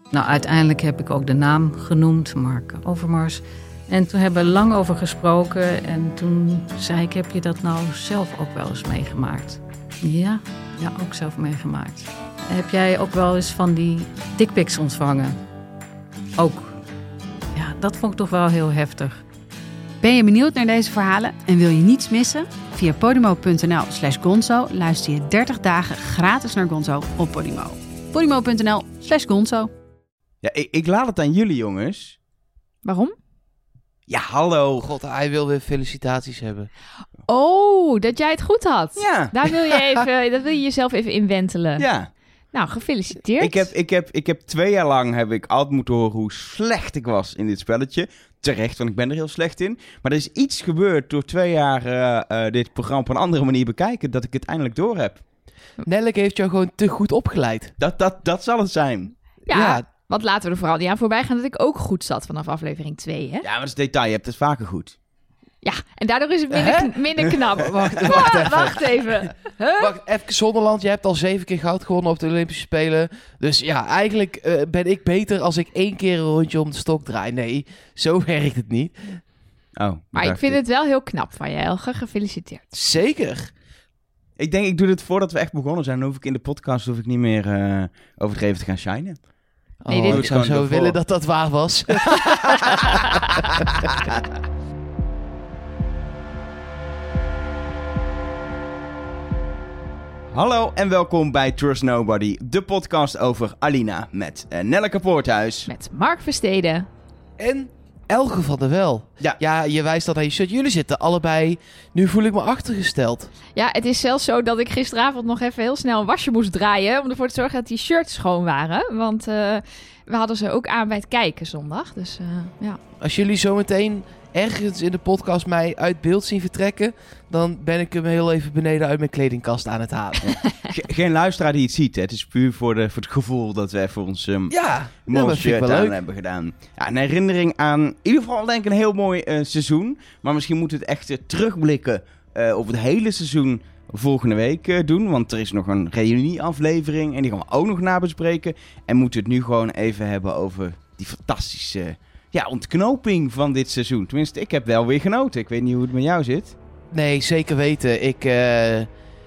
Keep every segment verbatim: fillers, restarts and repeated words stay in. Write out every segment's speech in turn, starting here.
Nou, uiteindelijk heb ik ook de naam genoemd, Mark Overmars. En toen hebben we lang over gesproken. En toen zei ik, heb je dat nou zelf ook wel eens meegemaakt? Ja, ja, ook zelf meegemaakt. Heb jij ook wel eens van die dickpics ontvangen? Ook. Ja, dat vond ik toch wel heel heftig. Ben je benieuwd naar deze verhalen en wil je niets missen? Via podimo.nl slash gonzo luister je dertig dagen gratis naar Gonzo op Podimo. podimo.nl slash gonzo. Ja, ik, ik laat het aan jullie, jongens. Waarom? Ja, hallo. God, hij wil weer felicitaties hebben. Oh, dat jij het goed had. Ja. Daar wil je even, dat wil je jezelf even inwentelen. Ja. Nou, gefeliciteerd. Ik heb, ik, heb, ik heb twee jaar lang heb ik altijd moeten horen hoe slecht ik was in dit spelletje. Terecht, want ik ben er heel slecht in. Maar er is iets gebeurd door twee jaar uh, uh, dit programma op een andere manier bekijken, dat ik het eindelijk door heb. Nelleke heeft jou gewoon te goed opgeleid. Dat, dat, dat zal het zijn. Ja, Ja. want laten we er vooral niet aan voorbij gaan dat ik ook goed zat vanaf aflevering twee, hè? Ja, maar dat is detail. Je hebt het vaker goed. Ja, en daardoor is het minder, Hè? kn- minder knap. Wacht, wacht even. Wacht even. Huh? Wacht, even Zonderland, je hebt al zeven keer goud gewonnen op de Olympische Spelen. Dus ja, eigenlijk uh, ben ik beter als ik één keer een rondje om de stok draai. Nee, zo werkt het niet. Oh, Maar ik vind het wel heel knap van je, Elge. Gefeliciteerd. Zeker. Ik denk, ik doe dit voordat we echt begonnen zijn. Dan hoef ik in de podcast hoef ik niet meer uh, overdreven te gaan shinen. Nee, Oh, dit- ik zou Gewoon zo ervoor. willen dat dat waar was. Hallo en welkom bij Trust Nobody, de podcast over Alina met uh, Nelleke Poorthuis. Met Mark Versteden. En Elge van der Wel. Ja. Ja, je wijst dat aan je shirt. Jullie zitten allebei... Nu voel ik me achtergesteld. Ja, het is zelfs zo dat ik gisteravond nog even heel snel een wasje moest draaien om ervoor te zorgen dat die shirts schoon waren. Want uh, we hadden ze ook aan bij het kijken zondag. Dus uh, ja. Als jullie zometeen ergens in de podcast mij uit beeld zien vertrekken, dan ben ik hem heel even beneden uit mijn kledingkast aan het halen. Ge- geen luisteraar die het ziet, hè. Het is puur voor, de, voor het gevoel dat we voor ons um, Ja, ja, mooie dat vind ik shirt wel aan leuk. hebben gedaan. Ja, een herinnering aan in ieder geval denk ik een heel mooi uh, seizoen. Maar misschien moeten we het echt uh, terugblikken uh, op het hele seizoen volgende week uh, doen. Want er is nog een reunieaflevering en die gaan we ook nog nabespreken. En moeten we het nu gewoon even hebben over die fantastische ja, ontknoping van dit seizoen. Tenminste, ik heb wel weer genoten. Ik weet niet hoe het met jou zit. Nee, zeker weten. Ik, uh,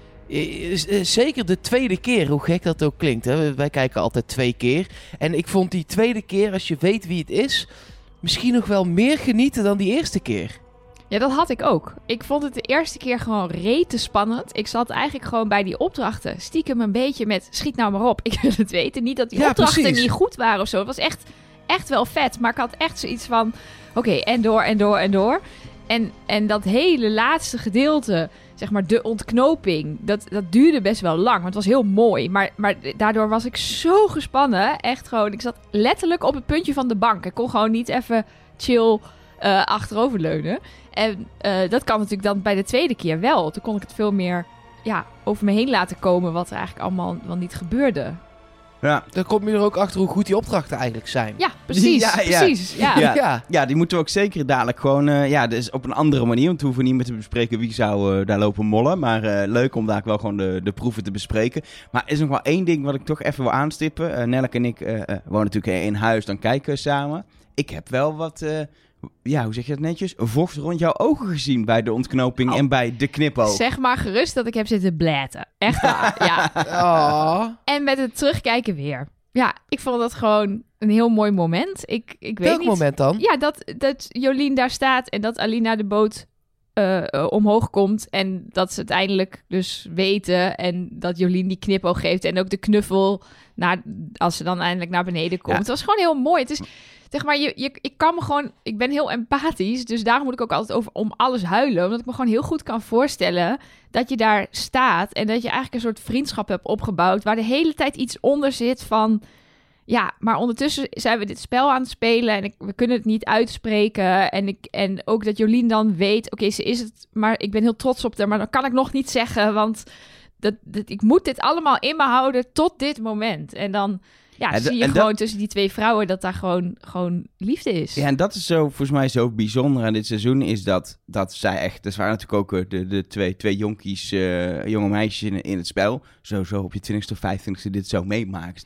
is- is zeker de tweede keer, hoe gek dat ook klinkt. Hè? Wij kijken altijd twee keer. En ik vond die tweede keer, als je weet wie het is, misschien nog wel meer genieten dan die eerste keer. Ja, dat had ik ook. Ik vond het de eerste keer gewoon rete spannend. Ik zat eigenlijk gewoon bij die opdrachten stiekem een beetje met schiet nou maar op. Ik wil het weten. Niet dat die Ja, opdrachten precies. niet goed waren of zo. Het was echt, echt wel vet. Maar ik had echt zoiets van, oké, okay, en door en door en door. En, en dat hele laatste gedeelte, zeg maar de ontknoping, dat, dat duurde best wel lang. Want het was heel mooi. Maar, maar daardoor was ik zo gespannen. Echt gewoon, ik zat letterlijk op het puntje van de bank. Ik kon gewoon niet even chill uh, achteroverleunen. En uh, dat kan natuurlijk dan bij de tweede keer wel. Toen kon ik het veel meer ja, over me heen laten komen wat er eigenlijk allemaal wel niet gebeurde. Ja. Dan kom je er ook achter hoe goed die opdrachten eigenlijk zijn. Ja, precies. Ja, ja. precies. Ja. Ja. Ja. Ja, die moeten we ook zeker dadelijk gewoon, uh, ja, dus op een andere manier. Want we hoeven niet meer te bespreken wie zou uh, daar lopen mollen. Maar uh, leuk om daar wel gewoon de, de proeven te bespreken. Maar er is nog wel één ding wat ik toch even wil aanstippen. Uh, Nelleke en ik uh, uh, wonen natuurlijk in huis, dan kijken we samen. Ik heb wel wat, uh, ja, hoe zeg je dat netjes? Vocht rond jouw ogen gezien bij de ontknoping Oh. en bij de knipoog. Zeg maar gerust dat ik heb zitten blaten. Echt waar. Ja. Oh. En met het terugkijken weer. Ja, ik vond dat gewoon een heel mooi moment. Ik, ik weet Welk niet. moment dan? Ja, dat, dat Jolien daar staat en dat Alina de boot uh, uh, omhoog komt. En dat ze uiteindelijk dus weten. En dat Jolien die knipoog geeft. En ook de knuffel naar, als ze dan eindelijk naar beneden komt. Ja. Het was gewoon heel mooi. Het is, zeg maar, je, je, ik kan me gewoon... Ik ben heel empathisch. Dus daarom moet ik ook altijd over om alles huilen. Omdat ik me gewoon heel goed kan voorstellen dat je daar staat. En dat je eigenlijk een soort vriendschap hebt opgebouwd. Waar de hele tijd iets onder zit van... Ja, maar ondertussen zijn we dit spel aan het spelen en ik, we kunnen het niet uitspreken. En, ik, en ook dat Jolien dan weet, oké, okay, ze is het, maar ik ben heel trots op haar, maar dat kan ik nog niet zeggen, want dat, dat, ik moet dit allemaal in me houden tot dit moment. En dan ja, En zie da- je en gewoon dat- tussen die twee vrouwen dat daar gewoon, gewoon liefde is. Ja, en dat is zo, volgens mij zo bijzonder aan dit seizoen, is dat, dat zij echt, dat waren natuurlijk ook uh, de, de twee, twee jonkies, uh, jonge meisjes in, in het spel. Sowieso op je twintigste of vijftigste dit zo meemaken, is natuurlijk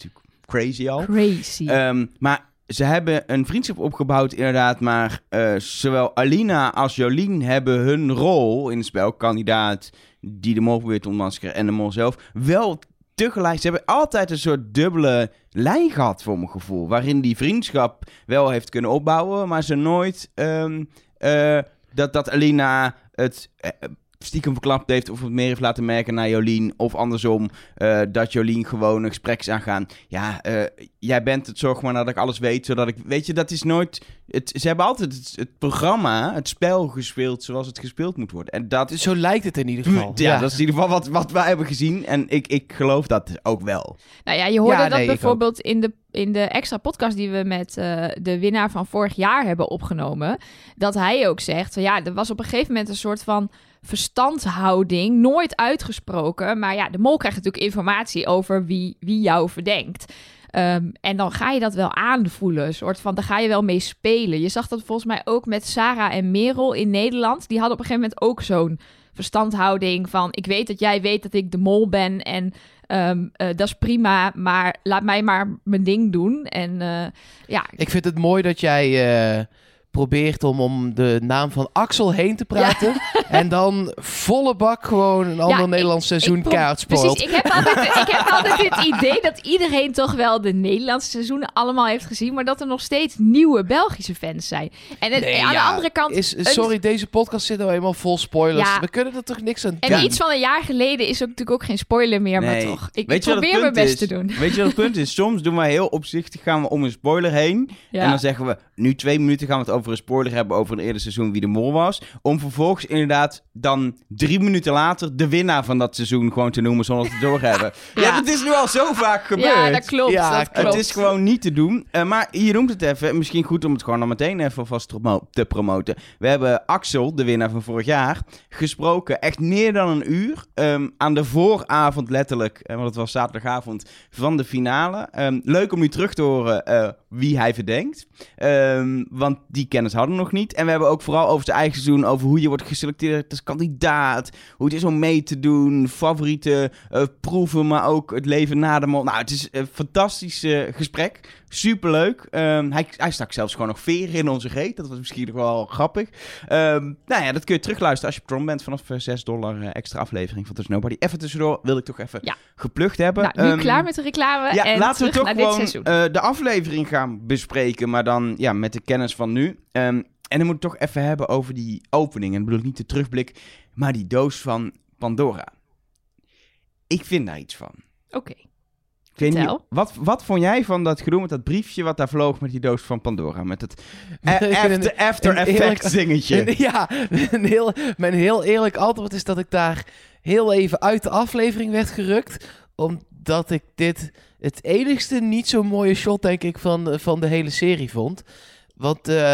crazy al. Crazy. Um, maar ze hebben een vriendschap opgebouwd inderdaad, maar uh, zowel Alina als Jolien hebben hun rol in het spel, kandidaat die de mol probeert te ontmaskeren en de mol zelf, wel tegelijk. Ze hebben altijd een soort dubbele lijn gehad voor mijn gevoel, waarin die vriendschap wel heeft kunnen opbouwen, maar ze nooit um, uh, dat, dat Alina het uh, stiekem verklapt heeft of het meer heeft laten merken naar Jolien. Of andersom, uh, dat Jolien gewoon een gesprek is aangaan. Ja, uh, jij bent het, zorg maar dat ik alles weet, zodat ik... Weet je, dat is nooit... Het, ze hebben altijd het, het programma, het spel gespeeld zoals het gespeeld moet worden. En dat is... Zo lijkt het in ieder geval. Ja, ja. dat is in ieder geval wat, wat wij hebben gezien. En ik, ik geloof dat ook wel. Nou ja, je hoorde Ja, dat nee, bijvoorbeeld in de, in de extra podcast die we met uh, de winnaar van vorig jaar hebben opgenomen. Dat hij ook zegt, van, ja, er was op een gegeven moment een soort van verstandhouding, nooit uitgesproken. Maar ja, de mol krijgt natuurlijk informatie over wie, wie jou verdenkt. Um, en dan ga je dat wel aanvoelen, een soort van, daar ga je wel mee spelen. Je zag dat volgens mij ook met Sarah en Merel in Nederland. Die hadden op een gegeven moment ook zo'n verstandhouding van, ik weet dat jij weet dat ik de mol ben en um, uh, dat is prima, maar laat mij maar mijn ding doen. En uh, ja. Ik vind het mooi dat jij uh, probeert om, om de naam van Axel heen te praten. Ja. En dan volle bak gewoon een ander ja, Nederlands seizoen pro- kaart spoort. Precies, ik heb, altijd, ik heb altijd het idee dat iedereen toch wel de Nederlandse seizoenen allemaal heeft gezien, maar dat er nog steeds nieuwe Belgische fans zijn. En het, nee, aan ja, de andere kant... Is, sorry, een... deze podcast zit nou eenmaal vol spoilers. Ja, we kunnen er toch niks aan doen. En iets van een jaar geleden is ook natuurlijk ook geen spoiler meer, nee. Maar toch. Ik, ik probeer mijn best is? te doen. Weet je wat het punt is? Soms doen wij heel opzichtig, gaan we om een spoiler heen. Ja. En dan zeggen we, nu twee minuten gaan we het over een spoiler hebben over een eerder seizoen wie de mol was. Om vervolgens inderdaad dan drie minuten later de winnaar van dat seizoen gewoon te noemen zonder te doorhebben. ja. ja, dat is nu al zo vaak gebeurd. Ja, dat klopt. Ja, dat klopt. Het is gewoon niet te doen. Uh, maar je noemt het even, misschien goed om het gewoon dan meteen even alvast te promoten. We hebben Axel, de winnaar van vorig jaar, gesproken echt meer dan een uur. Um, aan de vooravond letterlijk, uh, want het was zaterdagavond, van de finale. Um, leuk om nu terug te horen uh, wie hij verdenkt. Um, want die kennis hadden we nog niet. En we hebben ook vooral over zijn eigen seizoen, over hoe je wordt geselecteerd als kandidaat, hoe het is om mee te doen, favoriete uh, proeven, maar ook het leven na de mol. Nou, het is een fantastisch uh, gesprek. Superleuk. Um, hij, hij stak zelfs gewoon nog veren in onze reet. Dat was misschien nog wel grappig. Um, nou ja, dat kun je terugluisteren als je patron bent vanaf uh, zes dollar uh, extra aflevering van There's Nobody. Even tussendoor wil ik toch even ja. geplukt hebben. Nou, nu um, klaar met de reclame ja, en laten we toch naar gewoon dit seizoen. Uh, de aflevering gaan bespreken, maar dan ja, met de kennis van nu. Um, en dan moet ik toch even hebben over die opening. En ik bedoel niet de terugblik, maar die doos van Pandora. Ik vind daar iets van. Oké. Okay. Ik weet niet, wat, wat vond jij van dat gedoe met dat briefje wat daar vloog met die doos van Pandora? Met het after, after effect zingetje. Ja, een heel, mijn heel eerlijk antwoord is dat ik daar heel even uit de aflevering werd gerukt. Omdat ik dit het enigste niet zo mooie shot, denk ik, van, van de hele serie vond. Want uh,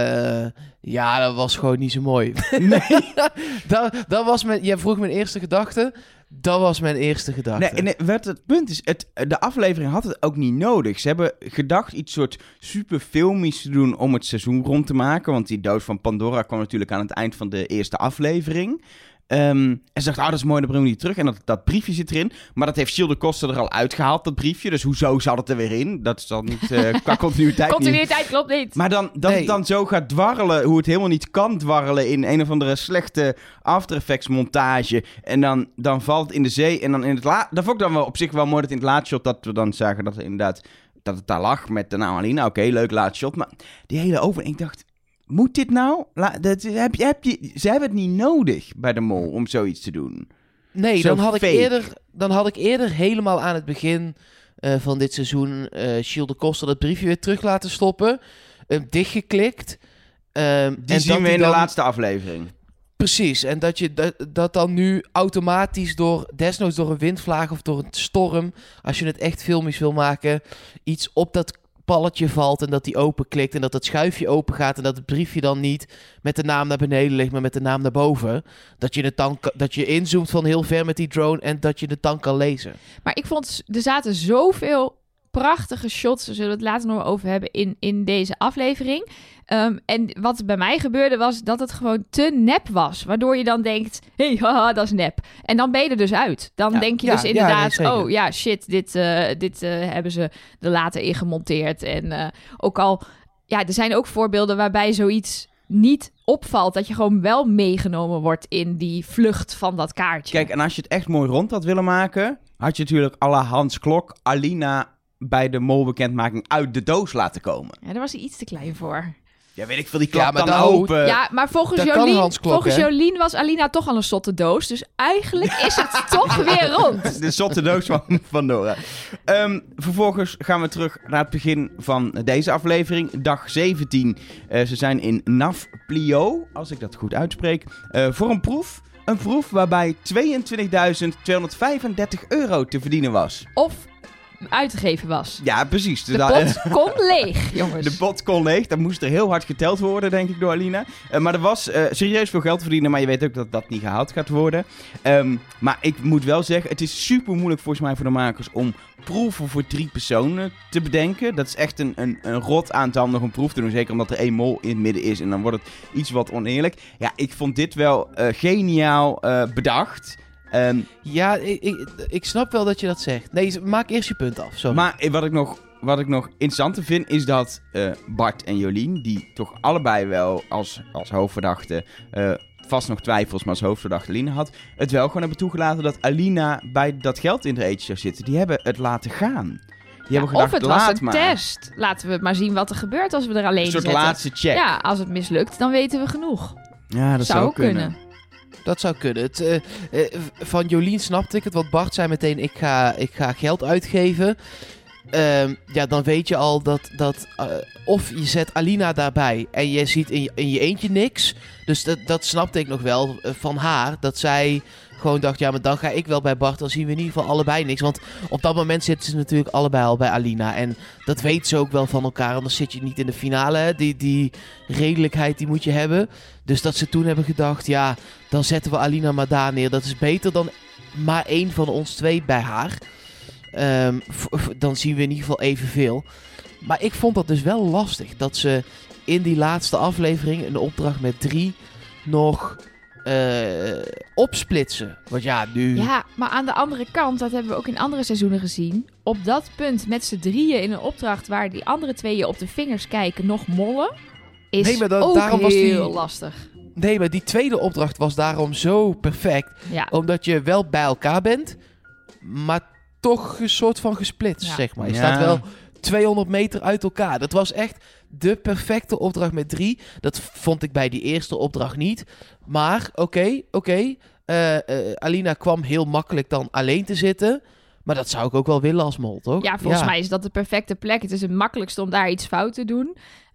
ja, dat was gewoon niet zo mooi. Nee. dat, dat was mijn, jij vroeg mijn eerste gedachte. Dat was mijn eerste gedachte. Nee, nee, het, het punt is, het, de aflevering had het ook niet nodig. Ze hebben gedacht iets soort super filmisch te doen om het seizoen rond te maken. Want die doos van Pandora kwam natuurlijk aan het eind van de eerste aflevering. Um, en ze dacht, ah, dat is mooi, dan brengen we die terug. En dat, dat briefje zit erin. Maar dat heeft Gilles de Koster er al uitgehaald, dat briefje. Dus hoezo zat het er weer in? Dat is dan niet uh, qua continuïteit Continuïteit niet. klopt niet. Maar dan, dat nee. het dan zo gaat dwarrelen, hoe het helemaal niet kan dwarrelen in een of andere slechte After Effects montage. En dan, dan valt het in de zee. En dan in het la- dat vond ik dan wel op zich wel mooi dat in het laatste shot dat we dan zagen dat, er inderdaad, dat het daar lag met de naam Alina. Oké, okay, leuk laatste shot. Maar die hele opening, ik dacht... Moet dit nou? La, dat, heb je, heb je, ze hebben het niet nodig bij de mol om zoiets te doen. Nee, Zo dan had, ik fake. eerder, dan had ik eerder helemaal aan het begin uh, van dit seizoen uh, Gilles de Koster dat briefje weer terug laten stoppen. Uh, dichtgeklikt. Uh, Die en zien we in dan, de laatste aflevering. Precies. En dat je dat, dat dan nu automatisch door, desnoods door een windvlaag of door een storm, als je het echt filmisch wil maken, iets op dat palletje valt en dat die open klikt en dat het schuifje open gaat en dat het briefje dan niet met de naam naar beneden ligt, maar met de naam naar boven. Dat je het dan dat je inzoomt van heel ver met die drone en dat je het dan kan lezen. Maar ik vond, er zaten zoveel prachtige shots, daar zullen we het later nog over hebben in, in deze aflevering. Um, en wat bij mij gebeurde was dat het gewoon te nep was. Waardoor je dan denkt, hé, hey, haha, dat is nep. En dan ben je er dus uit. Dan Ja, denk je ja, dus inderdaad, ja, nee, zeker. oh ja, shit, dit, uh, dit uh, hebben ze er later in gemonteerd. En uh, ook al, ja, er zijn ook voorbeelden waarbij zoiets niet opvalt. Dat je gewoon wel meegenomen wordt in die vlucht van dat kaartje. Kijk, en als je het echt mooi rond had willen maken, had je natuurlijk à la Hans Klok Alina bij de molbekendmaking uit de doos laten komen. Ja, daar was hij iets te klein voor. Ja, weet ik veel, die klap Ja, maar dan dat- open. Ja, maar volgens dat kan Jolien, Hans Klok, volgens hè? Jolien was Alina toch al een zotte doos. Dus eigenlijk is het toch weer rond. De zotte doos van, van Nora. Um, vervolgens gaan we terug naar het begin van deze aflevering. Dag zeventien. Uh, ze zijn in Nafplio, als ik dat goed uitspreek, uh, voor een proef. Een proef waarbij tweeëntwintigduizend tweehonderdvijfendertig euro te verdienen was. Of uitgegeven was. Ja, precies. De Da- pot komt leeg, jongens. De pot kon leeg. Dat moest er heel hard geteld worden, denk ik, door Alina. Uh, maar er was uh, serieus veel geld verdienen. Maar je weet ook dat dat niet gehaald gaat worden. Um, maar ik moet wel zeggen, het is super moeilijk volgens mij voor de makers om proeven voor drie personen te bedenken. Dat is echt een, een, een rot aantal om nog een proef te doen. Zeker omdat er één mol in het midden is. En dan wordt het iets wat oneerlijk. Ja, ik vond dit wel uh, geniaal uh, bedacht. Um, Ja, ik, ik, ik snap wel dat je dat zegt. Nee, maak eerst je punt af. Sorry. Maar wat ik nog, wat ik nog interessanter vind, is dat uh, Bart en Jolien, die toch allebei wel als, als hoofdverdachte, uh, vast nog twijfels, maar als hoofdverdachte Alina had, het wel gewoon hebben toegelaten dat Alina bij dat geld in de eentje zou zitten. Die hebben het laten gaan. Die hebben of gedacht, het was laat een maar. test. Laten we maar zien wat er gebeurt als we er alleen Een soort zetten. laatste check. Ja, als het mislukt, dan weten we genoeg. Ja, dat zou, zou kunnen. kunnen. Dat zou kunnen. Het, uh, uh, van Jolien snapte ik het, want Bart zei meteen, ik ga, ik ga geld uitgeven. Uh, ja, dan weet je al dat, dat uh, of je zet Alina daarbij en je ziet in je, in je eentje niks. Dus dat, dat snapte ik nog wel uh, van haar, dat zij gewoon dacht, ja, maar dan ga ik wel bij Bart, dan zien we in ieder geval allebei niks. Want op dat moment zitten ze natuurlijk allebei al bij Alina. En dat weten ze ook wel van elkaar, anders zit je niet in de finale. Hè? Die, die redelijkheid die moet je hebben. Dus dat ze toen hebben gedacht, ja, dan zetten we Alina maar daar neer. Dat is beter dan maar één van ons twee bij haar. Um, f- f- dan zien we in ieder geval evenveel. Maar ik vond dat dus wel lastig. Dat ze in die laatste aflevering, een opdracht met drie, nog uh, opsplitsen. Want ja, nu... Ja, maar aan de andere kant, dat hebben we ook in andere seizoenen gezien. Op dat punt met z'n drieën in een opdracht waar die andere twee je op de vingers kijken nog mollen, is Nee, maar dat- ook daarom was die- heel lastig. Nee, maar die tweede opdracht was daarom zo perfect. Ja. Omdat je wel bij elkaar bent, maar toch een soort van gesplitst, Ja. zeg maar. Je Ja. staat wel tweehonderd meter uit elkaar. Dat was echt de perfecte opdracht met drie. Dat vond ik bij die eerste opdracht niet. Maar, oké, okay, oké. Okay. Uh, uh, Alina kwam heel makkelijk dan alleen te zitten. Maar dat zou ik ook wel willen als mol, toch? Ja, volgens mij is dat de perfecte plek. Het is het makkelijkste om daar iets fout te doen.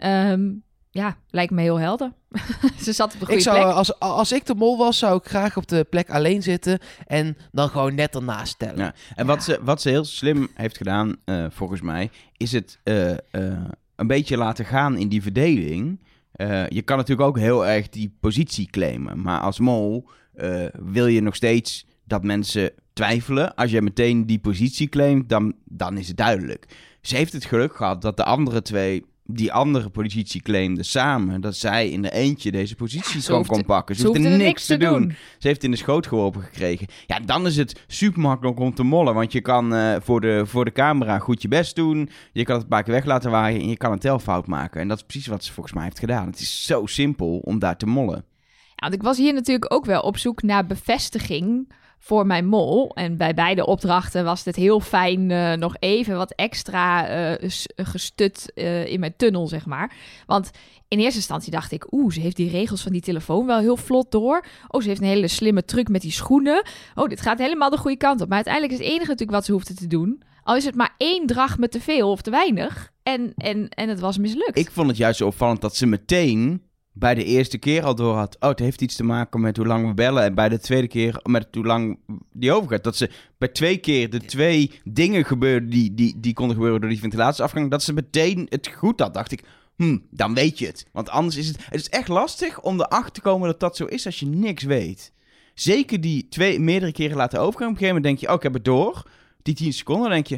Um, ja, lijkt me heel helder. Ze zat op de goede Ik zou, plek. als, als ik de mol was, zou ik graag op de plek alleen zitten en dan gewoon net ernaast stellen. Ja. En wat ze, wat ze heel slim heeft gedaan, uh, volgens mij, is het uh, uh, een beetje laten gaan in die verdeling. Uh, je kan natuurlijk ook heel erg die positie claimen. Maar als mol uh, wil je nog steeds dat mensen twijfelen. Als je meteen die positie claimt, dan, dan is het duidelijk. Ze heeft het geluk gehad dat de andere twee die andere positie claimden samen, dat zij in de eentje deze positie Ze gewoon hoefde- kon pakken. Ze, Ze hoefde hoefden niks te doen. Ze heeft in de schoot geworpen gekregen. Ja, dan is het super makkelijk om te mollen. Want je kan uh, voor, de, voor de camera goed je best doen. Je kan het een paar keer weg laten waaien. En je kan een telfout maken. En dat is precies wat ze volgens mij heeft gedaan. Het is zo simpel om daar te mollen. Ja, want ik was hier natuurlijk ook wel op zoek naar bevestiging voor mijn mol. En bij beide opdrachten was het heel fijn uh, nog even wat extra uh, s- gestut uh, in mijn tunnel, zeg maar. Want in eerste instantie dacht ik, oeh, ze heeft die regels van die telefoon wel heel vlot door. Oh, ze heeft een hele slimme truc met die schoenen. Oh, dit gaat helemaal de goede kant op. Maar uiteindelijk is het enige natuurlijk wat ze hoefde te doen. Al is het maar één drachme te veel of te weinig. En, en, en het was mislukt. Ik vond het juist zo opvallend dat ze meteen bij de eerste keer al door had, oh, het heeft iets te maken met hoe lang we bellen. En bij de tweede keer met hoe lang die overgaat. Dat ze bij twee keer de twee dingen gebeurden die, die, die konden gebeuren door die ventilatieafgang. Dat ze meteen het goed had. Dacht ik, hm, dan weet je het. Want anders is het, het is echt lastig om erachter te komen dat dat zo is als je niks weet. Zeker die twee meerdere keren laten overgaan. Op een gegeven moment denk je, oh, ik heb het door. Die tien seconden, dan denk je,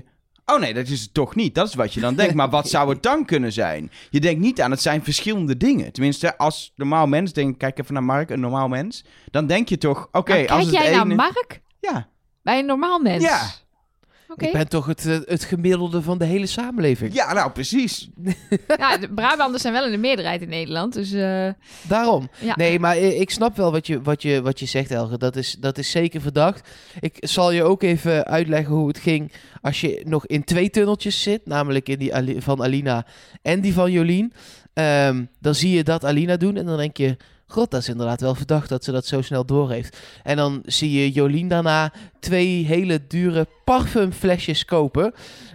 Oh nee, dat is het toch niet. Dat is wat je dan denkt. Maar wat zou het dan kunnen zijn? Je denkt niet aan, het zijn verschillende dingen. Tenminste, als normaal mens, denk, kijk even naar Mark, een normaal mens. Dan denk je toch, oké, okay, nou, als kijk het jij ene... naar Mark? Ja. Bij een normaal mens? Ja. Okay. Ik ben toch het, uh, het gemiddelde van de hele samenleving. Ja, nou, precies. Ja, de Brabanders zijn wel in de meerderheid in Nederland, dus... Uh... Daarom. Ja. Nee, maar ik snap wel wat je, wat je, wat je zegt, Elge. Dat is, dat is zeker verdacht. Ik zal je ook even uitleggen hoe het ging als je nog in twee tunneltjes zit. Namelijk in die Ali- van Alina en die van Jolien. Um, dan zie je dat Alina doen en dan denk je... God, dat is inderdaad wel verdacht dat ze dat zo snel doorheeft. En dan zie je Jolien daarna twee hele dure parfumflesjes kopen...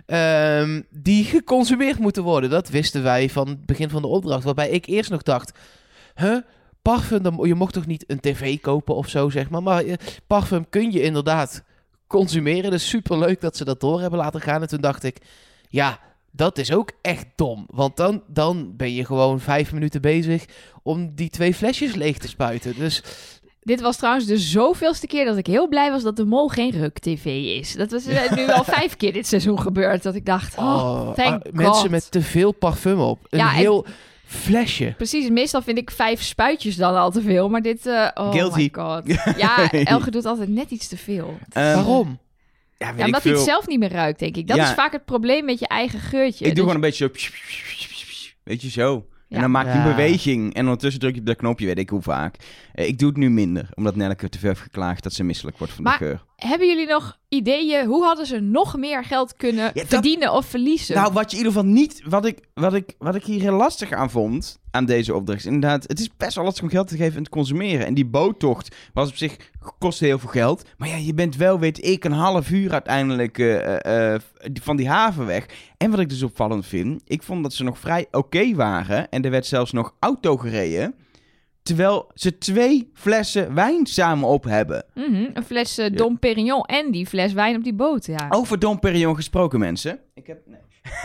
Um, die geconsumeerd moeten worden. Dat wisten wij van het begin van de opdracht. Waarbij ik eerst nog dacht... Huh? Parfum, dan, je mocht toch niet een tv kopen of zo, zeg maar. Maar uh, parfum kun je inderdaad consumeren. Dus superleuk dat ze dat door hebben laten gaan. En toen dacht ik... Ja... Dat is ook echt dom. Want dan, dan ben je gewoon vijf minuten bezig om die twee flesjes leeg te spuiten. Dus... Dit was trouwens de zoveelste keer dat ik heel blij was dat de Mol geen Ruk-tv is. Dat was uh, nu al vijf keer dit seizoen gebeurd. Dat ik dacht, oh, oh thank uh, mensen God. met te veel parfum op. Een ja, heel en... flesje. Precies, meestal vind ik vijf spuitjes dan al te veel. Maar dit, uh, oh Guilty. my God. Ja, Elge doet altijd net iets te veel. Um, Waarom? Ja, weet Ja, ik omdat veel. hij het zelf niet meer ruikt, denk ik. Dat Ja. is vaak het probleem met je eigen geurtje. Ik doe Dus- gewoon een beetje zo... Weet je, zo. En Ja. dan maak je een Ja. beweging. En ondertussen druk je op dat knopje, weet ik hoe vaak. Uh, ik doe het nu minder. Omdat Nelleke te veel heeft geklaagd dat ze misselijk wordt van Maar- de geur. Hebben jullie nog ideeën? Hoe hadden ze nog meer geld kunnen dat- verdienen of verliezen? Nou, wat je in ieder geval niet... Wat ik, wat, ik, wat ik hier heel lastig aan vond, aan deze opdracht, is inderdaad... Het is best wel lastig om geld te geven en te consumeren. En die boottocht was op zich... kostte heel veel geld. Maar ja, je bent wel, weet ik, een half uur uiteindelijk uh, uh, van die haven weg. En wat ik dus opvallend vind... Ik vond dat ze nog vrij oké okay waren. En er werd zelfs nog auto gereden... Terwijl ze twee flessen wijn samen op hebben. Mm-hmm, een fles uh, Dom Perignon en die fles wijn op die boot, ja. Over Dom Perignon gesproken, mensen. Ik heb... Nee.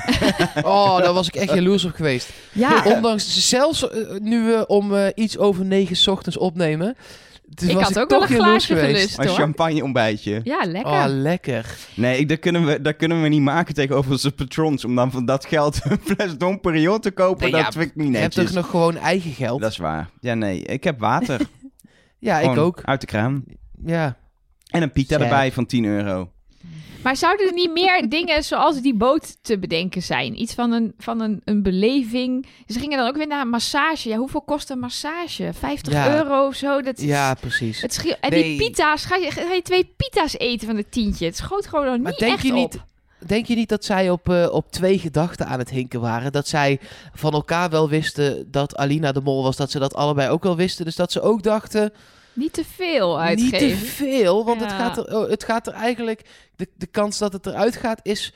Oh, daar was ik echt jaloers op geweest. Ja, Ondanks zelfs uh, nu we om uh, iets over negen 's ochtends opnemen. Dus ik was had ik ook wel toch een jaloers glaasje geweest. gelust, Een hoor. champagne ontbijtje. Ja, lekker. Oh, lekker. Nee, ik, dat, kunnen we, dat kunnen we niet maken tegenover onze patrons. Om dan van dat geld een fles Dom Perignon te kopen. Nee, dat ja, vind ik niet Je netjes. hebt toch nog gewoon eigen geld? Dat is waar. Ja, nee. Ik heb water. Ja, Gewoon ik ook. Uit de kraan. Ja. En een pita Sad. erbij van tien euro. Maar zouden er niet meer dingen zoals die boot te bedenken zijn? Iets van een, van een, een beleving. Ze gingen dan ook weer naar een massage. Ja, hoeveel kost een massage? vijftig Ja. euro of zo? Dat is, Ja, precies. het scheelt. En Nee. die pita's, ga je, ga je twee pita's eten van het tientje? Het schoot gewoon nog Maar niet denk echt je niet- op. Denk je niet dat zij op, uh, op twee gedachten aan het hinken waren? Dat zij van elkaar wel wisten dat Alina de mol was. Dat ze dat allebei ook wel wisten. Dus dat ze ook dachten... Niet te veel uitgeven. Niet te veel, want het, Ja. gaat er, oh, het gaat er eigenlijk... De, de kans dat het eruit gaat is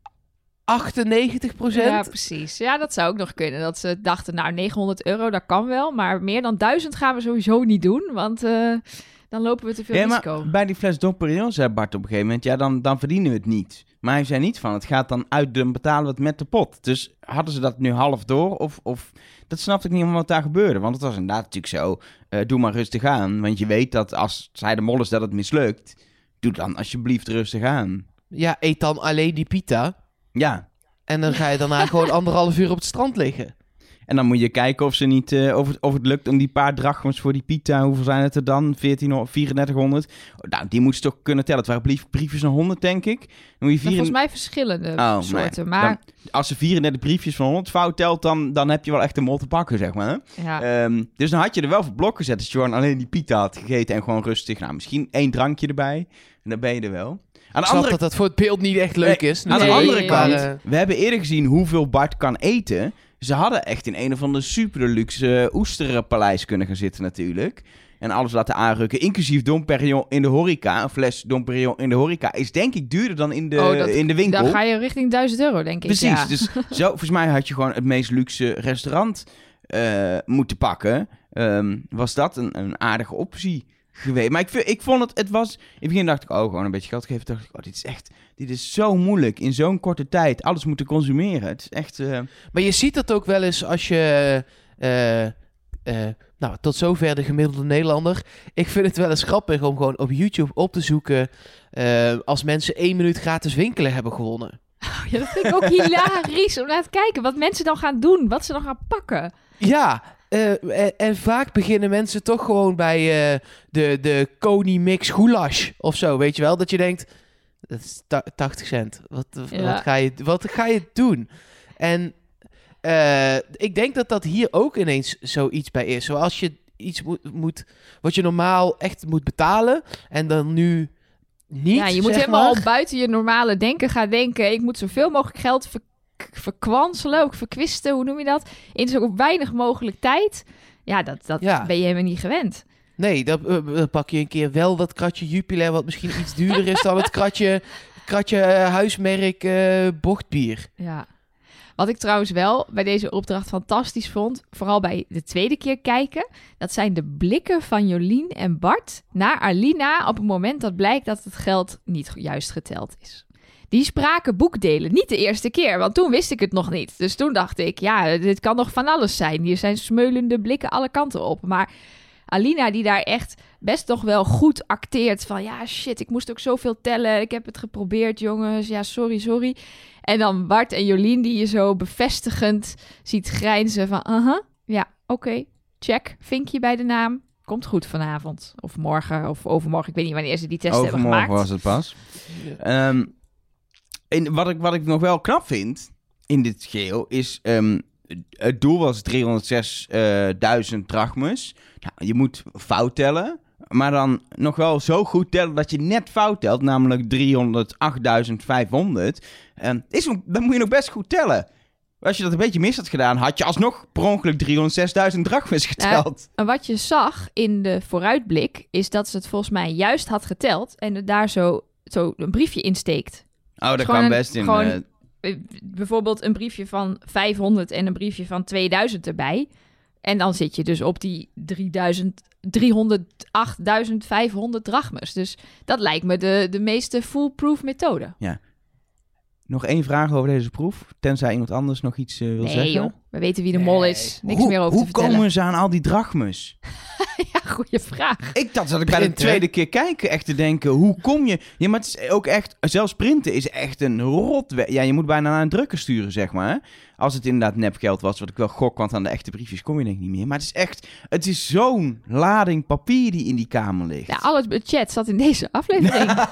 achtennegentig procent. Ja, precies. Ja, dat zou ook nog kunnen. Dat ze dachten, nou, negenhonderd euro, dat kan wel. Maar meer dan duizend gaan we sowieso niet doen. Want uh, dan lopen we te veel Ja, risico. maar bij die fles Dom Perignon zei Bart op een gegeven moment... Ja, dan, dan verdienen we het niet. Maar hij zei niet van, het gaat dan uit, dan betalen we het met de pot. Dus hadden ze dat nu half door? Of, of dat snapte ik niet wat daar gebeurde. Want het was inderdaad natuurlijk zo, uh, doe maar rustig aan. Want je weet dat als zij de mol is dat het mislukt... Doe dan alsjeblieft rustig aan. Ja, eet dan alleen die pita. Ja. En dan ga je daarna gewoon anderhalf uur op het strand liggen. En dan moet je kijken of, ze niet, uh, of, het, of het lukt om die paar drachms voor die pita... Hoeveel zijn het er dan? veertien, vierentdertighonderd? Nou, die moet ze toch kunnen tellen. Het waren brief, briefjes van honderd, denk ik. Dan moet je vier... Maar volgens mij verschillende Oh, soorten. nee. Maar Dan, als ze vierendertig briefjes van honderd fout telt... Dan, dan heb je wel echt een mol te pakken, zeg maar. ja. Um, dus dan had je er wel voor blok gezet... als je gewoon alleen die pita had gegeten... en gewoon rustig... Nou, misschien één drankje erbij... En dan ben je er wel. Aan Ik de snap andere, dat dat voor het beeld niet echt leuk Nee, is. aan de Nee, andere nee, kant, maar, uh, we hebben eerder gezien hoeveel Bart kan eten. Ze hadden echt in een of andere super luxe oesterpaleis kunnen gaan zitten natuurlijk. En alles laten aanrukken, inclusief Dom Perignon in de horeca. Een fles Dom Perignon in de horeca is denk ik duurder dan in de, Oh, dat- in de winkel. dan ga je richting duizend euro, denk ik. Precies, Ja. dus zo, volgens mij had je gewoon het meest luxe restaurant uh, moeten pakken. Um, was dat een, een aardige optie geweest. Maar ik, vind, ik vond het, het was... In het begin dacht ik, oh, gewoon een beetje geld geven. Toen dacht ik, oh, dit is echt... Dit is zo moeilijk. In zo'n korte tijd alles moeten consumeren. Het is echt... Uh... Maar je ziet dat ook wel eens als je... Uh, uh, nou, tot zover de gemiddelde Nederlander. Ik vind het wel eens grappig om gewoon op YouTube op te zoeken... Uh, als mensen één minuut gratis winkelen hebben gewonnen. Ja, dat vind ik ook hilarisch om naar te kijken. Wat mensen dan gaan doen. Wat ze dan gaan pakken. Ja, uh, en, en vaak beginnen mensen toch gewoon bij uh, de, de Koni Mix Goulash of zo, weet je wel? Dat je denkt, dat is ta- tachtig cent. Wat, ja. wat, ga je, wat ga je doen? En uh, ik denk dat dat hier ook ineens zoiets bij is. Zoals je iets moet, moet wat je normaal echt moet betalen en dan nu niet, Ja, je moet zeg helemaal maar. buiten je normale denken gaan denken. Ik moet zoveel mogelijk geld ver- verkwanselen, ook verkwisten, hoe noem je dat? In zo weinig mogelijk tijd. Ja, dat, dat Ja. ben je helemaal niet gewend. Nee, dan, uh, dan pak je een keer wel dat kratje Jupiler, wat misschien iets duurder is dan het kratje, kratje uh, huismerk uh, bochtbier. Ja. Wat ik trouwens wel bij deze opdracht fantastisch vond, vooral bij de tweede keer kijken, dat zijn de blikken van Jolien en Bart naar Alina op het moment dat blijkt dat het geld niet juist geteld is. Die spraken boekdelen, niet de eerste keer, want toen wist ik het nog niet. Dus toen dacht ik, ja, dit kan nog van alles zijn. Hier zijn smeulende blikken alle kanten op. Maar Alina die daar echt best toch wel goed acteert van, ja shit, ik moest ook zoveel tellen. Ik heb het geprobeerd, jongens. Ja, sorry, sorry. En dan Bart en Jolien die je zo bevestigend ziet grijnzen van... Uh-huh, ja, oké, okay, check, vinkje bij de naam. Komt goed vanavond. Of morgen, of overmorgen. Ik weet niet wanneer ze die test hebben gemaakt. Overmorgen was het pas. Ja. Um, en wat ik, wat ik nog wel knap vind in dit geheel is... Um, het doel was driehonderdzesduizend drachmes. Nou, je moet fout tellen... Maar dan nog wel zo goed tellen dat je net fout telt, namelijk driehonderdachtduizend vijfhonderd. En is, dan moet je nog best goed tellen. Als je dat een beetje mis had gedaan, had je alsnog per ongeluk driehonderdzesduizend drachmes geteld. Uh, en wat je zag in de vooruitblik, is dat ze het volgens mij juist had geteld en er daar zo, zo een briefje insteekt. Oh, dat dus kan best in... Gewoon, uh... bijvoorbeeld een briefje van vijfhonderd en een briefje van tweeduizend erbij. En dan zit je dus op die drieduizend... driehonderdachtduizend vijfhonderd drachmes. Dus dat lijkt me de, de meeste foolproof methode. Ja. Nog één vraag over deze proef. Tenzij iemand anders nog iets uh, wil nee, zeggen. Joh, we weten wie de mol is. Niks hoe, meer over hoe te vertellen. Hoe komen ze aan al die drachmes? Ja, goede vraag. Ik dacht dat ik bij de tweede keer kijken echt te denken, hoe kom je... Ja, maar het is ook echt... Zelfs printen is echt een rotwerk. Ja, je moet bijna naar een drukker sturen, zeg maar. Als het inderdaad nepgeld was, wat ik wel gok, want aan de echte briefjes kom je denk ik niet meer. Maar het is echt... Het is zo'n lading papier die in die kamer ligt. Ja, al het budget zat in deze aflevering.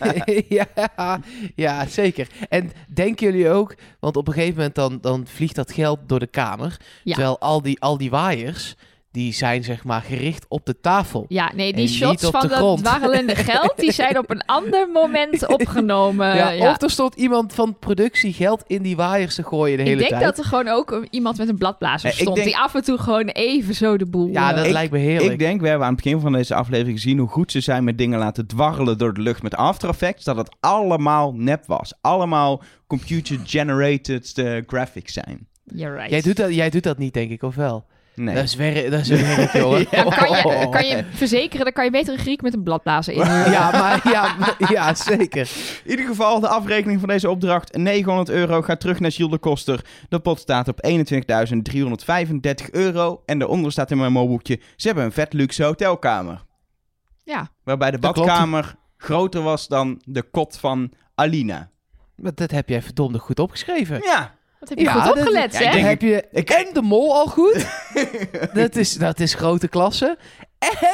ja, ja, zeker. En denken jullie ook... Want op een gegeven moment dan, dan vliegt dat geld door de kamer. Ja. Terwijl al die, al die waaiers... die zijn zeg maar gericht op de tafel. Ja, nee, die en shots van dat dwarrelende geld... die zijn op een ander moment opgenomen. Ja, ja. Of er stond iemand van productie geld in die waaiers te gooien de hele tijd. Ik denk tijd. dat er gewoon ook iemand met een bladblazer Eh, stond... denk... die af en toe gewoon even zo de boel... Ja, dat ik, lijkt me heerlijk. Ik denk, we hebben aan het begin van deze aflevering gezien... hoe goed ze zijn met dingen laten dwarrelen door de lucht met After Effects... dat het allemaal nep was. Allemaal computer-generated uh, graphics zijn. You're right. Jij doet, dat, jij doet dat niet, denk ik, of wel? Nee. Dat is werk, dat is werk, jongen. Ja, kan, je, kan je verzekeren, dan kan je beter een Griek met een bladblazer in. Ja, maar ja, ja, zeker. In ieder geval, de afrekening van deze opdracht, negenhonderd euro, gaat terug naar Jules de Koster. De pot staat op eenentwintigduizend driehonderdvijfendertig euro. En daaronder staat in mijn mobielboekje, ze hebben een vet luxe hotelkamer. Ja. Waarbij de Dat badkamer klopt. groter was dan de kot van Alina. Maar dat heb jij verdomd goed opgeschreven. Ja. Wat heb je Ja, goed dat- opgelet, ja, hè? ik Dan denk- heb je Ik- en de mol al goed. dat, is, dat is grote klasse. En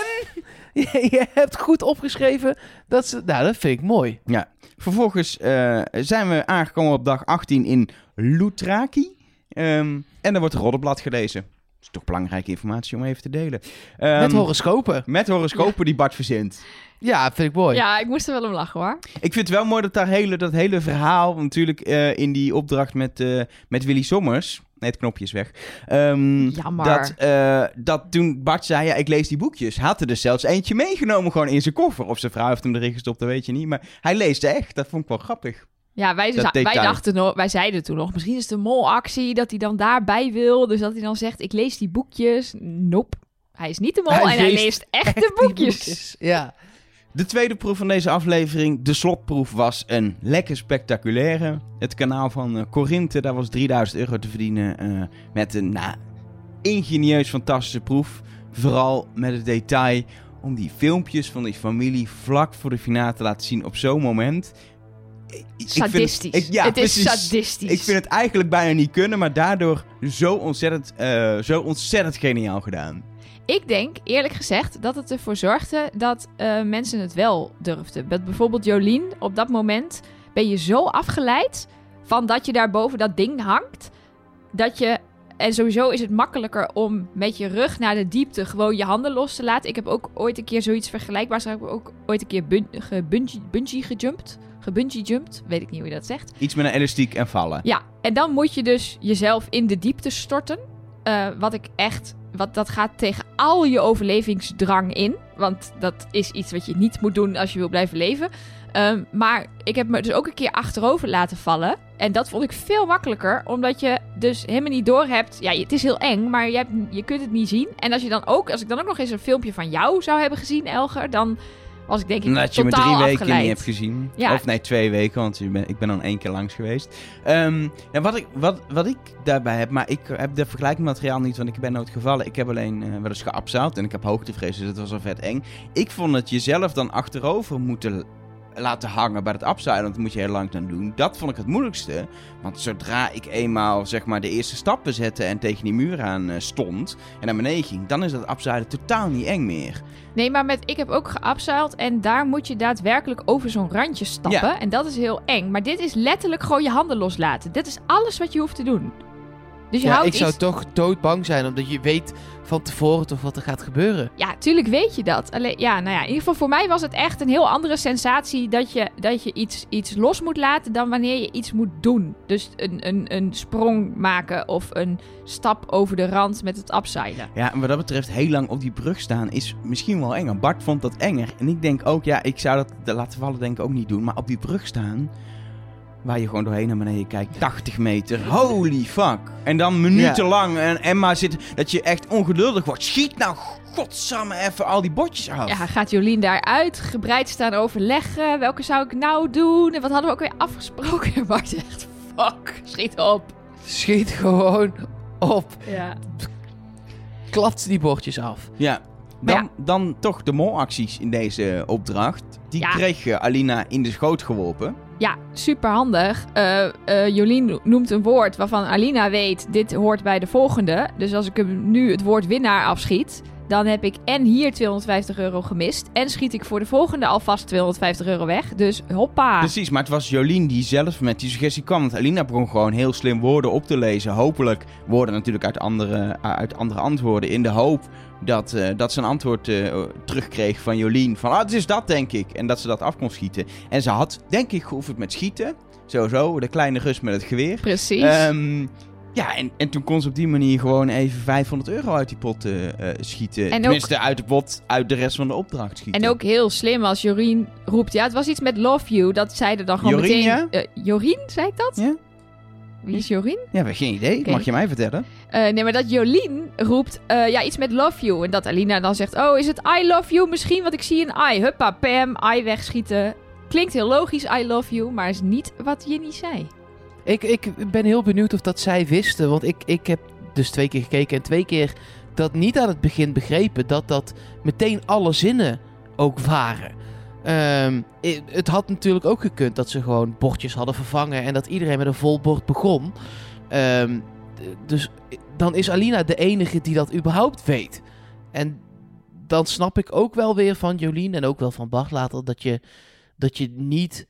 je, je hebt goed opgeschreven. Dat, ze, nou, dat vind ik mooi. Ja. Vervolgens uh, zijn we aangekomen op dag achttien in Loutraki. Um, en er wordt een roddelblad gelezen. Dat is toch belangrijke informatie om even te delen. Um, Met horoscopen. Met horoscopen ja. die Bart verzint. Ja, vind ik mooi. Ja, ik moest er wel om lachen, hoor. Ik vind het wel mooi dat daar hele, dat hele verhaal... natuurlijk uh, in die opdracht met, uh, met Willy Sommers... Nee, het knopje is weg. Um, Jammer. Dat, uh, dat toen Bart zei, ja, ik lees die boekjes... had er dus zelfs eentje meegenomen gewoon in zijn koffer. Of zijn vrouw heeft hem erin gestopt, dat weet je niet. Maar hij leesde echt. Dat vond ik wel grappig. Ja, wij, Dat wij detail. dachten nog, wij zeiden toen nog, misschien is het een molactie dat hij dan daarbij wil. Dus dat hij dan zegt, ik lees die boekjes. Nope. Hij is niet de mol Hij en hij leest leest echt de Die boekjes. boekjes. Ja. De tweede proef van deze aflevering, de slotproef, was een lekker spectaculaire. Het kanaal van uh, Corinthe, daar was drieduizend euro te verdienen uh, met een nou, ingenieus fantastische proef. Vooral met het detail om die filmpjes van die familie vlak voor de finale te laten zien op zo'n moment. Ik, ik Sadistisch. Vind het, ik, ja, het is precies. sadistisch. Ik vind het eigenlijk bijna niet kunnen, maar daardoor zo ontzettend, uh, zo ontzettend geniaal gedaan. Ik denk, eerlijk gezegd, dat het ervoor zorgde dat uh, mensen het wel durfden. Dat bijvoorbeeld Jolien, op dat moment ben je zo afgeleid van dat je daar boven dat ding hangt, dat je... En sowieso is het makkelijker om met je rug naar de diepte gewoon je handen los te laten. Ik heb ook ooit een keer zoiets vergelijkbaars. Ik heb ook ooit een keer bun- gebungee, bungee gejumpt. Gebungee jumped. Weet ik niet hoe je dat zegt. Iets met een elastiek en vallen. Ja, en dan moet je dus jezelf in de diepte storten. Uh, wat ik echt... Wat, dat gaat tegen al je overlevingsdrang in. Want dat is iets wat je niet moet doen als je wil blijven leven. Um, maar ik heb me dus ook een keer achterover laten vallen. En dat vond ik veel makkelijker. Omdat je dus helemaal niet doorhebt. Ja, het is heel eng, maar je, hebt, je kunt het niet zien. En als, je dan ook, als ik dan ook nog eens een filmpje van jou zou hebben gezien, Elger, dan was ik denk ik dat je me totaal drie weken afgeleid. niet hebt gezien. Ja. Of nee, twee weken, want ik ben, ik ben dan één keer langs geweest. Um, ja, wat, ik, wat, wat ik daarbij heb, maar ik heb de vergelijkingsmateriaal niet, want ik ben nooit gevallen. Ik heb alleen uh, wel eens geabseild en ik heb hoogtevrees, dus dat was al vet eng. Ik vond het jezelf dan achterover moeten laten hangen bij het abseilen, want dat moet je heel lang dan doen. Dat vond ik het moeilijkste, want zodra ik eenmaal zeg maar de eerste stappen zette en tegen die muur aan uh, stond en naar beneden ging, dan is dat abseilen totaal niet eng meer. Nee, maar met, ik heb ook geabseild en daar moet je daadwerkelijk over zo'n randje stappen. Ja. En dat is heel eng. Maar dit is letterlijk gewoon je handen loslaten. Dit is alles wat je hoeft te doen. Dus je ja, houdt ik zou iets... toch doodbang zijn, omdat je weet van tevoren toch wat er gaat gebeuren. Ja, tuurlijk weet je dat. Alleen, ja, nou ja, in ieder geval voor mij was het echt een heel andere sensatie dat je, dat je iets, iets los moet laten dan wanneer je iets moet doen. Dus een, een, een sprong maken of een stap over de rand met het abseilen. Ja, en wat dat betreft heel lang op die brug staan is misschien wel enger. Bart vond dat enger. En ik denk ook, ja, ik zou dat de laten vallen denk ik ook niet doen. Maar op die brug staan, waar je gewoon doorheen naar beneden kijkt, tachtig meter, holy fuck. En dan minutenlang ja. en, en maar zit, dat je echt ongeduldig wordt. Schiet nou godsamme even al die bordjes af. Ja, gaat Jolien daaruit gebreid staan overleggen? Welke zou ik nou doen? En wat hadden we ook weer afgesproken? Bart zegt, fuck, schiet op. Schiet gewoon op. Ja. Klapt die bordjes af. Ja. Dan, ja. dan toch de molacties in deze opdracht. Die ja. kreeg je Alina in de schoot geworpen. Ja, super handig. Uh, uh, Jolien noemt een woord waarvan Alina weet, dit hoort bij de volgende. Dus als ik hem nu het woord winnaar afschiet, dan heb ik en hier tweehonderdvijftig euro gemist. En schiet ik voor de volgende alvast tweehonderdvijftig euro weg. Dus hoppa. Precies, maar het was Jolien die zelf met die suggestie kwam. Want Alina begon gewoon heel slim woorden op te lezen. Hopelijk woorden natuurlijk uit andere, uit andere antwoorden. In de hoop dat, uh, dat ze een antwoord uh, terugkreeg van Jolien. Van, ah, het is dat denk ik. En dat ze dat af kon schieten. En ze had, denk ik, geoefend met schieten. Sowieso, de kleine Rus met het geweer. Precies. Um, Ja, en, en toen kon ze op die manier gewoon even vijfhonderd euro uit die pot uh, uh, schieten. En Tenminste, ook, uit de pot, uit de rest van de opdracht schieten. En ook heel slim als Jorien roept, ja, het was iets met Love You. Dat zeiden dan gewoon Jorien, meteen... Ja? Uh, Jorien, zei ik dat? Ja. Wie is Jorien? Ja, we hebben geen idee. Okay. Mag je mij vertellen? Uh, nee, maar dat Jolien roept, uh, ja, iets met Love You. En dat Alina dan zegt, oh, is het I love you misschien? Want ik zie een I. Huppa, pam, I wegschieten. Klinkt heel logisch, I love you, maar is niet wat Jenny zei. Ik, ik ben heel benieuwd of dat zij wisten. Want ik, ik heb dus twee keer gekeken en twee keer dat niet aan het begin begrepen. Dat dat meteen alle zinnen ook waren. Um, het had natuurlijk ook gekund dat ze gewoon bordjes hadden vervangen. En dat iedereen met een vol bord begon. Um, dus dan is Alina de enige die dat überhaupt weet. En dan snap ik ook wel weer van Jolien en ook wel van Bart later. Dat je, dat je niet...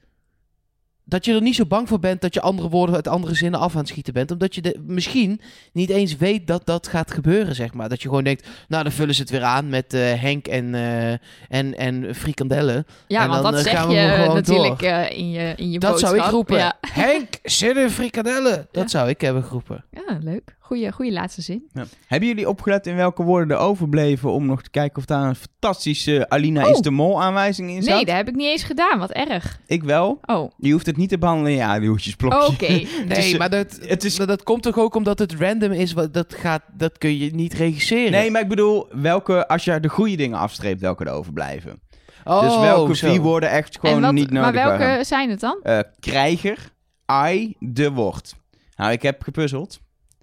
Dat je er niet zo bang voor bent dat je andere woorden uit andere zinnen af aan het schieten bent. Omdat je de, misschien niet eens weet dat dat gaat gebeuren, zeg maar. Dat je gewoon denkt, nou dan vullen ze het weer aan met uh, Henk en, uh, en, en frikandellen. Ja, en want dan, dat uh, zeg gaan we je natuurlijk uh, in je, in je dat boodschap. zou ik roepen. Ja. Henk, zin in frikandellen. Dat ja. zou ik hebben geroepen. Ja, leuk. Goeie, goeie laatste zin. Ja. Hebben jullie opgelet in welke woorden er overbleven om nog te kijken of daar een fantastische Alina oh. is de Mol aanwijzing in zat? Nee, dat heb ik niet eens gedaan. Wat erg. Ik wel. Oh. Je hoeft het niet te behandelen in je aluhoedjesblokje. Oh, oké. Okay. Nee, is, maar dat, het is, dat, dat komt toch ook omdat het random is. Dat, gaat, dat kun je niet regisseren. Nee, maar ik bedoel, welke, als je de goede dingen afstreept, welke er overblijven. Oh, dus welke zo. vier woorden echt gewoon wat, niet nodig Maar welke waren. zijn het dan? Uh, krijger, ai, de woord. Nou, ik heb gepuzzeld.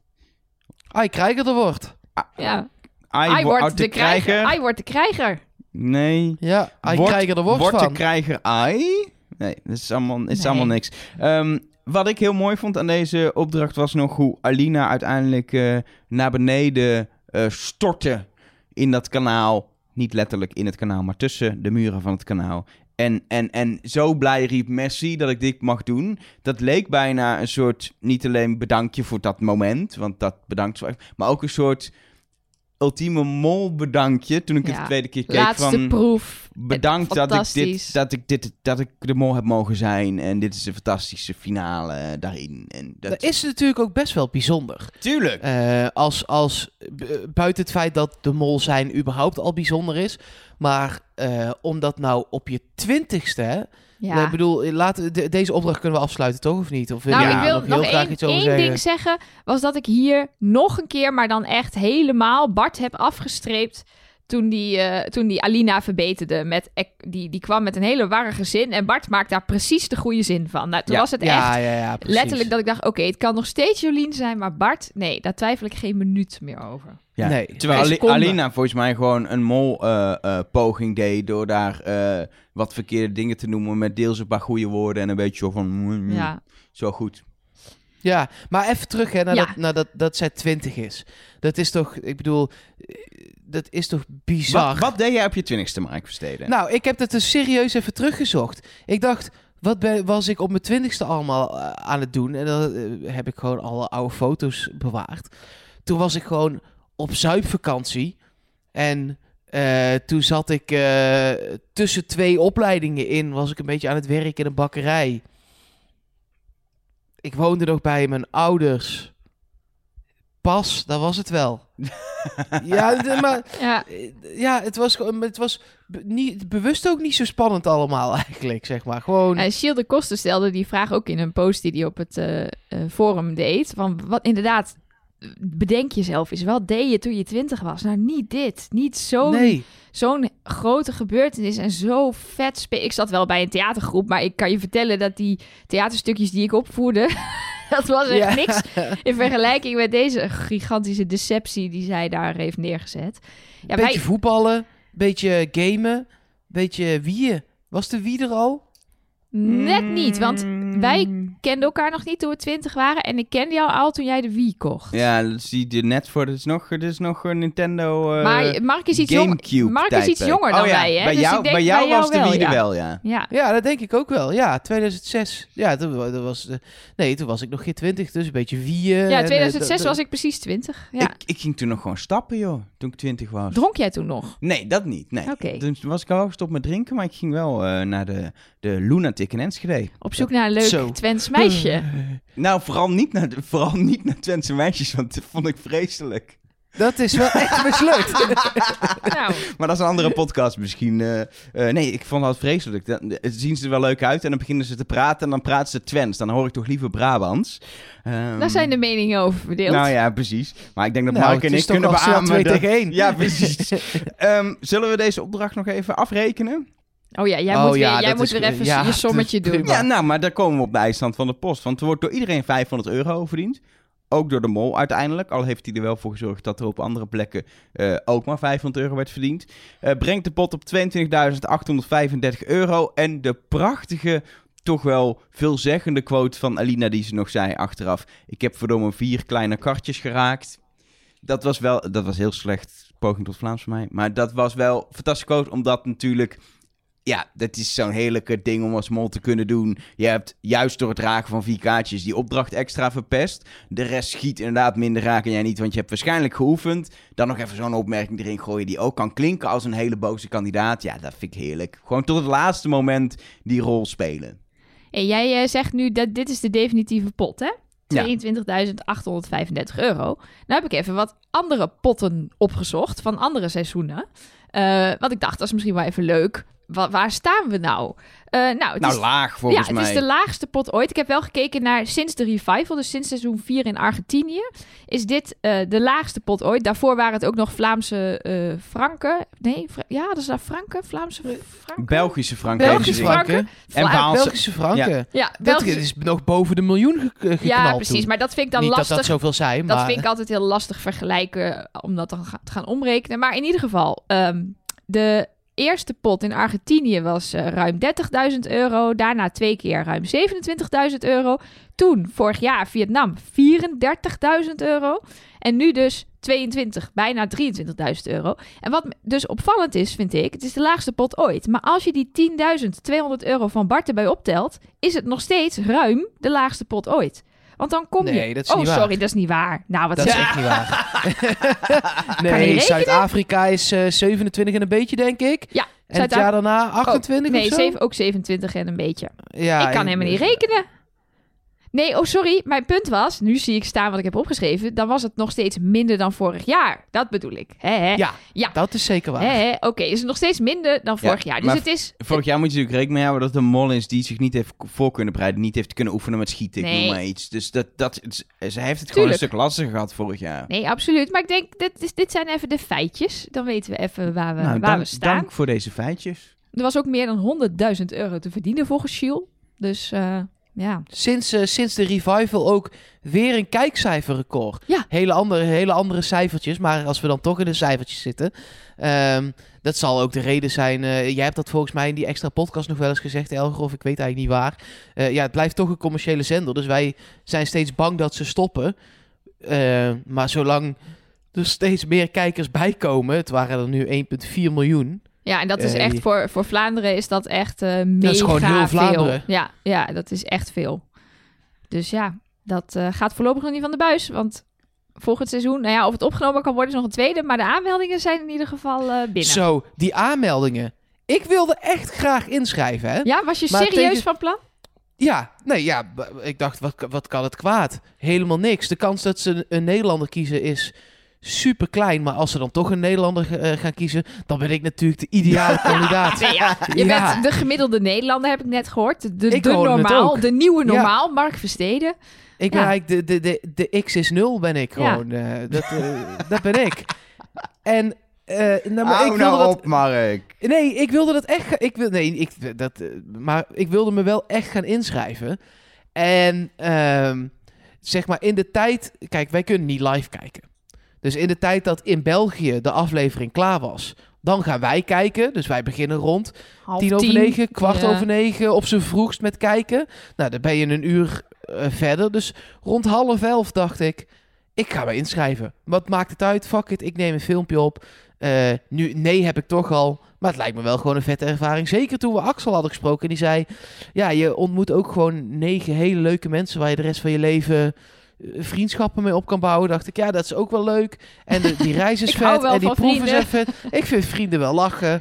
Ai, krijger de woord. Ah, ja. Ai, ai wo- wordt de, de krijger. krijger. Ai wordt de krijger. Nee. Ja, ai Word, krijger de woord wordt van. de krijger ai? nee, het is allemaal, het is Nee. allemaal niks. Um, wat ik heel mooi vond aan deze opdracht was nog hoe Alina uiteindelijk uh, naar beneden uh, stortte in dat kanaal. Niet letterlijk in het kanaal, maar tussen de muren van het kanaal. En, en, en zo blij riep Messi dat ik dit mag doen. Dat leek bijna een soort, niet alleen bedankje voor dat moment, want dat bedankt zo, maar ook een soort ultieme mol bedankje toen ik het Ja. de tweede keer keek Laatste van proef. bedankt dat ik, dit, Fantastisch. dat, ik dit, dat ik de mol heb mogen zijn en dit is een fantastische finale daarin. En dat... Dat is natuurlijk ook best wel bijzonder. Tuurlijk. Uh, als, als, b- buiten het feit dat de mol zijn überhaupt al bijzonder is. Maar uh, omdat nou op je twintigste... Hè, Ja. ik bedoel, laten, de, deze opdracht kunnen we afsluiten, toch? Of niet? Of wil Nou, je ik wil nog nog heel graag één, iets over één zeggen? ding zeggen. Was dat ik hier nog een keer, maar dan echt helemaal Bart heb afgestreept. Toen die, uh, toen die Alina verbeterde. Met, die, die kwam met een hele warrige zin. En Bart maakt daar precies de goede zin van. Nou, toen Ja. was het Ja, echt ja, ja, precies. letterlijk dat ik dacht... Oké, het kan nog steeds Jolien zijn, maar Bart... Nee, daar twijfel ik geen minuut meer over. Ja. Nee. Terwijl Geen Ali- seconde. Alina volgens mij gewoon een mol-poging deed door daar uh, wat verkeerde dingen te noemen met deels een paar goede woorden en een beetje zo van... Mm, Ja. Zo goed. Ja, maar even terug hè, naar, Ja. dat, naar dat, dat zij twintig is. Dat is toch, ik bedoel, eh, dat is toch bizar. Wat, wat deed jij op je twintigste, Mike Versteden? Nou, ik heb dat dus serieus even teruggezocht. Ik dacht, wat ben, was ik op mijn twintigste allemaal uh, aan het doen? En dan uh, heb ik gewoon alle oude foto's bewaard. Toen was ik gewoon op zuipvakantie. En uh, toen zat ik uh, tussen twee opleidingen in. Was ik een beetje aan het werk in een bakkerij. Ik woonde nog bij mijn ouders. Pas, dat was het wel. ja, d- maar Ja. ja, het was gewoon, het was be- niet, bewust ook niet zo spannend allemaal eigenlijk, zeg maar. Gewoon. En Gilles de Koster stelde die vraag ook in een post die hij op het uh, uh, forum deed. Van wat inderdaad, bedenk jezelf eens, wat deed je toen je twintig was? Nou, niet dit. Niet zo'n, nee. zo'n grote gebeurtenis en zo vet spe- Ik zat wel bij een theatergroep, maar ik kan je vertellen dat die theaterstukjes die ik opvoerde, dat was echt Ja. niks in vergelijking met deze gigantische deceptie die zij daar heeft neergezet. Ja, beetje wij- voetballen, beetje gamen, beetje wieën. Was de wie er al? Net niet, want wij Mm. kenden elkaar nog niet toen we twintig waren. En ik kende jou al toen jij de Wii kocht. Ja, dat is die de net voor. Dat is nog, dat is nog een Nintendo. Uh, maar Mark is iets, jong, GameCube Mark is iets tijdperk. jonger dan oh, ja. wij, hè? Bij Dus jou, ik denk bij jou was de wel, Wii er ja. wel, ja. Ja. Ja, dat denk ik ook wel. Ja, tweeduizend zes. Ja, toen, wa- dat was, uh, nee, toen was ik nog geen twintig, dus een beetje wieën. Ja, en, tweeduizend zes uh, d- d- was ik precies twintig. Ja. Ik, ik ging toen nog gewoon stappen, joh. Toen ik twintig was. Dronk jij toen nog? Nee, dat niet. Nee. Oké. Toen was ik al wel gestopt met drinken, maar ik ging wel uh, naar de, de Lunatic in Enschede. Op zoek naar een leuk Zo. Twents meisje. Nou, vooral niet naar, de, vooral niet naar Twentse meisjes, want dat vond ik vreselijk. Dat is wel echt mislukt. Nou, Maar dat is een andere podcast misschien. Uh, uh, nee, ik vond dat vreselijk. Dan dan zien ze er wel leuk uit en dan beginnen ze te praten en dan praten ze Twents. Dan hoor ik toch liever Brabants. Um, daar zijn de meningen over verdeeld. Nou ja, precies. Maar ik denk dat Nou, Mark het en is ik toch kunnen al snel beamen. twee dat- tegen één. Ja, precies. um, zullen we deze opdracht nog even afrekenen? Oh ja, jij Oh moet, weer, ja, jij dat moet is- weer even ja, je sommetje dat is doen. prima. Ja, nou, maar daar komen we op de eindstand van de post. Want er wordt door iedereen vijfhonderd euro verdiend. Ook door de mol uiteindelijk. Al heeft hij er wel voor gezorgd dat er op andere plekken uh, ook maar vijfhonderd euro werd verdiend. Uh, brengt de pot op tweeëntwintigduizend achthonderdvijfendertig euro. En de prachtige, toch wel veelzeggende quote van Alina die ze nog zei achteraf. Ik heb verdomme vier kleine kartjes geraakt. Dat was wel, dat was heel slecht, poging tot Vlaams voor mij. Maar dat was wel een fantastische quote, omdat natuurlijk... Ja, dat is zo'n heerlijke ding om als mol te kunnen doen. Je hebt juist door het raken van vier kaartjes die opdracht extra verpest. De rest schiet inderdaad minder raken jij niet, want je hebt waarschijnlijk geoefend. Dan nog even zo'n opmerking erin gooien die ook kan klinken als een hele boze kandidaat. Ja, dat vind ik heerlijk. Gewoon tot het laatste moment die rol spelen. En jij uh, zegt nu dat dit is de definitieve pot, hè? Ja. tweeëntwintigduizend achthonderdvijfendertig euro. Nou heb ik even wat andere potten opgezocht van andere seizoenen. Uh, want ik dacht, dat is misschien wel even leuk. Wa- waar staan we nou? Uh, nou, het Nou, is, laag volgens ja, mij. het is de laagste pot ooit. Ik heb wel gekeken naar sinds de revival, dus sinds seizoen vier in Argentinië. Is dit uh, de laagste pot ooit. Daarvoor waren het ook nog Vlaamse uh, franken. Nee, Fra- ja, dat is daar franken. Vlaamse franken. Belgische franken. Belgische heet het. franken. En Vla- Waalse- Belgische franken. Ja, Dat Belgische... is nog boven de miljoen ge- geknald Ja, precies. toen. Maar dat vind ik dan Niet lastig. dat dat zoveel zijn, maar... Dat vind ik altijd heel lastig vergelijken om dat dan ga- te gaan omrekenen. Maar in ieder geval, um, de eerste pot in Argentinië was uh, ruim dertigduizend euro. Daarna twee keer ruim zevenentwintigduizend euro. Toen, vorig jaar, Vietnam, vierendertigduizend euro. En nu dus tweeëntwintig, bijna drieëntwintigduizend euro. En wat dus opvallend is, vind ik, het is de laagste pot ooit. Maar als je die tienduizend tweehonderd euro van Bart erbij optelt, is het nog steeds ruim de laagste pot ooit. Want dan kom je... Nee, dat is oh, niet waar. sorry, dat is niet waar. Nou, wat Dat zeg is je? echt niet waar. Kan je nee, rekenen? Zuid-Afrika is uh, zevenentwintig en een beetje, denk ik. Ja, En het jaar daarna achtentwintig oh, nee, of zo? zeven, ook zevenentwintig en een beetje. Ja, ik kan helemaal niet rekenen. Nee, oh sorry, mijn punt was, nu zie ik staan wat ik heb opgeschreven, dan was het nog steeds minder dan vorig jaar. Dat bedoel ik. Hè, hè? Ja, Ja. dat is zeker waar. Hè, hè? Oké, is het nog steeds minder dan vorig Ja, jaar. Dus maar het is... Vorig jaar moet je natuurlijk rekening mee houden dat de mol is die zich niet heeft voor kunnen bereiden, niet heeft kunnen oefenen met schieten, ik Nee. noem maar iets. Dus dat, dat, ze heeft het gewoon Tuurlijk. een stuk lastiger gehad vorig jaar. Nee, absoluut. Maar ik denk, dit, is, dit zijn even de feitjes. Dan weten we even waar we, nou, waar dank, we staan. dank voor deze feitjes. Er was ook meer dan honderdduizend euro te verdienen volgens Jules. Dus uh, ja. Sinds, uh, sinds de revival ook weer een kijkcijferrecord. Ja. Hele andere, hele andere cijfertjes, maar als we dan toch in de cijfertjes zitten. Um, dat zal ook de reden zijn. Uh, jij hebt dat volgens mij in die extra podcast nog wel eens gezegd, Elger, of ik weet eigenlijk niet waar. Uh, ja, het blijft toch een commerciële zender, dus wij zijn steeds bang dat ze stoppen. Uh, maar zolang er steeds meer kijkers bijkomen, het waren er nu één komma vier miljoen... Ja, en dat is Eh, echt voor, voor Vlaanderen is dat echt uh, mega Dat is gewoon heel Vlaanderen. veel. Ja, ja, dat is echt veel. Dus ja, dat uh, gaat voorlopig nog niet van de buis. Want volgend seizoen, nou ja, of het opgenomen kan worden is nog een tweede. Maar de aanmeldingen zijn in ieder geval uh, binnen. Zo, die aanmeldingen. Ik wilde echt graag inschrijven, hè? Ja, was je Maar serieus tegen- van plan? Ja, nee, ja, b- ik dacht, wat, wat kan het kwaad? Helemaal niks. De kans dat ze een Nederlander kiezen is super klein. Maar als ze dan toch een Nederlander uh, gaan kiezen, dan ben ik natuurlijk de ideale kandidaat. Nee, ja. Je Ja. bent de gemiddelde Nederlander, heb ik net gehoord. De, de, Ik de hoorde het normaal, ook. de nieuwe Ja. normaal, Mark Versteden. Ik ben Ja. eigenlijk de, de, de, de X is nul ben ik Ja. gewoon. Uh, dat, uh, dat ben ik. En uh, nou, maar Hou ik wilde nou dat... op, Mark. Nee, ik wilde dat echt... ga- Ik wil, nee, ik, dat, eh, maar ik wilde me wel echt gaan inschrijven. En ehm, zeg maar in de tijd... Kijk, wij kunnen niet live kijken. Dus in de tijd dat in België de aflevering klaar was... Dan gaan wij kijken. Dus wij beginnen rond Half tien over tien. negen, kwart Ja. over negen... op z'n vroegst met kijken. Nou, dan ben je een uur uh, verder. Dus rond half elf dacht ik... Ik ga me inschrijven. Wat maakt het uit? Fuck it, ik neem een filmpje op. Uh, nu, nee heb ik toch al. Maar het lijkt me wel gewoon een vette ervaring. Zeker toen we Axel hadden gesproken. En die zei... Ja, je ontmoet ook gewoon negen hele leuke mensen... waar je de rest van je leven uh, vriendschappen mee op kan bouwen. Dacht ik, ja, dat is ook wel leuk. En de, die reis is Ik hou vet. wel En die van proeven zijn vrienden. vet. Ik vind vrienden wel lachen.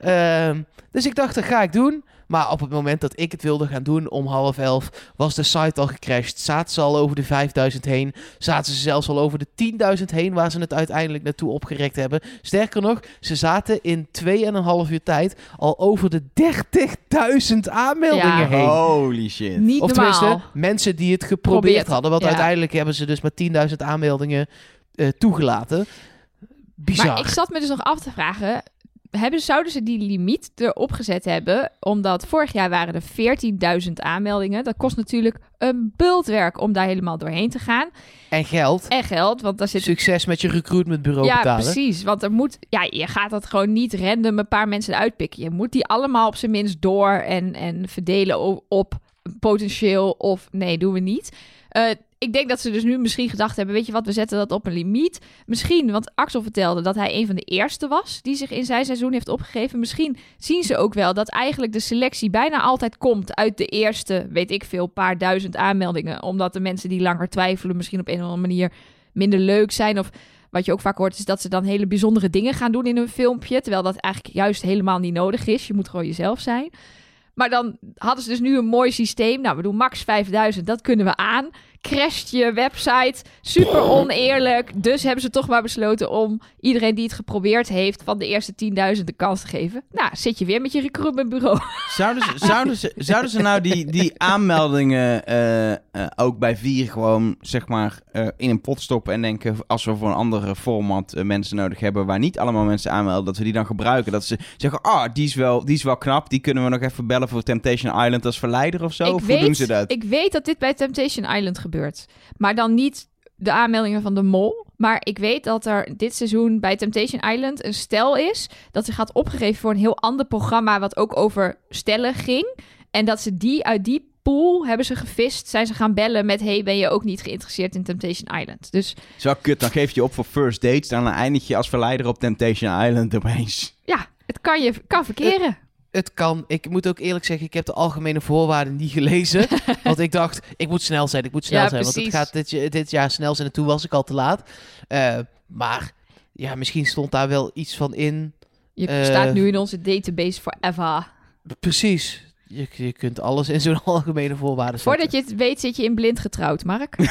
Um, dus ik dacht, dat ga ik doen. Maar op het moment dat ik het wilde gaan doen om half elf... was de site al gecrashed. Zaten ze al over de vijfduizend heen. Zaten ze zelfs al over de tienduizend heen... waar ze het uiteindelijk naartoe opgerekt hebben. Sterker nog, ze zaten in twee en een half uur tijd... al over de dertigduizend aanmeldingen Ja. heen. Holy shit. Niet Of normaal. tenminste, mensen die het geprobeerd Probeert. hadden. Want Ja. uiteindelijk hebben ze dus maar tienduizend aanmeldingen uh, toegelaten. Bizar. Maar ik zat me dus nog af te vragen... Hebben, zouden ze die limiet erop gezet hebben? Omdat vorig jaar waren er veertienduizend aanmeldingen. Dat kost natuurlijk een bultwerk om daar helemaal doorheen te gaan. En geld. En geld, want daar zit... Succes met je recruitmentbureau Ja, betalen. precies. Want er moet... Ja, je gaat dat gewoon niet random een paar mensen uitpikken. Je moet die allemaal op zijn minst door en, en verdelen o- op potentieel of nee, doen we niet. Uh, ik denk dat ze dus nu misschien gedacht hebben... weet je wat, we zetten dat op een limiet. Misschien, want Axel vertelde dat hij een van de eerste was... die zich in zijn seizoen heeft opgegeven. Misschien zien ze ook wel dat eigenlijk de selectie bijna altijd komt... uit de eerste, weet ik veel, paar duizend aanmeldingen. Omdat de mensen die langer twijfelen... misschien op een of andere manier minder leuk zijn... of wat je ook vaak hoort is dat ze dan hele bijzondere dingen gaan doen in hun filmpje... terwijl dat eigenlijk juist helemaal niet nodig is. Je moet gewoon jezelf zijn. Maar dan hadden ze dus nu een mooi systeem. Nou, we doen max vijfduizend, dat kunnen we aan. Crasht je website, super oneerlijk. Dus hebben ze toch maar besloten om iedereen die het geprobeerd heeft... van de eerste tienduizend de kans te geven. Nou, zit je weer met je recruitmentbureau. Zouden ze, zouden ze, zouden ze nou die, die aanmeldingen uh, uh, ook bij vier gewoon zeg maar uh, in een pot stoppen en denken... als we voor een andere format uh, mensen nodig hebben waar niet allemaal mensen aanmelden... dat we die dan gebruiken. Dat ze zeggen, ah, oh, die, is wel, die is wel knap. Die kunnen we nog even bellen voor Temptation Island als verleider of zo. Ik of hoe weet, doen ze dat? Ik weet dat dit bij Temptation Island gebeurt. Maar dan niet de aanmeldingen van de mol... Maar ik weet dat er dit seizoen bij Temptation Island een stel is dat zich had opgegeven voor een heel ander programma wat ook over stellen ging. En dat ze die uit die pool hebben ze gevist, zijn ze gaan bellen met hey, ben je ook niet geïnteresseerd in Temptation Island? Dus Zo kut, dan geef je op voor first dates, dan eindig je als verleider op Temptation Island opeens. ja, het kan je kan verkeren. Het kan. Ik moet ook eerlijk zeggen, ik heb de algemene voorwaarden niet gelezen. Want ik dacht, ik moet snel zijn, ik moet snel Ja, zijn. Want het precies. gaat dit, ja- dit jaar snel zijn en toen was ik al te laat. Uh, maar ja, misschien stond daar wel iets van in. Je Eh. staat nu in onze database forever. Precies. Je, je kunt alles in zo'n algemene voorwaarden zetten. Voordat je het weet zit je in blind getrouwd, Mark. Ik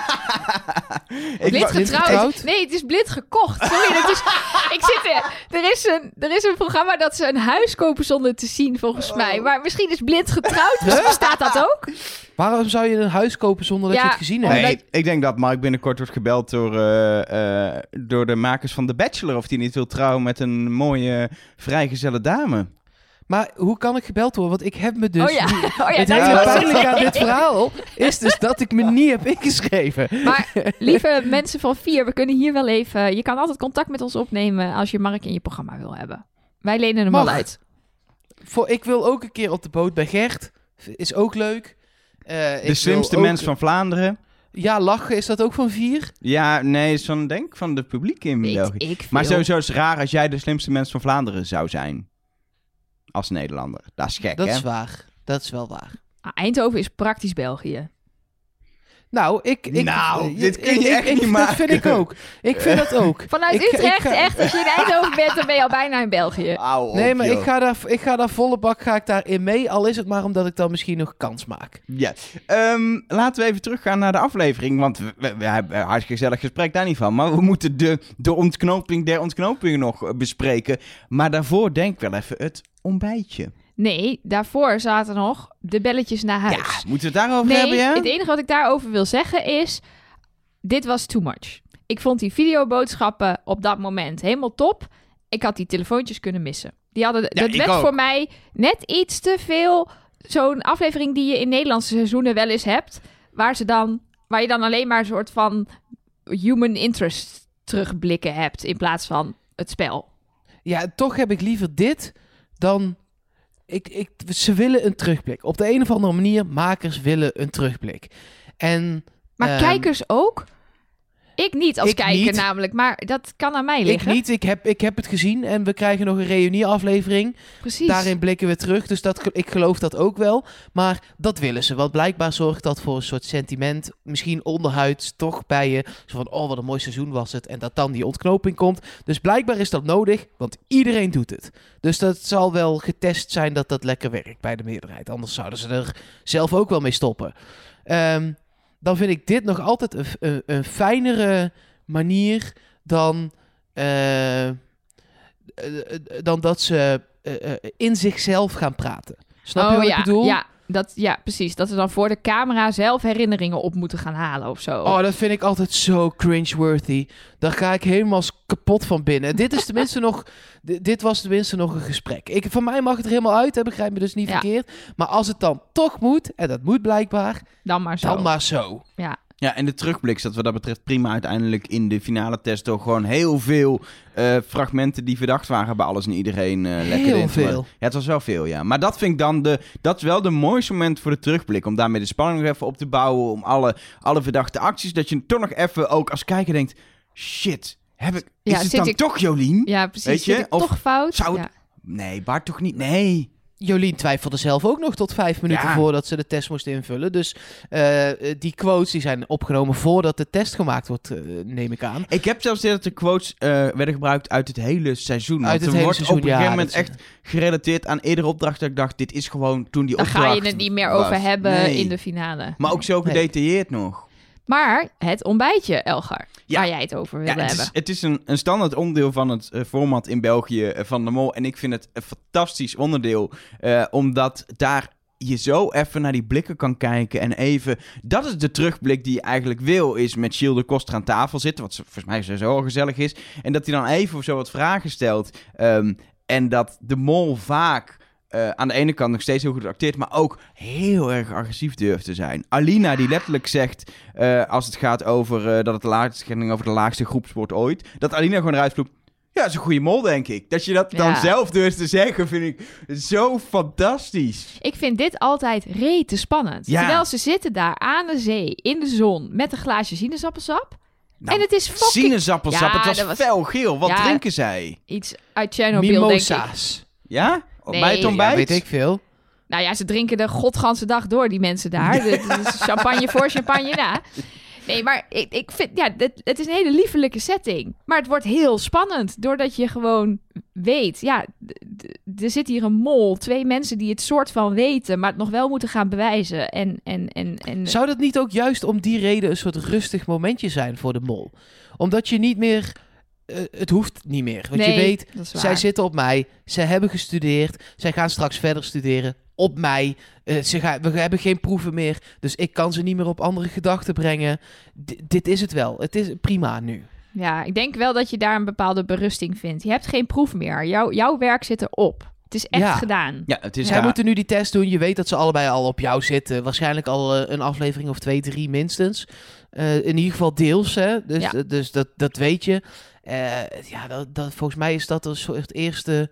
Blind wa- blind getrouwd? getrouwd? Nee, het is blind gekocht. Sorry, dat is, ik zit er. Er is, een, er is een programma dat ze een huis kopen zonder te zien, volgens mij. Maar misschien is blind getrouwd. Huh? Bestaat dat ook? Waarom zou je een huis kopen zonder dat Ja, je het gezien hebt? omdat- Nee, ik denk dat Mark binnenkort wordt gebeld door, eh, eh, door de makers van The Bachelor. Of die niet wil trouwen met een mooie vrijgezelle dame. Maar hoe kan ik gebeld worden? Want ik heb me dus... oh ja, oh ja het dat hele was pijnlijke het. aan dit verhaal is dus dat ik me niet heb ingeschreven. Maar lieve mensen van Vier, we kunnen hier wel even... Je kan altijd contact met ons opnemen als je Mark in je programma wil hebben. Wij lenen hem Mag. al uit. Voor, ik wil ook een keer op de boot bij Gert. Is ook leuk. Eh, ik De wil slimste ook- mens van Vlaanderen. Ja, lachen, is dat ook van Vier? Ja, nee, is van, denk van de publiek in Weet België. ik veel. Maar sowieso is het raar als jij de slimste mens van Vlaanderen zou zijn. Als Nederlander. Dat is gek, Dat hè? is waar. Dat is wel waar. Ah, Eindhoven is praktisch België. Nou, ik... ik Nou, eh, dit kun je ik- echt ik- niet Dat maken. vind ik ook. Ik vind dat ook. Vanuit Ik- ik Utrecht, ga- echt, als je in Eindhoven bent, dan ben je al bijna in België. Hou op, Nee, maar joh. ik ga, daar, ik ga daar volle bak ga ik daarin mee. Al is het maar omdat ik dan misschien nog kans maak. Ja. Ehm, laten we even teruggaan naar de aflevering. Want we, we, we hebben een hartstikke gezellig gesprek daar niet van. Maar we moeten de, de ontknoping der ontknopingen nog eh, bespreken. Maar daarvoor denk wel even het ontbijtje. Nee, daarvoor zaten nog de belletjes naar huis. Ja, moeten we het daarover nee, hebben, ja? het enige wat ik daarover wil zeggen is... Dit was too much. Ik vond die videoboodschappen op dat moment helemaal top. Ik had die telefoontjes kunnen missen. Die hadden, Ja, dat ik werd ook. voor mij net iets te veel... Zo'n aflevering die je in Nederlandse seizoenen wel eens hebt... Waar, ze dan, waar je dan alleen maar een soort van human interest terugblikken hebt... in plaats van het spel. Ja, toch heb ik liever dit dan... Ik, ik, ze willen een terugblik. Op de een of andere manier, makers willen een terugblik. En... Maar Ehm, kijkers ook? Ik niet als ik kijker niet. namelijk, maar dat kan aan mij Ik liggen. niet, ik heb, ik heb het gezien en we krijgen nog een reunieaflevering. Precies. Daarin blikken we terug, dus dat, ik geloof dat ook wel. Maar dat willen ze, want blijkbaar zorgt dat voor een soort sentiment. Misschien onderhuids toch bij je. Zo van, oh wat een mooi seizoen was het. En dat dan die ontknoping komt. Dus blijkbaar is dat nodig, want iedereen doet het. Dus dat zal wel getest zijn dat dat lekker werkt bij de meerderheid. Anders zouden ze er zelf ook wel mee stoppen. Ehm... dan vind ik dit nog altijd een, een, een fijnere manier dan, uh, uh, dan dat ze uh, uh, in zichzelf gaan praten. Snap oh, je wat ja, ik bedoel? Ja, dat, ja, precies. Dat ze dan voor de camera zelf herinneringen op moeten gaan halen of zo. Oh, dat vind ik altijd zo cringe-worthy. Daar ga ik helemaal kapot van binnen. Dit is tenminste nog... D- dit was tenminste nog een gesprek. Ik, van mij mag het er helemaal uit, hè, begrijp me dus niet Ja. verkeerd. Maar als het dan toch moet, en dat moet blijkbaar, Dan maar zo. dan maar zo. Ja. Ja, en de terugblik zat wat dat betreft prima uiteindelijk in de finale test door gewoon heel veel uh, fragmenten die verdacht waren bij alles en iedereen uh, lekker Heel in te veel. worden. Ja, het was wel veel, ja. Maar dat vind ik dan de, dat is wel de mooiste moment voor de terugblik. Om daarmee de spanning nog even op te bouwen. Om alle, alle verdachte acties. Dat je toch nog even ook als kijker denkt, shit, heb ik, is Ja, het zit dan ik- toch Jolien? Ja, precies. Weet je? Zit ik Of toch fout? zou het- Ja. Nee, Bart toch niet? Nee. Jolien twijfelde zelf ook nog tot vijf minuten Ja. voordat ze de test moest invullen. Dus uh, die quotes die zijn opgenomen voordat de test gemaakt wordt, uh, neem ik aan. Ik heb zelfs idee dat de quotes uh, werden gebruikt uit het hele seizoen. Uit Want het er hele wordt seizoen, op een ja, gegeven moment dat is- echt gerelateerd aan eerdere opdrachten. Dat ik dacht, dit is gewoon toen die Daar opdracht ga je het niet meer was. over hebben Nee. in de finale. Maar ook zo Nee. gedetailleerd nog. Maar het ontbijtje, Elgar, Ja. waar jij het over wilde Ja, het hebben. is, het is een, een standaard onderdeel van het uh, format in België uh, van de Mol. En ik vind het een fantastisch onderdeel. Uh, omdat daar je zo even naar die blikken kan kijken. En even... Dat is de terugblik die je eigenlijk wil. Is met Gilles de Koster aan tafel zitten. Wat volgens mij sowieso al gezellig is. En dat hij dan even of zo wat vragen stelt. Um, en dat de Mol vaak... uh, aan de ene kant nog steeds heel goed acteert, maar ook heel erg agressief durft te zijn. Alina die letterlijk zegt, uh, als het gaat over uh, dat het de laagste, ging over de laagste groepsport ooit, dat Alina gewoon eruit vloept. Ja, dat is een goede mol, denk ik. Dat je dat ja. dan zelf durft te zeggen, vind ik zo fantastisch. Ik vind dit altijd rete spannend. Ja. Terwijl ze zitten daar aan de zee, in de zon, met een glaasje sinaasappelsap. Nou, en het is fucking... Sinaasappelsap, ja, het was, was fel geel. Wat ja, drinken zij? Iets uit Chernobyl, denk ik. Ja? Nee. Bij het ontbijt? Ja, weet ik veel. Nou ja, ze drinken de godganse dag door, die mensen daar. Dus champagne voor, champagne na. Nee, maar ik, ik vind, ja, het, het is een hele liefelijke setting. Maar het wordt heel spannend, doordat je gewoon weet, ja, er zit hier een mol, twee mensen die het soort van weten, maar het nog wel moeten gaan bewijzen. En, en, en, en... Zou dat niet ook juist om die reden een soort rustig momentje zijn voor de mol? Omdat je niet meer... Uh, het hoeft niet meer. Want nee, je weet, zij zitten op mij, zij hebben gestudeerd, zij gaan straks verder studeren op mij. Uh, ze gaan, we hebben geen proeven meer, dus ik kan ze niet meer op andere gedachten brengen. D- dit is het wel. Het is prima nu. Ja, ik denk wel dat je daar een bepaalde berusting vindt. Je hebt geen proef meer. Jouw, jouw werk zit erop. Het is echt ja. gedaan. Ja, het is Zij ja. moeten nu die test doen. Je weet dat ze allebei al op jou zitten. Waarschijnlijk al uh, een aflevering of twee, drie minstens. Uh, in ieder geval deels. Hè? Dus, ja. uh, dus dat, dat weet je. Uh, ja, dat, dat, volgens mij is dat een soort eerste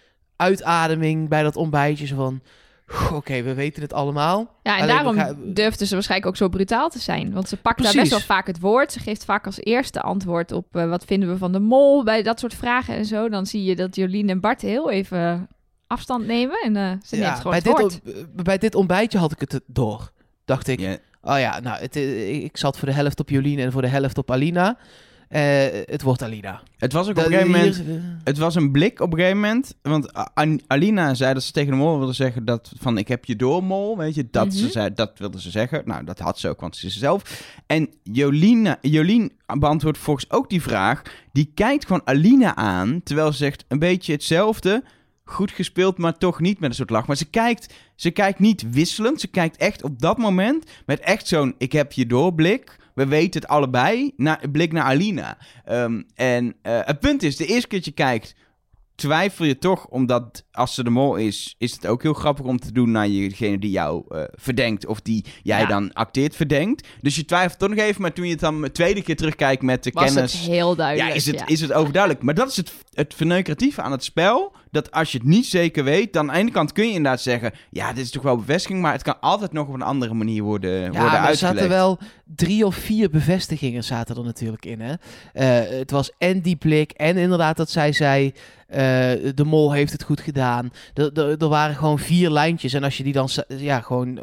uitademing bij dat ontbijtje. Zo van, oké, okay, we weten het allemaal. Ja, en Alleen daarom ga... durfde ze waarschijnlijk ook zo brutaal te zijn. Want ze pakt Precies. daar best wel vaak het woord. Ze geeft vaak als eerste antwoord op uh, wat vinden we van de mol. Bij dat soort vragen en zo. Dan zie je dat Jolien en Bart heel even afstand nemen. En uh, ze neemt ja, gewoon bij het dit, woord. Bij dit ontbijtje had ik het door. Dacht ik, Yeah. oh ja, nou, het, ik zat voor de helft op Jolien en voor de helft op Alina. Uh, het wordt Alina. Het was ook dat, op een gegeven moment... Hier, uh... Het was een blik op een gegeven moment. Want Alina zei dat ze tegen de mol wilde zeggen dat van ik heb je door, mol. Weet je, dat, mm-hmm. ze zei, dat wilde ze zeggen. Nou, dat had ze ook, want ze is zelf. En Jolien, Jolien beantwoordt volgens ook die vraag. Die kijkt gewoon Alina aan, terwijl ze zegt een beetje hetzelfde. Goed gespeeld, maar toch niet met een soort lach. Maar ze kijkt, ze kijkt niet wisselend. Ze kijkt echt op dat moment met echt zo'n ik heb je door blik. We weten het allebei. Na, blik naar Alina. Um, en uh, het punt is, de eerste keer dat je kijkt, twijfel je toch, omdat als ze de mol is, is het ook heel grappig om te doen naar degene die jou uh, verdenkt, of die jij ja. dan acteert verdenkt. Dus je twijfelt toch nog even, maar toen je het dan de tweede keer terugkijkt met de Was kennis... het heel duidelijk. Ja, is het, ja. is het overduidelijk. Maar dat is het, het verneukeratieve aan het spel, dat als je het niet zeker weet, dan aan de ene kant kun je inderdaad zeggen, ja, dit is toch wel bevestiging, maar het kan altijd nog op een andere manier worden, ja, worden uitgelegd. Ja, er zaten wel drie of vier bevestigingen zaten er natuurlijk in, hè. Uh, het was en die blik, en inderdaad dat zij zei, uh, de mol heeft het goed gedaan. Er, er, er waren gewoon vier lijntjes, en als je die dan ja, gewoon uh,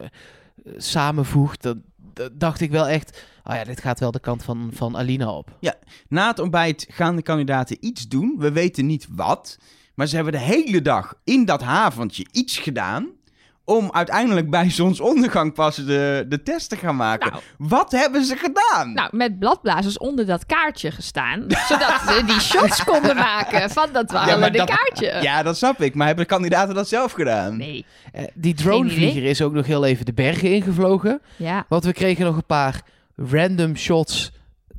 samenvoegt, dan, dan dacht ik wel echt, oh ja, dit gaat wel de kant van, van Alina op. Ja, na het ontbijt gaan de kandidaten iets doen. We weten niet wat. Maar ze hebben de hele dag in dat haventje iets gedaan om uiteindelijk bij zonsondergang pas de, de test te gaan maken. Nou, wat hebben ze gedaan? Nou, met bladblazers onder dat kaartje gestaan, zodat ze die shots konden maken van dat warme ja, kaartje. Ja, dat snap ik. Maar hebben de kandidaten dat zelf gedaan? Nee. Uh, die dronevlieger is ook nog heel even de bergen ingevlogen. Ja. Want we kregen nog een paar random shots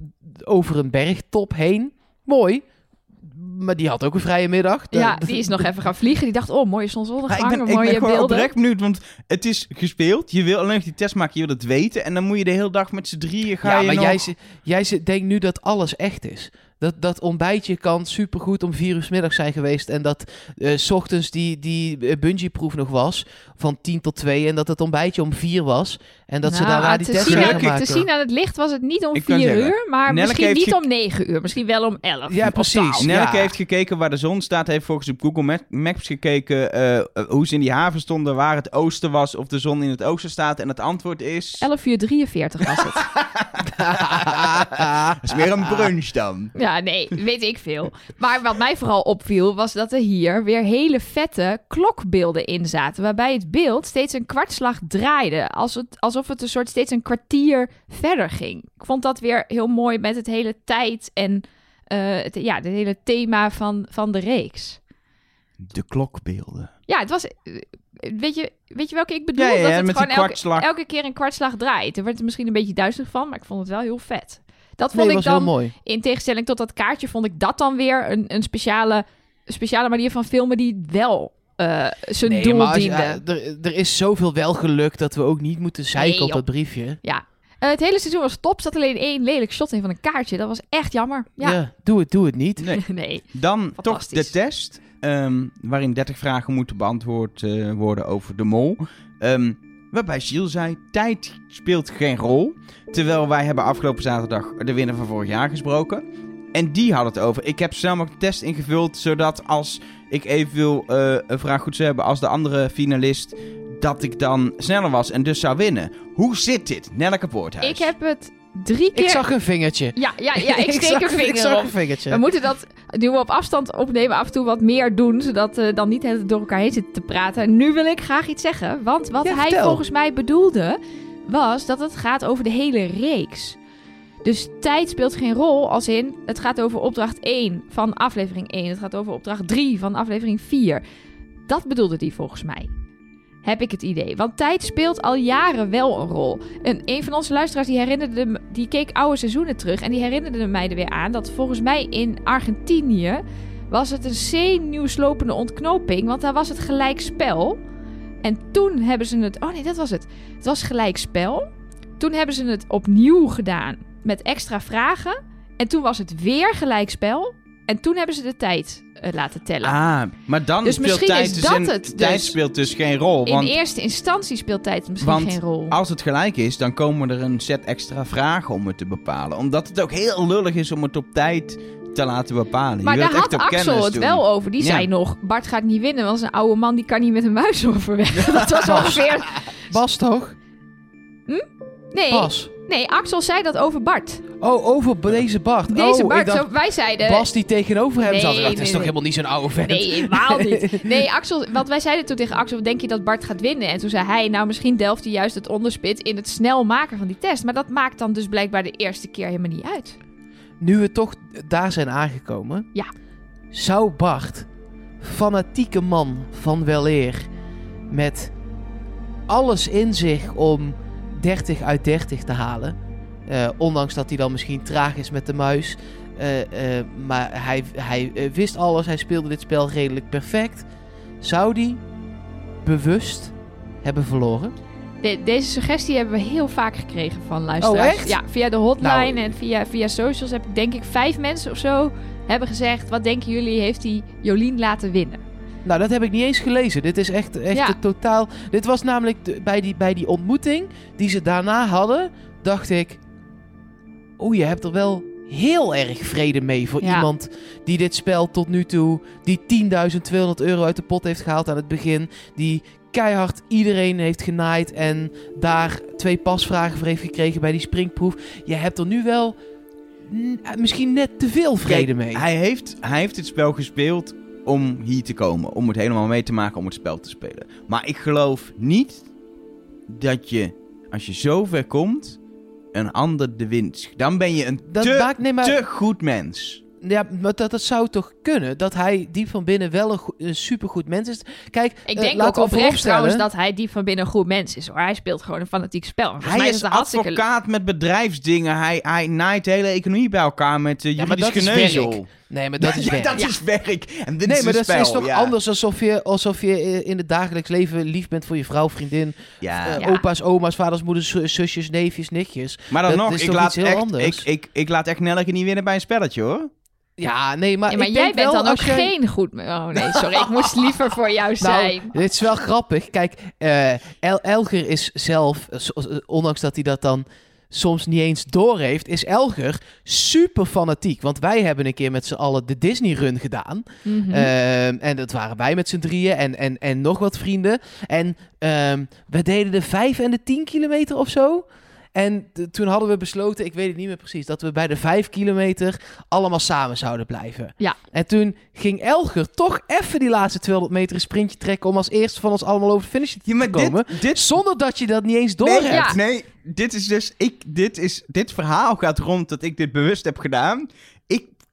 over een bergtop heen. Mooi. Maar die had ook een vrije middag. Ja, die is nog even gaan vliegen. Die dacht, oh, mooie zonsondergang, ja, ik ben, mooie ik ben gewoon beelden. oprecht benieuwd, want het is gespeeld. Je wil alleen nog die test maken, je wil het weten. En dan moet je de hele dag met z'n drieën gaan. Ja, je maar nog... jij, jij denkt nu dat alles echt is. Dat, dat ontbijtje kan supergoed om vier uur 's middag zijn geweest. En dat uh, 's ochtends die, die uh, bungee-proef nog was. Van tien tot twee. En dat het ontbijtje om vier was. En dat nou, ze daarna die test gaan maken. Te zien aan het licht was het niet om ik vier uur. Maar Nelleke misschien niet ge- om negen uur. Misschien wel om elf. Ja, precies. Nelleke ja. heeft gekeken waar de zon staat. Heeft volgens op Google Maps gekeken uh, uh, hoe ze in die haven stonden. Waar het oosten was. Of de zon in het oosten staat. En het antwoord is... elf uur drieënveertig was het. Dat is weer een brunch dan. Ja, nee, weet ik veel. Maar wat mij vooral opviel, was dat er hier weer hele vette klokbeelden in zaten. Waarbij het beeld steeds een kwartslag draaide. Als het, alsof het een soort steeds een kwartier verder ging. Ik vond dat weer heel mooi met het hele tijd en uh, het, ja, het hele thema van, van de reeks. De klokbeelden. Ja, het was... Weet je, weet je welke ik bedoel? Ja, ja, ja, dat het met gewoon die elke, elke keer een kwartslag draait. Er werd er misschien een beetje duizelig van, maar ik vond het wel heel vet. Dat nee, vond was ik dan, heel mooi. In tegenstelling tot dat kaartje, vond ik dat dan weer een, een speciale, speciale manier van filmen die wel uh, zijn Nee, doel maar als je- diende. uh, er, er is zoveel wel gelukt dat we ook niet moeten zeiken Nee, op dat briefje. Ja. Uh, het hele seizoen was top. Er zat alleen één lelijk shot in van een kaartje. Dat was echt jammer. Ja. Ja, doe het, doe het niet. Nee. nee. Dan toch Fantastisch. de test, um, waarin dertig vragen moeten beantwoord uh, worden over de mol. Um, waarbij Gilles zei, tijd speelt geen rol. Terwijl wij hebben afgelopen zaterdag de winnaar van vorig jaar gesproken. En die had het over. Ik heb snel nog de test ingevuld, zodat als ik evenveel uh, een vraag goed zou hebben als de andere finalist, dat ik dan sneller was en dus zou winnen. Hoe zit dit, Nelleke Poorthuis? Ik heb het drie keer... Ik zag een vingertje. Ja, ja, ja ik steek zag, een vinger Ik zag op. een vingertje. We moeten dat, nu we op afstand opnemen, af en toe wat meer doen. Zodat we uh, dan niet het door elkaar heen zitten te praten. Nu wil ik graag iets zeggen. Want wat Ja, hij vertel. volgens mij bedoelde, was dat het gaat over de hele reeks. Dus tijd speelt geen rol, als in het gaat over opdracht één van aflevering één. Het gaat over opdracht drie van aflevering vier. Dat bedoelde hij volgens mij. Heb ik het idee. Want tijd speelt al jaren wel een rol. En een van onze luisteraars die herinnerde me, die keek oude seizoenen terug. En die herinnerde mij er weer aan dat volgens mij in Argentinië was het een zenuwslopende ontknoping. Want daar was het gelijkspel. En toen hebben ze het... Oh nee, dat was het. Het was gelijkspel. Toen hebben ze het opnieuw gedaan met extra vragen. En toen was het weer gelijkspel. En toen hebben ze de tijd uh, laten tellen. Ah, maar dan Dus speelt misschien tijd is dus dat een- het tijd dus. speelt dus geen rol. In Want eerste instantie speelt tijd misschien Want geen rol. als het gelijk is, dan komen er een set extra vragen om het te bepalen. Omdat het ook heel lullig is om het op tijd te laten bepalen. Maar Je daar wilt echt had op Axel kennis het doen. wel over. Die Ja. zei nog, Bart gaat niet winnen, want zijn oude man die kan niet met een muis overweg. Dat was ongeveer... Bas toch? Nee, Bas. nee, Axel zei dat over Bart. Oh, over deze Bart. Deze oh, Bart, ik dacht, zo, wij zeiden... Bas die tegenover hem Nee, zat. Ik dacht, dat nee, is toch nee. helemaal niet zo'n oude vent? Nee, helemaal niet. Nee, Axel, want wij zeiden toen tegen Axel, denk je dat Bart gaat winnen? En toen zei hij, nou misschien delft hij juist het onderspit in het snel maken van die test. Maar dat maakt dan dus blijkbaar de eerste keer helemaal niet uit. Nu we toch daar zijn aangekomen. Ja. Zou Bart, fanatieke man van weleer, met alles in zich om dertig uit dertig te halen. Uh, ondanks dat hij dan misschien traag is met de muis. Uh, uh, maar hij, hij uh, wist alles. Hij speelde dit spel redelijk perfect. Zou die bewust hebben verloren? De, deze suggestie hebben we heel vaak gekregen van luisteraars. Oh, echt? Ja, via de hotline Nou, en via, via socials heb ik denk ik vijf mensen of zo hebben gezegd, wat denken jullie, heeft hij Jolien laten winnen? Nou, dat heb ik niet eens gelezen. Dit is echt, echt Ja. een totaal... Dit was namelijk de- bij, die, bij die ontmoeting die ze daarna hadden, dacht ik... Oh, je hebt er wel heel erg vrede mee voor Ja. iemand die dit spel tot nu toe... die tienduizend tweehonderd euro uit de pot heeft gehaald aan het begin. Die keihard iedereen heeft genaaid en daar twee pasvragen voor heeft gekregen bij die springproef. Je hebt er nu wel mm, misschien net te veel vrede Kijk, mee. Hij heeft, hij heeft het spel gespeeld om hier te komen. Om het helemaal mee te maken, om het spel te spelen. Maar ik geloof niet dat je, als je zo ver komt, een ander de winst. Dan ben je een Dat te, maakt- nee, maar- te goed mens. Ja, maar dat, dat zou toch kunnen? Dat hij diep van binnen wel een, go- een supergoed mens is. Kijk, Ik eh, denk ook laten we oprecht vooropstellen- trouwens dat hij diep van binnen een goed mens is hoor. Hij speelt gewoon een fanatiek spel. Volgens mij Hij is het een hartstikke- advocaat met bedrijfsdingen. Hij, hij naait de hele economie bij elkaar met uh, Ja, maar juridisch dat is geneuzel. werk. Nee, maar dat is Ja, werk. dat Ja. is werk. En dit Nee, is maar een dat spel. is toch ja. anders alsof je, alsof je eh, in het dagelijks leven lief bent voor je vrouw, vriendin, Ja. eh, Ja. opa's, oma's, vaders, moeders, zu- zusjes, neefjes, nichtjes. Maar dan Dat nog, is ik toch laat, iets heel echt, anders? ik, ik, ik laat echt Nelleke niet winnen bij een spelletje hoor. Ja, nee, maar, Ja, maar ik jij denk bent wel dan ook als jij- geen goed... Oh nee, sorry. Ik moest liever voor jou zijn. Nou, dit is wel grappig. Kijk, eh, El- Elger is zelf, eh, so- eh, ondanks dat hij dat dan soms niet eens doorheeft, is Elger super fanatiek. Want wij hebben een keer met z'n allen de Disney Run gedaan. Mhm. Ehm, en dat waren wij met z'n drieën en, en, en nog wat vrienden. En ehm, we deden de vijf en de tien kilometer of zo. En t- toen hadden we besloten, ik weet het niet meer precies, dat we bij de vijf kilometer allemaal samen zouden blijven. Ja. En toen ging Elger toch even die laatste tweehonderd meter een sprintje trekken om als eerste van ons allemaal over de finish te Ja, maar komen. dit, dit Zonder dat je dat niet eens door nee, hebt. Ja. nee, dit is dus, ik, dit is, dit verhaal gaat rond dat ik dit bewust heb gedaan. Ik,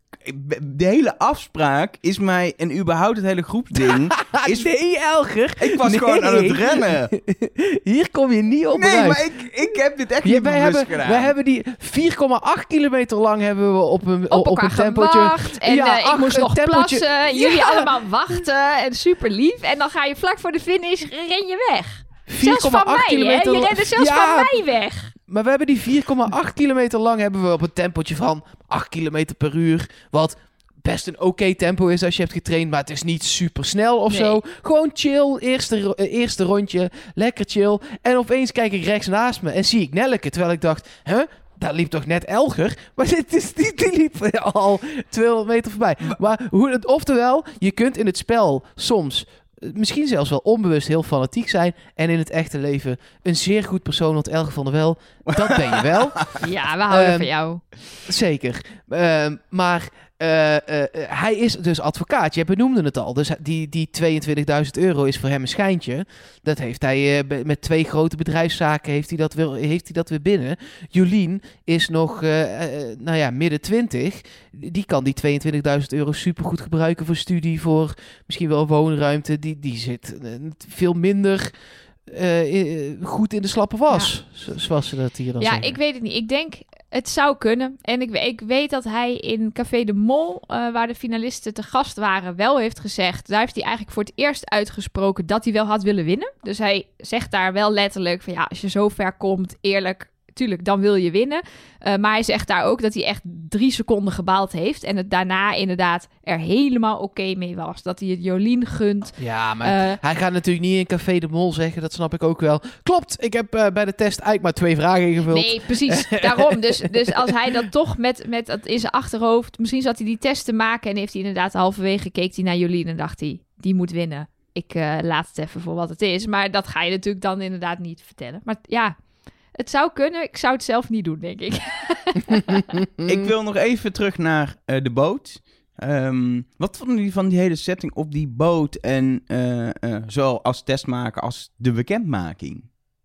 De hele afspraak is mij, en überhaupt het hele groepsding... is... Nee, Elger. Ik was nee. gewoon aan het rennen. Hier kom je niet op Nee, uit. maar ik, ik heb dit echt Ja, niet wij bewust hebben, gedaan. wij hebben die vier komma acht kilometer lang hebben we op een, Op op elkaar een tempootje. gewacht. En Ja, eh, ik ach, moest een nog tempootje. plassen. Jullie Ja. allemaal wachten. En super lief. En dan ga je vlak voor de finish, ren je weg. vier Zelfs komma van acht mij, hè? kilometer Je lang. rende zelfs Ja, van mij weg. Maar we hebben die vier komma acht kilometer lang hebben we op een tempootje van acht kilometer per uur. Wat best een oké tempo is als je hebt getraind, maar het is niet super snel of Nee. zo. Gewoon chill, eerste, ro- eh, eerste rondje, lekker chill. En opeens kijk ik rechts naast me en zie ik Nelleke, terwijl ik dacht, huh? Daar liep toch net Elger? Maar dit is, die, die liep al tweehonderd meter voorbij. Maar hoe het, oftewel, je kunt in het spel soms eh, misschien zelfs wel onbewust heel fanatiek zijn en in het echte leven een zeer goed persoon, want Elger van der Wel, dat ben je wel. Ja, we houden Ehm, van jou. Zeker. Ehm, maar eh, eh, eh, hij is dus advocaat. Je benoemde het al. Dus die, die tweeëntwintigduizend euro is voor hem een schijntje. Dat heeft hij eh, be- met twee grote bedrijfszaken heeft hij dat weer, heeft hij dat weer binnen. Jolien is nog, eh, eh, nou ja, midden twintig. Die kan die tweeëntwintigduizend euro supergoed gebruiken voor studie, voor misschien wel woonruimte. Die, die zit eh, veel minder eh, i- goed in de slappe was. zo- Zoals ze dat hier dan Ja, zeggen. ik weet het niet. Ik denk, het zou kunnen. En ik, ik weet dat hij in Café de Mol, uh, waar de finalisten te gast waren, wel heeft gezegd. Daar heeft hij eigenlijk voor het eerst uitgesproken dat hij wel had willen winnen. Dus hij zegt daar wel letterlijk van ja, als je zo ver komt, eerlijk, tuurlijk, dan wil je winnen. Uh, maar hij zegt daar ook dat hij echt drie seconden gebaald heeft. En het daarna inderdaad er helemaal oké okay mee was. Dat hij het Jolien gunt. Ja, maar Uh, hij gaat natuurlijk niet in Café de Mol zeggen, dat snap ik ook wel. Klopt, ik heb uh, bij de test eigenlijk maar twee vragen ingevuld. Nee, precies. Daarom. Dus, dus als hij dat toch met, met dat in zijn achterhoofd... Misschien zat hij die test te maken en heeft hij inderdaad halverwege keek hij naar Jolien en dacht hij, die moet winnen. Ik uh, laat het even voor wat het is. Maar dat ga je natuurlijk dan inderdaad niet vertellen. Maar ja, het zou kunnen. Ik zou het zelf niet doen, denk ik. Ik wil nog even terug naar uh, de boot. Um, wat vonden jullie van die hele setting op die boot en uh, uh, zowel als testmaken als de bekendmaking?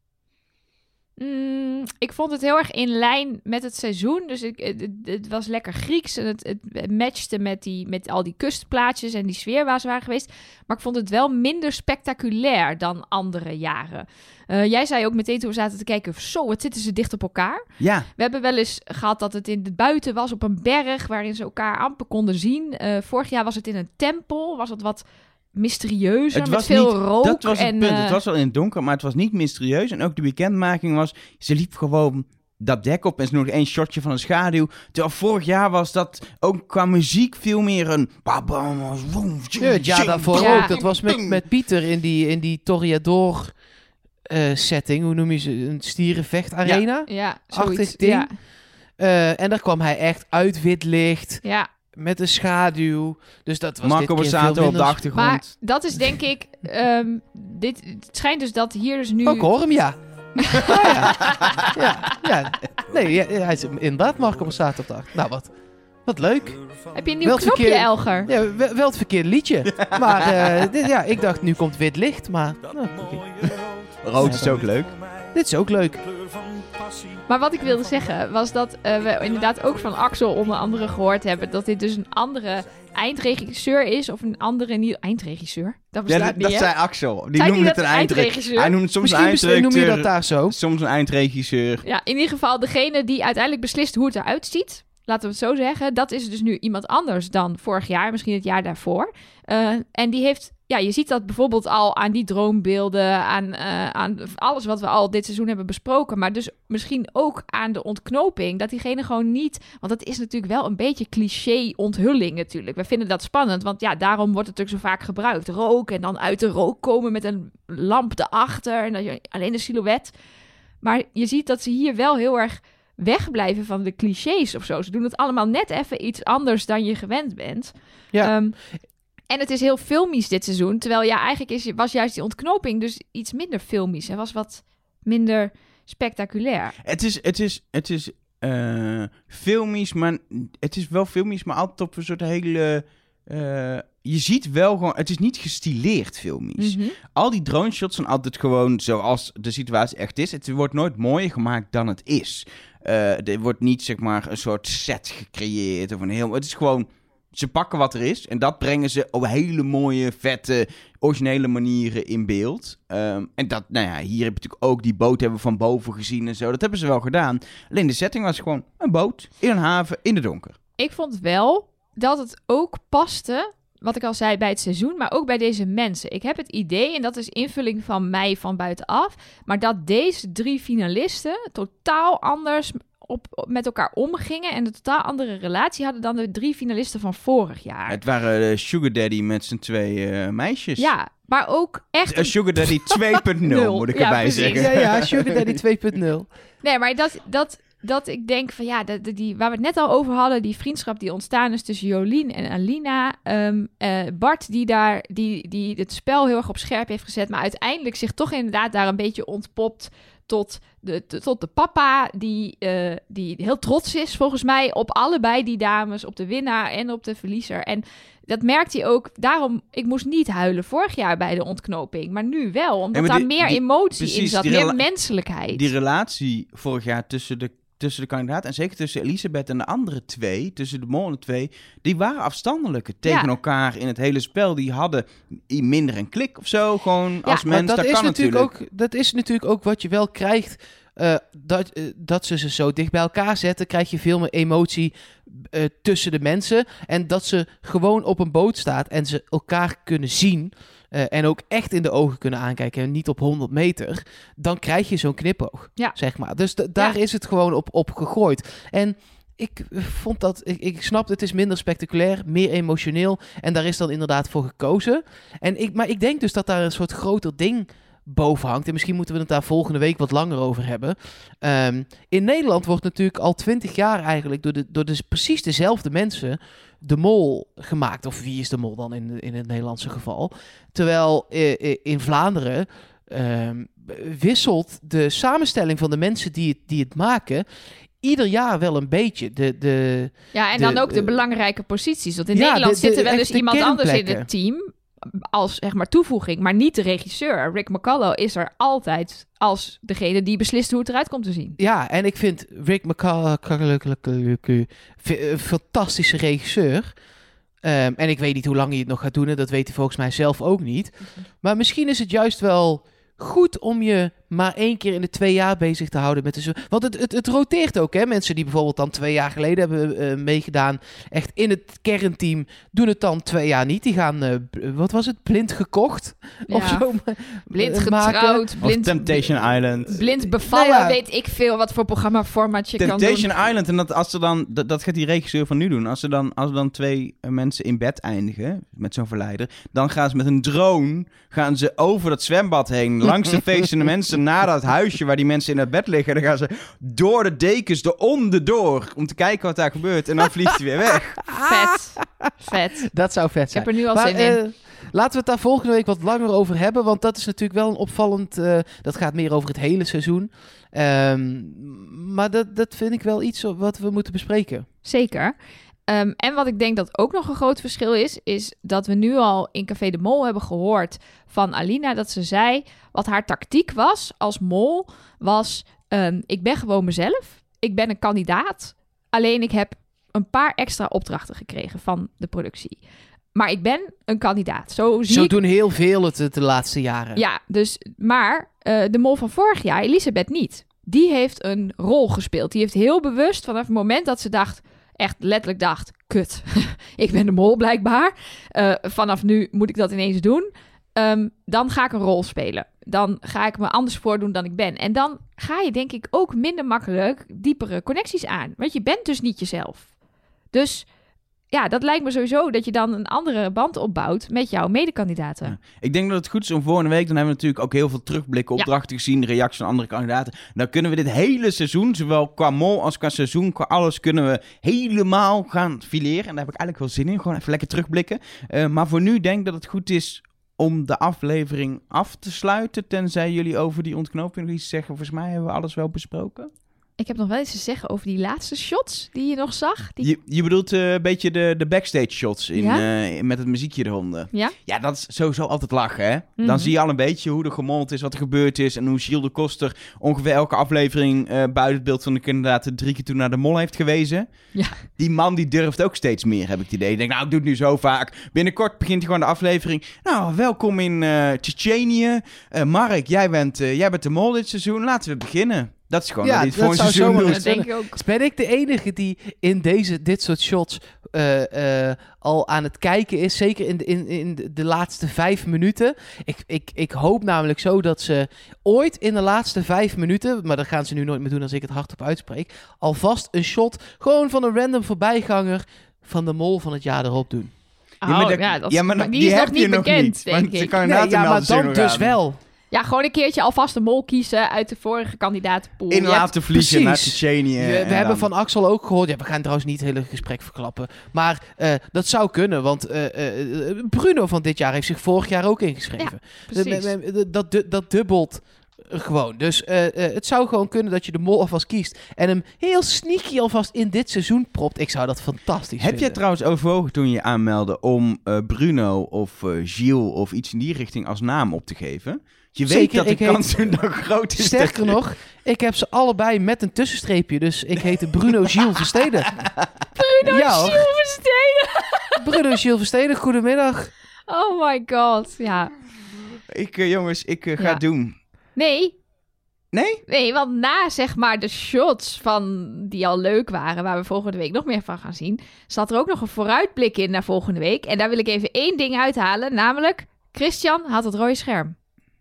Mm, ik vond het heel erg in lijn met het seizoen. Dus ik, het, het was lekker Grieks en het, het matchte met, die, met al die kustplaatjes en die sfeer waar ze waren geweest. Maar ik vond het wel minder spectaculair dan andere jaren. Uh, jij zei ook meteen toen we zaten te kijken, zo, wat zitten ze dicht op elkaar. Ja. We hebben wel eens gehad dat het in de buiten was op een berg waarin ze elkaar amper konden zien. Uh, vorig jaar was het in een tempel, was het wat mysterieuzer, Het met was veel niet, rook. dat was het en, punt. uh, Het was wel in het donker, maar het was niet mysterieus. En ook de bekendmaking was, ze liep gewoon dat dek op en ze nog één shotje van een schaduw. Terwijl vorig jaar was dat ook qua muziek veel meer een... Ja, ja daarvoor Ja. ook. Dat was met, met Pieter in die, in die Toreador uh, setting. Hoe noem je ze? Een stierenvechtarena? ja, achtig zoiets. ding. Ja, Uh, en daar kwam hij echt uit wit licht, ja. met een schaduw. Dus dat was Marco dit keer veel Borsato op de minder. achtergrond. Maar dat is denk ik... Um, dit, het schijnt dus dat hier dus nu... Ook hoor hem, ja. ja, ja. ja, ja. Nee, ja, hij is inderdaad Marco Borsato op de achtergrond. Nou, wat, wat leuk. Heb je een nieuw Wel het knopje, verkeer- Elger? Ja, wel, wel het verkeerde liedje. Maar uh, dit, ja, ik dacht, nu komt wit licht. Maar nou, okay. Rood is ook leuk. Dit is ook leuk. Maar wat ik wilde zeggen was dat uh, we inderdaad ook van Axel onder andere gehoord hebben dat dit dus een andere eindregisseur is of een andere nieuw eindregisseur. Dat Ja, bestaat dat, niet, dat hè? zei Axel. Die Zei noemde die het dat een eindregisseur. eindregisseur? Hij noemt soms een Misschien bes- noem je eindredacteur, dat daar zo. soms een eindregisseur. Ja, in ieder geval degene die uiteindelijk beslist hoe het eruit ziet. Laten we het zo zeggen. Dat is dus nu iemand anders dan vorig jaar, misschien het jaar daarvoor. Uh, en die heeft, ja, je ziet dat bijvoorbeeld al aan die droombeelden, aan, uh, aan alles wat we al dit seizoen hebben besproken. Maar dus misschien ook aan de ontknoping. Dat diegene gewoon niet, want dat is natuurlijk wel een beetje cliché onthulling natuurlijk. We vinden dat spannend, want ja, daarom wordt het natuurlijk zo vaak gebruikt. Rook en dan uit de rook komen met een lamp erachter en dan je alleen een silhouet. Maar je ziet dat ze hier wel heel erg wegblijven van de clichés of zo. Ze doen het allemaal net even iets anders dan je gewend bent. Ja. Um, en het is heel filmisch dit seizoen. Terwijl ja, eigenlijk is, was juist die ontknoping dus iets minder filmisch. En was wat minder spectaculair. Het is, het is, het is uh, filmisch, maar het is wel filmisch, maar altijd op een soort hele... Uh, je ziet wel gewoon, het is niet gestileerd filmisch. Mm-hmm. Al die drone shots zijn altijd gewoon zoals de situatie echt is. Het wordt nooit mooier gemaakt dan het is. Uh, er wordt niet, zeg maar, een soort set gecreëerd of een heel... Het is gewoon, ze pakken wat er is en dat brengen ze op hele mooie, vette, originele manieren in beeld. Um, en dat, nou ja, hier heb je natuurlijk ook die boot hebben we van boven gezien en zo. Dat hebben ze wel gedaan. Alleen de setting was gewoon een boot in een haven in het donker. Ik vond wel dat het ook paste, wat ik al zei, bij het seizoen, maar ook bij deze mensen. Ik heb het idee, en dat is invulling van mij van buitenaf, maar dat deze drie finalisten totaal anders op, op, met elkaar omgingen en een totaal andere relatie hadden dan de drie finalisten van vorig jaar. Het waren de Sugar Daddy met zijn twee uh, meisjes. Ja, maar ook echt... Een... Sugar Daddy twee punt nul, moet ik ja, erbij precies. zeggen. Ja, ja, Sugar Daddy twee punt nul. Nee, maar dat... dat Dat ik denk van ja, de, de, die, waar we het net al over hadden, die vriendschap die ontstaan is tussen Jolien en Alina. Um, uh, Bart die daar die, die het spel heel erg op scherp heeft gezet, maar uiteindelijk zich toch inderdaad daar een beetje ontpopt tot de, de, tot de papa die, uh, die heel trots is volgens mij op allebei die dames, op de winnaar en op de verliezer. En dat merkte hij ook. Daarom, ik moest niet huilen vorig jaar bij de ontknoping, maar nu wel, omdat ja, daar die, meer die, emotie precies, in zat, die meer rela- menselijkheid. Die relatie vorig jaar tussen de tussen de kandidaat en zeker tussen Elisabeth en de andere twee, tussen de mol en de twee, die waren afstandelijker tegen Ja. elkaar in het hele spel. Die hadden minder een klik of zo, gewoon Ja, als Maar mens. dat, Dat, is kan natuurlijk natuurlijk. ook, dat is natuurlijk ook wat je wel krijgt. Uh, dat, uh, dat ze ze zo dicht bij elkaar zetten, krijg je veel meer emotie uh, tussen de mensen. En dat ze gewoon op een boot staat en ze elkaar kunnen zien. Uh, en ook echt in de ogen kunnen aankijken en niet op honderd meter. Dan krijg je zo'n knipoog, Ja. zeg maar. Dus d- daar Ja. is het gewoon op, op gegooid. En ik vond dat, ik, ik snap het is minder spectaculair, meer emotioneel. En daar is dan inderdaad voor gekozen. En ik, maar ik denk dus dat daar een soort groter ding boven hangt. En misschien moeten we het daar volgende week wat langer over hebben. Um, in Nederland wordt natuurlijk al twintig jaar eigenlijk door, de, door de, precies dezelfde mensen de mol gemaakt. Of wie is de mol dan in, in het Nederlandse geval? Terwijl uh, in Vlaanderen um, wisselt de samenstelling van de mensen die het, die het maken ieder jaar wel een beetje. De, de, Ja, en de, dan ook de uh, belangrijke posities. Want in ja, Nederland de- de zit er wel eens echte iemand anders in kernplekken. het team als zeg maar toevoeging, maar niet de regisseur. Rick McCullough is er altijd als degene die beslist hoe het eruit komt te zien. Ja, en ik vind Rick McCullough een fantastische regisseur. Um, en ik weet niet hoe lang hij het nog gaat doen. En dat weet hij volgens mij zelf ook niet. Maar misschien is het juist wel goed om je maar één keer in de twee jaar bezig te houden met de... zo- Want het, het, het roteert ook, hè. Mensen die bijvoorbeeld dan twee jaar geleden hebben uh, meegedaan, echt in het kernteam, doen het dan twee jaar niet. Die gaan, uh, b- wat was het, blind gekocht? Ja. Of zo. ma- Blind maken. getrouwd, Of blind, Temptation Island. blind bevallen, Nou ja. weet ik veel wat voor programmaformat je kan Temptation doen. Island, en dat, als ze dan, dat, dat gaat die regisseur van nu doen. Als er dan, als er dan twee uh, mensen in bed eindigen, met zo'n verleider, dan gaan ze met een drone, gaan ze over dat zwembad heen, langs de feestende mensen, naar dat huisje waar die mensen in het bed liggen. Dan gaan ze door de dekens, eronder door, om te kijken wat daar gebeurt. En dan vliegt hij weer weg. Vet, vet. Dat zou vet Ik zijn. heb er nu al Maar, zin in. eh, laten we het daar volgende week wat langer over hebben. Want dat is natuurlijk wel een opvallend... Uh, dat gaat meer over het hele seizoen. Um, maar dat, dat vind ik wel iets wat we moeten bespreken. Zeker. Um, en wat ik denk dat ook nog een groot verschil is, is dat we nu al in Café de Mol hebben gehoord van Alina dat ze zei, wat haar tactiek was als mol, was um, ik ben gewoon mezelf. Ik ben een kandidaat. Alleen ik heb een paar extra opdrachten gekregen van de productie. Maar ik ben een kandidaat. Zo zie Zo ik... doen heel veel het de laatste jaren. Ja, dus, maar uh, de mol van vorig jaar, Elisabeth niet. Die heeft een rol gespeeld. Die heeft heel bewust vanaf het moment dat ze dacht, echt letterlijk dacht, kut, ik ben de mol blijkbaar. Uh, vanaf nu moet ik dat ineens doen. Um, dan ga ik een rol spelen. Dan ga ik me anders voordoen dan ik ben. En dan ga je denk ik ook minder makkelijk diepere connecties aan. Want je bent dus niet jezelf. Dus ja, dat lijkt me sowieso dat je dan een andere band opbouwt met jouw medekandidaten. Ja. Ik denk dat het goed is om volgende week, dan hebben we natuurlijk ook heel veel terugblikken, opdrachten gezien, reacties van andere kandidaten. Dan kunnen we dit hele seizoen, zowel qua mol als qua seizoen, qua alles, kunnen we helemaal gaan fileren. En daar heb ik eigenlijk wel zin in, gewoon even lekker terugblikken. Uh, maar voor nu denk ik dat het goed is om de aflevering af te sluiten, tenzij jullie over die ontknoping iets zeggen. Volgens mij hebben we alles wel besproken. Ik heb nog wel iets te zeggen over die laatste shots die je nog zag. Die... Je, je bedoelt uh, een beetje de, de backstage shots in, Ja? uh, met het muziekje eronder. Ja? Ja, dat is sowieso altijd lachen, hè? Mhm. Dan zie je al een beetje hoe er gemold is, wat er gebeurd is... en hoe Gilles de Koster ongeveer elke aflevering... Uh, buiten het beeld van de inderdaad drie keer toe naar de mol heeft gewezen. Ja. Die man die durft ook steeds meer, heb ik het idee. Ik denk, nou, ik doe het nu zo vaak. Binnenkort begint hij gewoon de aflevering. Nou, welkom in uh, Tsjetsjenië. Uh, Mark, jij bent, uh, jij bent de mol dit seizoen. Laten we beginnen. Dat is gewoon Ja, wat hij het dat voor een zou seizoen zomaar doet. Dat denk ik ook. Dus ben ik de enige die in deze, dit soort shots uh, uh, al aan het kijken is? Zeker in de, in, in de, de laatste vijf minuten. Ik, ik, ik hoop namelijk zo dat ze ooit in de laatste vijf minuten... maar dat gaan ze nu nooit meer doen als ik het hardop uitspreek... alvast een shot gewoon van een random voorbijganger... van de mol van het jaar erop doen. Oh, Ja, maar dat- ja, dat, ja, maar maar die, die is heb nog je niet nog bekend, niet, denk want ze ik. kan- Nee, inderdaad ja, een maar melding dan nog dus aan. wel. Ja, gewoon een keertje alvast de mol kiezen uit de vorige kandidatenpool. In Je hebt- laten vliegen naar precies. Tsjetsjenië. We, we en hebben dan- van Axel ook gehoord... Ja, we gaan trouwens niet het hele gesprek verklappen. Maar uh, dat zou kunnen, want uh, uh, Bruno van dit jaar... heeft zich vorig jaar ook ingeschreven. precies. De- me- me- dat, dat, dat dubbelt gewoon. Dus uh, uh, het zou gewoon kunnen dat je de mol alvast kiest... en hem heel sneaky alvast in dit seizoen propt. Ik zou dat fantastisch Heb jij vinden. trouwens overwogen toen je aanmeldde om uh, Bruno of uh, Gilles of iets in die richting als naam op te geven? Je weet Zeker, dat de ik heet- kans er nog groot is. Sterker dat- nog, ik heb ze allebei met een tussenstreepje. Dus ik heette Bruno Gilles Versteden. Bruno Ja, hoor. Gilles Versteden. Bruno Gilles Versteden, goedemiddag. Oh my god, ja. Ik, uh, jongens, ik uh, ga Ja. het doen. Nee, Nee? nee, want na zeg maar de shots van die al leuk waren, waar we volgende week nog meer van gaan zien, zat er ook nog een vooruitblik in naar volgende week. En daar wil ik even één ding uithalen, namelijk Christian had het rode scherm.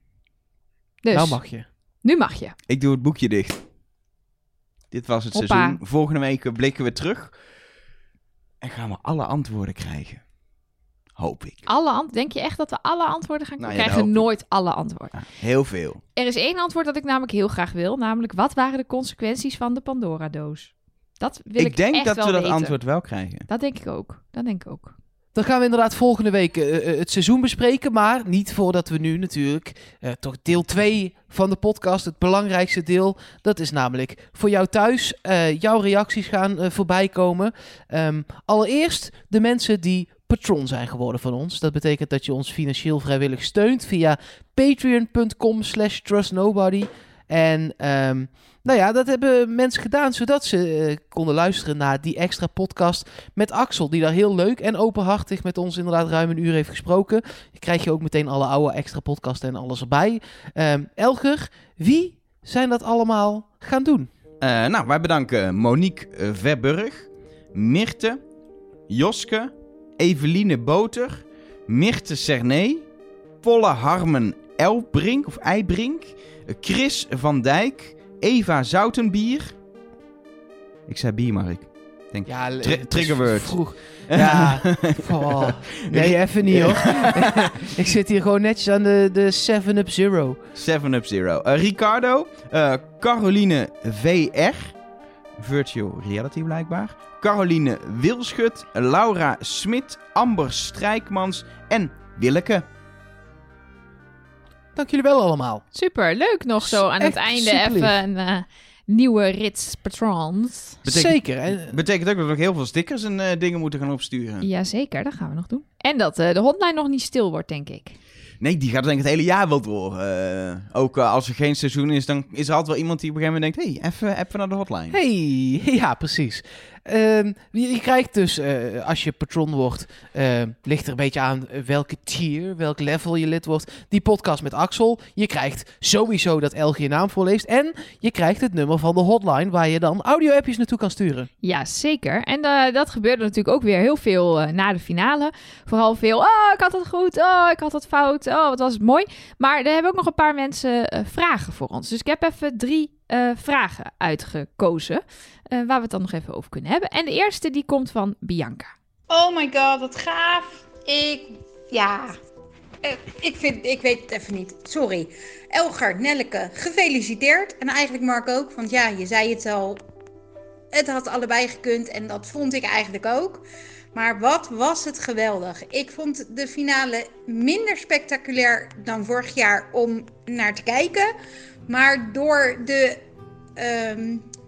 Dus, Nou mag je. nu mag je. Ik doe het boekje dicht. Dit was het Hoppa. seizoen. Volgende week uh, blikken we terug. En gaan we alle antwoorden krijgen. Hoop ik. Alle ant- Denk je echt dat we alle antwoorden gaan Nou krijgen? ja, We dat krijgen hoop ik. nooit alle antwoorden. Ja, heel veel. Er is één antwoord dat ik namelijk heel graag wil, namelijk wat waren de consequenties van de Pandora-doos? Dat wil ik, Ik denk echt dat wel we dat weten. antwoord wel krijgen. Dat denk ik ook. Dat denk ik ook. Dan gaan we inderdaad volgende week uh, uh, het seizoen bespreken. Maar niet voordat we nu natuurlijk uh, toch deel twee van de podcast, het belangrijkste deel. Dat is namelijk voor jou thuis. Uh, jouw reacties gaan uh, voorbij komen. Um, allereerst de mensen die patron zijn geworden van ons. Dat betekent dat je ons financieel vrijwillig steunt via patreon.com slash trustnobody. En um, nou ja, dat hebben mensen gedaan zodat ze uh, konden luisteren naar die extra podcast met Axel, die daar heel leuk en openhartig met ons inderdaad ruim een uur heeft gesproken. Je krijg je ook meteen alle oude extra podcasten en alles erbij. Um, Elger, wie zijn dat allemaal gaan doen? Uh, nou, wij bedanken Monique uh, Verburg, Mirte, Joske, Eveline Boter, Mirte Cernay, Polle Harmen Elbrink of Eibrink, Chris van Dijk, Eva Zoutenbier. Ik zei bier, Mark. Denk. Ja, Tri- het is triggerword. Vroeg. Ja, oh, nee, even niet hoor. Ik zit hier gewoon netjes aan de, de seven up Zero. seven up Zero. Uh, Ricardo, uh, Caroline V R, Virtual Reality blijkbaar. Caroline Wilschut, Laura Smit, Amber Strijkmans en Willeke. Dank jullie wel allemaal. Super, leuk nog zo aan het Echt einde superlief. even een uh, nieuwe rits patrons. Betekent- Zeker. En, Betekent ook dat we nog heel veel stickers en uh, dingen moeten gaan opsturen. Jazeker, dat gaan we nog doen. En dat uh, de hotline nog niet stil wordt, denk ik. Nee, die gaat denk ik het hele jaar wel door. Uh, ook uh, als er geen seizoen is, dan is er altijd wel iemand die op een gegeven moment denkt... Hé, hey, even, even naar de hotline. hey, ja, precies. Um, je, je krijgt dus, uh, als je patron wordt, uh, ligt er een beetje aan welke tier, welk level je lid wordt, die podcast met Axel. Je krijgt sowieso dat Elge je naam voorleest en je krijgt het nummer van de hotline waar je dan audio-appjes naartoe kan sturen. Ja, zeker. En uh, dat gebeurde natuurlijk ook weer heel veel uh, na de finale. Vooral veel, oh, ik had het goed, oh, ik had het fout, oh, wat was het mooi. Maar er hebben ook nog een paar mensen uh, vragen voor ons. Dus ik heb even drie uh, vragen uitgekozen, uh, waar we het dan nog even over kunnen hebben. En de eerste, die komt van Bianca. Oh my god, wat gaaf. Ik, ja, eh, ik vind, ik weet het even niet. Sorry. Elger, Nelleke, gefeliciteerd. En eigenlijk Mark ook, want ja, je zei het al. Het had allebei gekund en dat vond ik eigenlijk ook. Maar wat was het geweldig. Ik vond de finale minder spectaculair dan vorig jaar om naar te kijken. Maar door de um,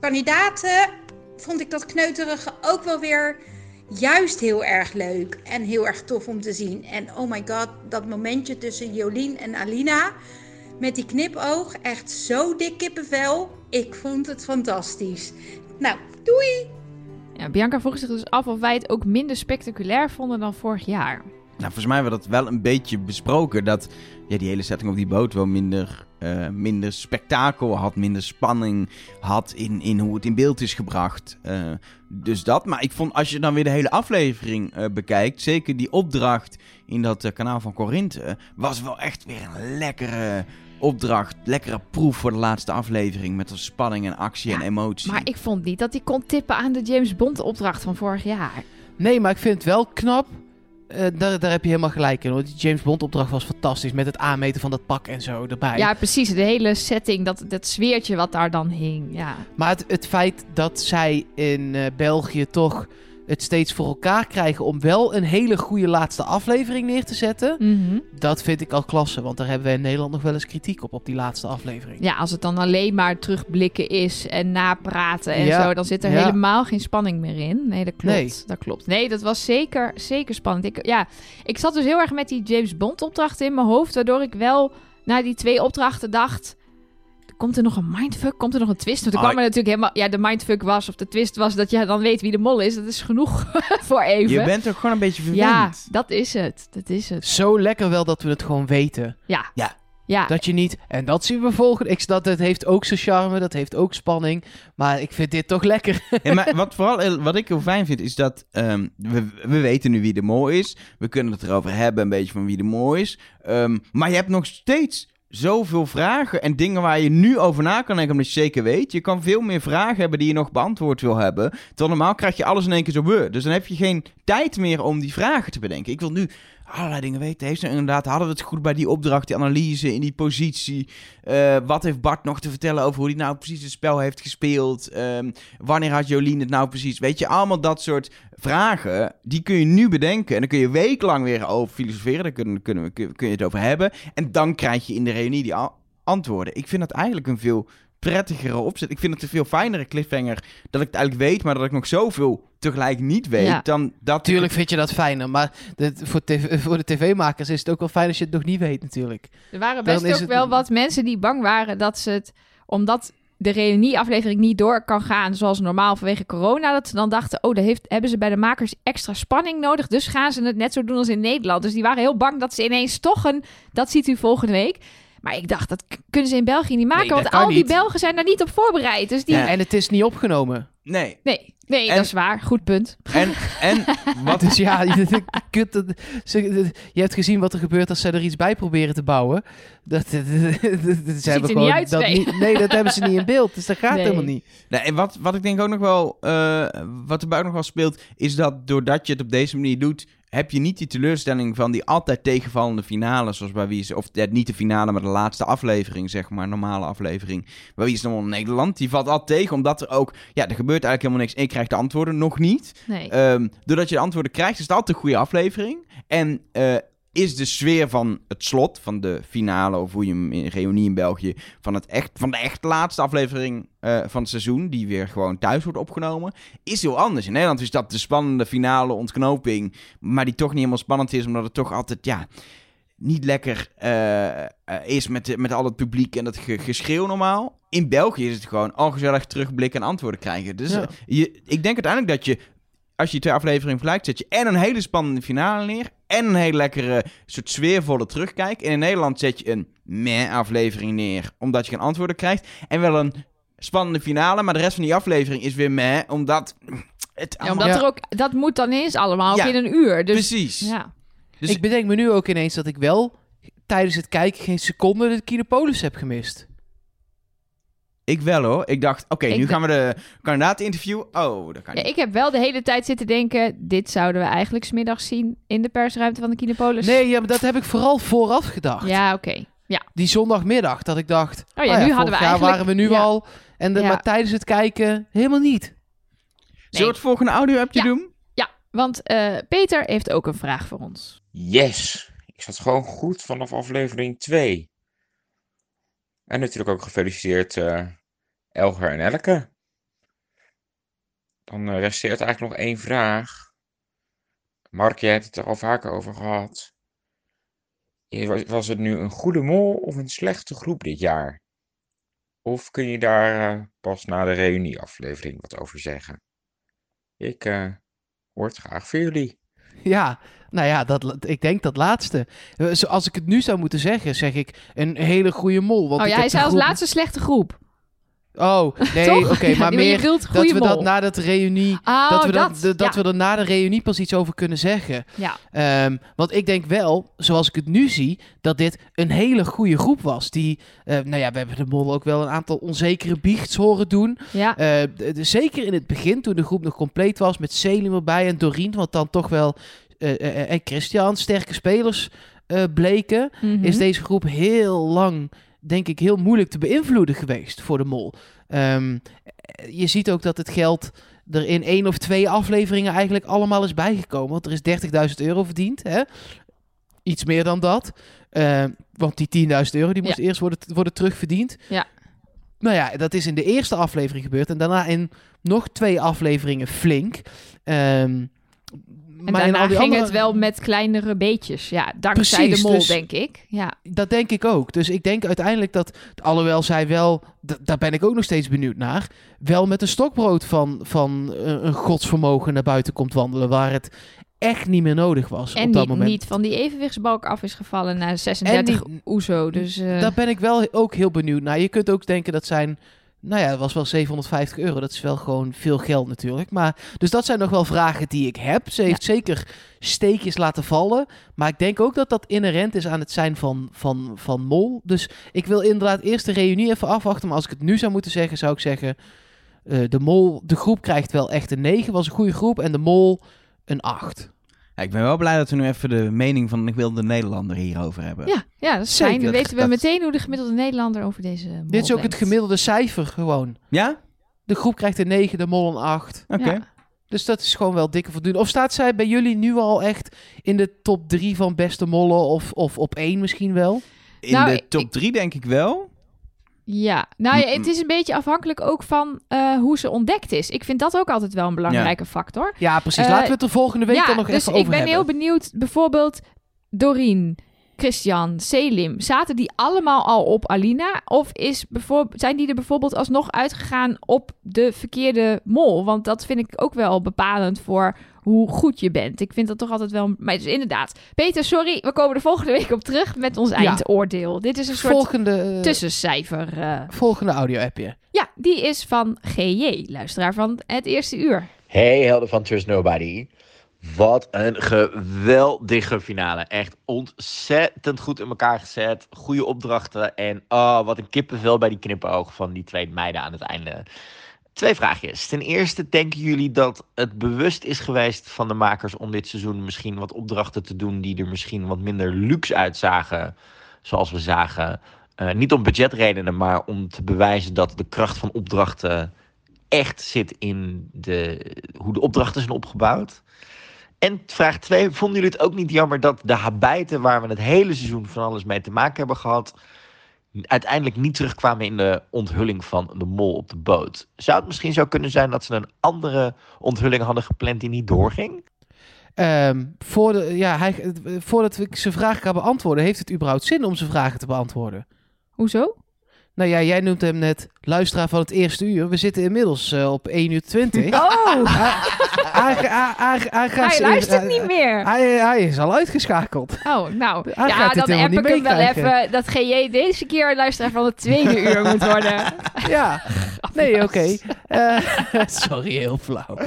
kandidaten vond ik dat kneuterige ook wel weer juist heel erg leuk en heel erg tof om te zien. En oh my god, dat momentje tussen Jolien en Alina met die knipoog, echt zo dik kippenvel. Ik vond het fantastisch. Nou, doei! Ja, Bianca vroeg zich dus af of wij het ook minder spectaculair vonden dan vorig jaar. Nou, volgens mij hebben we dat wel een beetje besproken. Dat ja, die hele setting op die boot wel minder, uh, minder spektakel had. Minder spanning had in, in hoe het in beeld is gebracht. Uh, dus dat. Maar ik vond, als je dan weer de hele aflevering uh, bekijkt. Zeker die opdracht in dat uh, kanaal van Corinthe. Was wel echt weer een lekkere opdracht. Lekkere proef voor de laatste aflevering. Met de spanning en actie ja, en emotie. Maar ik vond niet dat hij kon tippen aan de James Bond opdracht van vorig jaar. Nee, maar ik vind het wel knap. Uh, daar, daar heb je helemaal gelijk in hoor. Die James Bond opdracht was fantastisch. Met het aanmeten van dat pak en zo erbij. Ja, precies. De hele setting, dat, dat sfeertje wat daar dan hing. Ja. Maar het, het feit dat zij in uh, België toch het steeds voor elkaar krijgen om wel een hele goede laatste aflevering neer te zetten. Mm-hmm. Dat vind ik al klasse. Want daar hebben we in Nederland nog wel eens kritiek op, op die laatste aflevering. Ja, als het dan alleen maar terugblikken is en napraten en ja, zo, dan zit er ja. helemaal geen spanning meer in. Nee, dat klopt. Nee. Dat klopt. Nee, dat was zeker, zeker spannend. Ik, ja, ik zat dus heel erg met die James Bond opdrachten in mijn hoofd, waardoor ik wel naar die twee opdrachten dacht, komt er nog een mindfuck? Komt er nog een twist? Want er Ah, kwam er natuurlijk helemaal... Ja, de mindfuck was, of de twist was, dat je dan weet wie de mol is. Dat is genoeg voor even. Je bent ook gewoon een beetje verwend. Ja, dat is het. Dat is het. Zo lekker wel dat we het gewoon weten. Ja. Ja. Ja. Dat je niet... En dat zien we volgende... Ik, dat, het heeft ook zijn charme, dat heeft ook spanning. Maar ik vind dit toch lekker. Ja, maar wat, vooral, wat ik heel fijn vind, is dat um, we, we weten nu wie de mol is. We kunnen het erover hebben, een beetje van wie de mol is. Um, maar je hebt nog steeds zoveel vragen en dingen waar je nu over na kan denken, omdat je zeker weet. Je kan veel meer vragen hebben die je nog beantwoord wil hebben. Terwijl normaal krijg je alles in één keer zo we. Dus dan heb je geen tijd meer om die vragen te bedenken. Ik wil nu allerlei dingen weten. Heeft ze inderdaad, hadden we het goed bij die opdracht, die analyse, in die positie? Uh, wat heeft Bart nog te vertellen over hoe hij nou precies het spel heeft gespeeld? Um, wanneer had Jolien het nou precies? Weet je, allemaal dat soort vragen, die kun je nu bedenken. En dan kun je wekenlang weer over filosoferen. Daar kunnen, kunnen we, kun, kun je het over hebben. En dan krijg je in de reunie die a- antwoorden. Ik vind dat eigenlijk een veel prettigere opzet. Ik vind het een veel fijnere cliffhanger dat ik het eigenlijk weet, maar dat ik nog zoveel tegelijk niet weet. Ja. Dan dat Tuurlijk ik... vind je dat fijner, maar de, voor, tv, voor de tv-makers is het ook wel fijn als je het nog niet weet natuurlijk. Er waren best Dan is ook het- wel wat mensen die bang waren dat ze het, omdat de reunieaflevering niet door kan gaan zoals normaal vanwege corona, dat ze dan dachten, oh, daar heeft, hebben ze bij de makers extra spanning nodig, dus gaan ze het net zo doen als in Nederland. Dus die waren heel bang dat ze ineens toch een, dat ziet u volgende week. Maar ik dacht, dat k- kunnen ze in België niet maken, Nee, dat want kan al die niet. Belgen zijn daar niet op voorbereid. Dus die... Ja. En het is niet opgenomen. Nee. Nee, nee En- dat is waar. Goed punt. En, en wat Dus ja, je, kunt dat- ze- je hebt gezien wat er gebeurt als ze er iets bij proberen te bouwen. Dat, dat, dat, dat, ze hebben er gewoon niet uit, dat nee. niet, nee, dat hebben ze niet in beeld. Dus dat gaat Nee. helemaal niet. Nee, en wat, wat ik denk ook nog wel, uh, wat erbij ook nog wel speelt, is dat doordat je het op deze manier doet, heb je niet die teleurstelling van die altijd tegenvallende finale, zoals bij Wie is, of ja, niet de finale, maar de laatste aflevering, zeg maar, normale aflevering. Bij Wie is nog in Nederland, die valt altijd tegen, omdat er ook, ja, er gebeurt eigenlijk helemaal niks en je krijgt de antwoorden nog niet. Nee. Um, doordat je de antwoorden krijgt, is het altijd een goede aflevering. En uh, is de sfeer van het slot, van de finale, of hoe je hem in reunie in België, van, het echt, van de echt laatste aflevering uh, van het seizoen, die weer gewoon thuis wordt opgenomen, is heel anders. In Nederland is dat de spannende finale ontknoping, maar die toch niet helemaal spannend is, omdat het toch altijd, ja, niet lekker uh, uh, is met, met al het publiek en dat ge- geschreeuw normaal. In België is het gewoon al gezellig terugblikken en antwoorden krijgen. Dus Ja. uh, je, ik denk uiteindelijk dat je, als je die twee afleveringen vergelijkt, zet je en een hele spannende finale neer en een hele lekkere soort sfeervolle terugkijk. En in Nederland zet je een meh aflevering neer, omdat je geen antwoorden krijgt. En wel een spannende finale, maar de rest van die aflevering is weer meh, omdat het Ja, allemaal... omdat Ja. er ook, dat moet dan eens allemaal ook Ja, in een uur. Dus, Precies. ja. Dus ik bedenk me nu ook ineens dat ik wel tijdens het kijken geen seconde de Kinopolis heb gemist. ik wel hoor. Ik dacht, oké, okay, Ik nu ben- gaan we de kandidaat interviewen. Oh, dat kan Ja, niet. ik heb wel de hele tijd zitten denken, dit zouden we eigenlijk 's middags zien in de persruimte van de Kinopolis. Nee, ja, maar dat heb ik vooral vooraf gedacht. Ja, oké. Ja. Die zondagmiddag, dat ik dacht, Oh ja, oh nu vorig hadden we jaar eigenlijk- waren we nu ja. al. En de, Ja. Maar tijdens het kijken helemaal niet. Zullen we het volgende audio-appje Ja. doen? Ja, want eh, Peter heeft ook een vraag voor ons. Yes, ik zat gewoon goed vanaf aflevering twee. En natuurlijk ook gefeliciteerd uh, Elger en Elke. Dan uh, resteert eigenlijk nog één vraag. Mark, je hebt het er al vaker over gehad. Was, was het nu een goede mol of een slechte groep dit jaar? Of kun je daar uh, pas na de reunieaflevering wat over zeggen? Ik uh, hoor het graag voor jullie. Ja, nou ja, dat, ik denk dat laatste. Als ik het nu zou moeten zeggen, zeg ik een hele goede mol. Want oh ik ja, heb hij zei als groep... laatste slechte groep. Oh, nee, oké, okay, maar ja, meer je dat we mol. dat na dat reunie, oh, dat we dat, dat, de, dat ja. we er na de reunie pas iets over kunnen zeggen. Ja. Um, want ik denk wel, zoals ik het nu zie, dat dit een hele goede groep was. Die, uh, nou ja, we hebben de mol ook wel een aantal onzekere biechts horen doen. Ja. Uh, de, de, zeker in het begin, toen de groep nog compleet was met Selim erbij en Doreen, wat dan toch wel uh, uh, en Christian sterke spelers uh, bleken, Mm-hmm. is deze groep heel lang, denk ik, heel moeilijk te beïnvloeden geweest voor de mol. Um, je ziet ook dat het geld er in één of twee afleveringen eigenlijk allemaal is bijgekomen. Want er is dertigduizend euro verdiend. Hè? Iets meer dan dat. Uh, want die tienduizend euro die moest ja. eerst worden, worden terugverdiend. Ja. Nou ja, dat is in de eerste aflevering gebeurd. En daarna in nog twee afleveringen flink. Um, En maar daarna in al die ging andere... het wel met kleinere beetjes. Ja, dankzij Precies, de mol, dus denk ik. Ja. Dat denk ik ook. Dus ik denk uiteindelijk dat, alhoewel zij wel, d- daar ben ik ook nog steeds benieuwd naar, wel met een stokbrood van, van uh, een godsvermogen naar buiten komt wandelen, waar het echt niet meer nodig was En op dat niet, moment. niet van die evenwichtsbalk af is gevallen na zesendertig En niet- oezo. Dus, uh... Daar ben ik wel ook heel benieuwd naar. Je kunt ook denken dat zijn, nou ja, het was wel zevenhonderdvijftig euro. Dat is wel gewoon veel geld natuurlijk. Maar, dus dat zijn nog wel vragen die ik heb. Ze heeft Ja. zeker steekjes laten vallen. Maar ik denk ook dat dat inherent is aan het zijn van, van, van mol. Dus ik wil inderdaad eerst de reunie even afwachten. Maar als ik het nu zou moeten zeggen, zou ik zeggen... Uh, de mol, de groep krijgt wel echt een negen. Was een goede groep. En de mol een acht. Ja, ik ben wel blij dat we nu even de mening van de gemiddelde Nederlander hierover hebben. ja, ja, dat is Zeker. fijn. Dan weten we Dat- meteen hoe de gemiddelde Nederlander over deze mol Dit is ook denkt. het gemiddelde cijfer gewoon. Ja? De groep krijgt een negen, de mol een acht. Oké. Ja. Dus dat is gewoon wel dikke voldoende. Of staat zij bij jullie nu al echt in de top drie van beste mollen? Of, of op één misschien wel? In Nou, de ik- top drie denk ik wel. Ja, nou ja, Mm-mm. het is een beetje afhankelijk ook van uh, hoe ze ontdekt is. Ik vind dat ook altijd wel een belangrijke factor. Ja, precies. Uh, Laten we het er volgende week ja, dan nog dus even ik over ben hebben. heel benieuwd, bijvoorbeeld Doreen, Christian, Selim, zaten die allemaal al op Alina? Of is bijvoorbeeld, zijn die er bijvoorbeeld alsnog uitgegaan op de verkeerde mol? Want dat vind ik ook wel bepalend voor hoe goed je bent. Ik vind dat toch altijd wel... Maar dus inderdaad. Peter, sorry, we komen er volgende week op terug met ons Ja. eindoordeel. Dit is een soort Volgende, uh, tussencijfer. Uh, volgende audio-appje. ja, die is van G J, luisteraar van Het Eerste Uur. Hey helden van Trust Nobody. Wat een geweldige finale. Echt ontzettend goed in elkaar gezet. Goede opdrachten. En oh, wat een kippenvel bij die knipoog van die twee meiden aan het einde. Twee vraagjes. Ten eerste, denken jullie dat het bewust is geweest van de makers om dit seizoen misschien wat opdrachten te doen die er misschien wat minder luxe uitzagen, zoals we zagen? Uh, niet om budgetredenen, maar om te bewijzen dat de kracht van opdrachten echt zit in de, hoe de opdrachten zijn opgebouwd. En vraag twee, vonden jullie het ook niet jammer dat de habijten waar we het hele seizoen van alles mee te maken hebben gehad, uiteindelijk niet terugkwamen in de onthulling van de mol op de boot? Zou het misschien zo kunnen zijn dat ze een andere onthulling hadden gepland die niet doorging? Um, voor de, ja, hij, voordat ik zijn vraag ga beantwoorden, heeft het überhaupt zin om zijn vragen te beantwoorden? Hoezo? Nou ja, jij noemt hem net luisteraar van Het Eerste Uur. We zitten inmiddels uh, op één uur twintig. Oh, hij, hij, hij, hij, gaat- hij luistert hij- niet meer. Hij, hij is al uitgeschakeld. Oh, nou. Hij Ja, gaat dit dan helemaal app niet ik hem wel meekrijgen. even dat G J deze keer luisteraar van het tweede uur moet worden. Ja, nee, oké. Okay. Uh, sorry, heel flauw.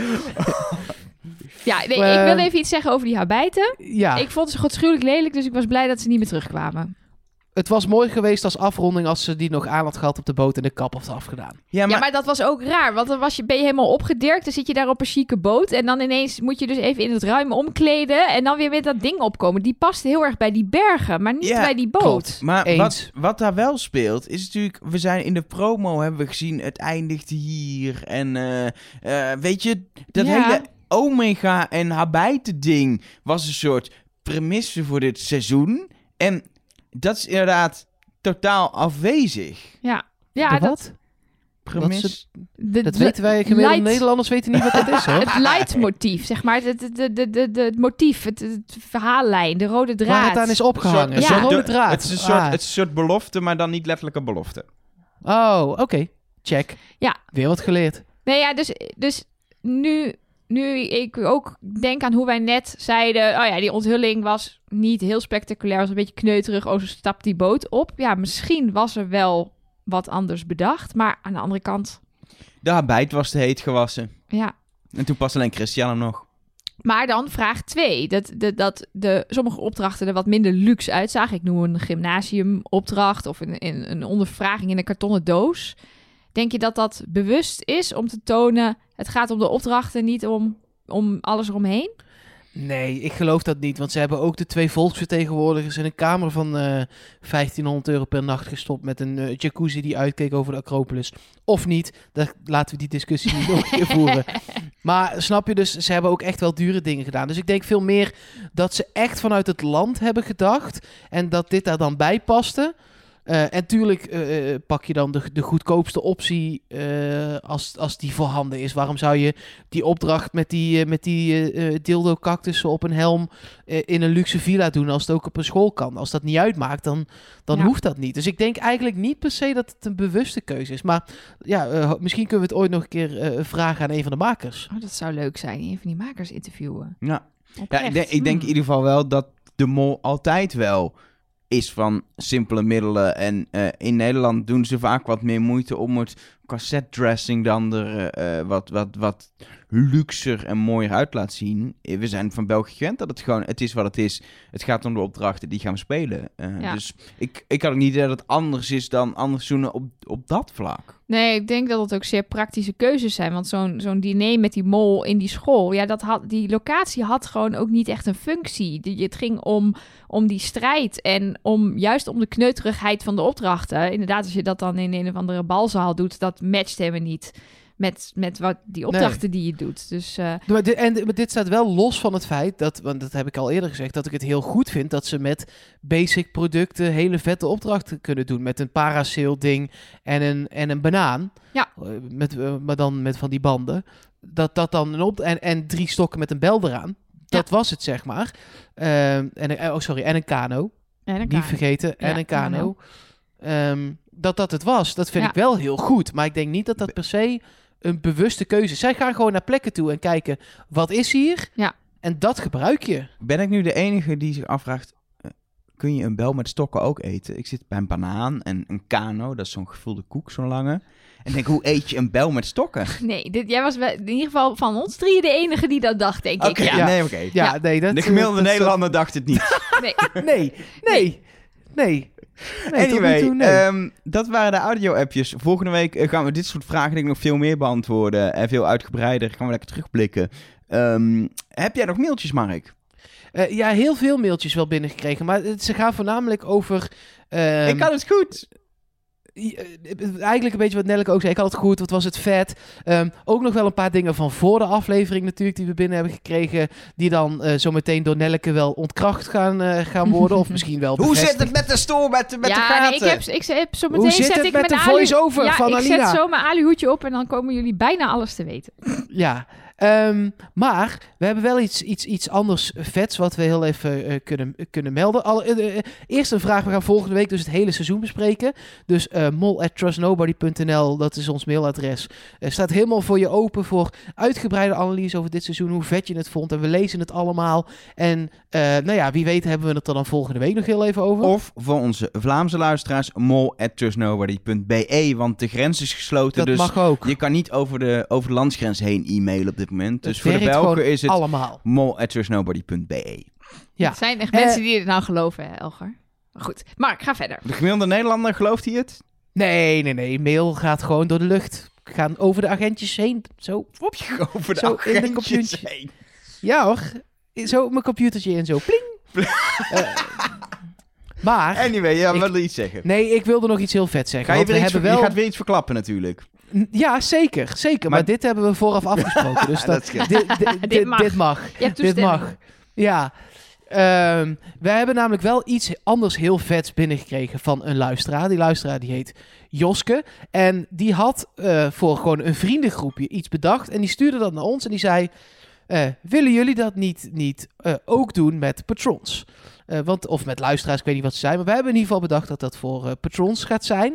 Ja, nee, Uh, ik wil even iets zeggen over die habijten. Ja, Ik vond ze godschuwelijk lelijk, dus ik was blij dat ze niet meer terugkwamen. het was mooi geweest als afronding als ze die nog aan had gehad op de boot en de kap had afgedaan. Ja, maar, Ja, maar dat was ook raar, want dan was je, ben je helemaal opgedirkt, dan zit je daar op een chique boot en dan ineens moet je dus even in het ruim omkleden en dan weer met dat ding opkomen. Die past heel erg bij die bergen, maar niet Ja, bij die boot. klopt. maar Eens. wat, wat daar wel speelt, is natuurlijk... We zijn in de promo, hebben we gezien, het eindigt hier. En uh, uh, weet je, dat Ja. hele Omega en Habijten ding was een soort premisse voor dit seizoen. En dat is inderdaad totaal afwezig. Ja, ja De dat, wat? Premis? Wat ze- De- Dat de- weten wij gemiddelde light- Nederlanders weten niet wat dat is, hè? Het leidmotief, zeg maar. Het, het, het, het, het, het motief, het, het verhaallijn, de rode draad. Waar het aan is opgehangen. Een Ja. Zo'n soort- rode draad. Het is, een soort, Ah. het is een soort belofte, maar dan niet letterlijke belofte. Oh, oké. Check. Ja. Weer wat geleerd. Nee, ja, dus, dus nu, nu ik ook denk aan hoe wij net zeiden... Oh ja, die onthulling was niet heel spectaculair. Was een beetje kneuterig. Oh, zo stapt die boot op. Ja, misschien was er wel wat anders bedacht. Maar aan de andere kant, De habijt was te heet gewassen. ja... En toen pas alleen Christian hem nog. Maar dan vraag twee. Dat, dat, dat de, sommige opdrachten er wat minder luxe uitzagen. Ik noem een gymnasiumopdracht of een, een, een ondervraging in een kartonnen doos. Denk je dat dat bewust is om te tonen... het gaat om de opdrachten, niet om, om alles eromheen? Nee, ik geloof dat niet. Want ze hebben ook de twee volksvertegenwoordigers in een kamer van eh vijftienhonderd euro per nacht gestopt met een eh, jacuzzi die uitkeek over de Acropolis. Of niet, dat, laten we die discussie niet nog een keer voeren. Maar snap je dus, ze hebben ook echt wel dure dingen gedaan. Dus ik denk veel meer dat ze echt vanuit het land hebben gedacht en dat dit daar dan bij paste. Uh, en tuurlijk uh, pak je dan de, de goedkoopste optie uh, als, als die voorhanden is. Waarom zou je die opdracht met die, uh, met die uh, dildo-cactussen op een helm uh, in een luxe villa doen als het ook op een school kan? Als dat niet uitmaakt, dan, dan Ja. hoeft dat niet. Dus ik denk eigenlijk niet per se dat het een bewuste keuze is. Maar ja, uh, misschien kunnen we het ooit nog een keer uh, vragen aan een van de makers. Oh, dat zou leuk zijn, een van die makers interviewen. Ja, ja Oprecht. ik, denk, ik denk in Hmm. ieder geval wel dat de mol altijd wel is van simpele middelen. En uh, in Nederland doen ze vaak wat meer moeite om het cassette-dressing dan er uh, wat, wat, wat luxer en mooier uit laat zien. We zijn van België gewend dat het gewoon, het is wat het is. Het gaat om de opdrachten die gaan we spelen. Uh, Ja. Dus ik, ik had ook niet idee dat het anders is dan anders doen op, op dat vlak. Nee, ik denk dat het ook zeer praktische keuzes zijn. Want zo'n zo'n diner met die mol in die school... ja, dat had, die locatie had gewoon ook niet echt een functie. Die, het ging om, om die strijd en om, juist om de kneuterigheid van de opdrachten. Inderdaad, als je dat dan in een of andere balzaal doet... dat matcht helemaal niet met, met wat die opdrachten die je doet. Dus uh, Maar dit, en, maar dit staat wel los van het feit, dat, want dat heb ik al eerder gezegd, dat ik het heel goed vind dat ze met basic producten hele vette opdrachten kunnen doen. Met een parasail ding en een, en een banaan. Ja. Uh, met, uh, maar dan met van die banden. Dat dat dan een op en, en drie stokken met een bel eraan. Dat was het, zeg maar. Uh, en, een- oh, sorry, en een kano. en dan Niet kan- vergeten. En Ja, een kano. Um, dat dat het was. Dat vind Ja. ik wel heel goed. Maar ik denk niet dat dat per se een bewuste keuze is. Zij gaan gewoon naar plekken toe en kijken, wat is hier? Ja. En dat gebruik je. Ben ik nu de enige die zich afvraagt, uh, kun je een bel met stokken ook eten? Ik zit bij een banaan en een kano, dat is zo'n gevulde koek, zo'n lange. En denk, hoe eet je een bel met stokken? Nee, dit, jij was wel, in ieder geval van ons drieën de enige die dat dacht, denk Oké, ik. Ja. Ja. nee, oké. Ja, Ja. nee. Dat, De gemiddelde dat- Nederlander dacht het niet. Nee. Nee, nee, nee. Nee, tot nu Anyway, toe, nee. ehm, dat waren de audio-appjes. Volgende week eh, gaan we dit soort vragen denk ik nog veel meer beantwoorden. En veel uitgebreider. Gaan we lekker terugblikken. Ehm, heb jij nog mailtjes, Mark? Uh, ja, heel veel mailtjes wel binnengekregen. Maar het- ze gaan voornamelijk over... ehm, ik had het goed. I- eh, Eigenlijk een beetje wat Nelleke ook zei. Ik had het goed, wat was het vet. Um, ook nog wel een paar dingen van voor de aflevering natuurlijk die we binnen hebben gekregen. Die dan uh, zo meteen door Nelleke wel ontkracht gaan, uh, gaan worden. Of misschien wel Hoe bevestigd. zit het met de stoel, met, de- met de ja, gaten? nee, ik heb, ik, heb zo meteen Hoe zit zet het ik met mijn de alu- voice-over ja, van ik Alina? zet zo mijn aluhoedje op en dan komen jullie bijna alles te weten. Ja, um, maar we hebben wel iets, iets, iets anders vets wat we heel even uh, kunnen, kunnen melden. Alle, uh, uh, eerst een vraag, we gaan volgende week dus het hele seizoen bespreken. Dus uh, mol at trustnobody punt n l, dat is ons mailadres. Uh, staat helemaal voor je open voor uitgebreide analyse over dit seizoen, hoe vet je het vond. En we lezen het allemaal. En uh, nou ja, wie weet hebben we het er dan volgende week nog heel even over. Of voor onze Vlaamse luisteraars, mol at trustnobody punt b e. Want de grens is gesloten, dat dus mag ook. je kan niet over de, over de landsgrens heen e-mailen op dit moment. Het Dus voor de werkt Belgen gewoon is het allemaal. mol at trustnobody punt b e. Ja. Het zijn echt Eh, mensen die het nou geloven, hè, Elger. Maar goed, Mark, ga verder. De gemiddelde Nederlander, gelooft hij het? Nee, nee, nee. Mail gaat gewoon door de lucht. Gaan over de agentjes heen. Zo. Wop. Over de Zo, in de agentjes computer. heen. Ja hoor. Zo op mijn computertje en zo. Pling. uh, maar... Anyway, ja, Ik- wat wil je iets zeggen? Nee, ik wilde nog iets heel vet zeggen. Ga je, want weer we iets, hebben ver- wel... je gaat weer iets verklappen natuurlijk. N- Ja, zeker. Zeker. Maar, Maar- dit hebben we vooraf afgesproken. Dus Ja, dat, dat scheelt. dit, dit, dit, Dit mag. dit mag. Je hebt Dit toestemming. mag. Ja. Um, we hebben namelijk wel iets anders heel vets binnengekregen van een luisteraar. Die luisteraar die heet Joske. En die had uh, voor gewoon een vriendengroepje iets bedacht. En die stuurde dat naar ons en die zei... Uh, willen jullie dat niet, niet uh, ook doen met patrons? Uh, want, of met luisteraars, ik weet niet wat ze zijn. Maar we hebben in ieder geval bedacht dat dat voor uh, patrons gaat zijn.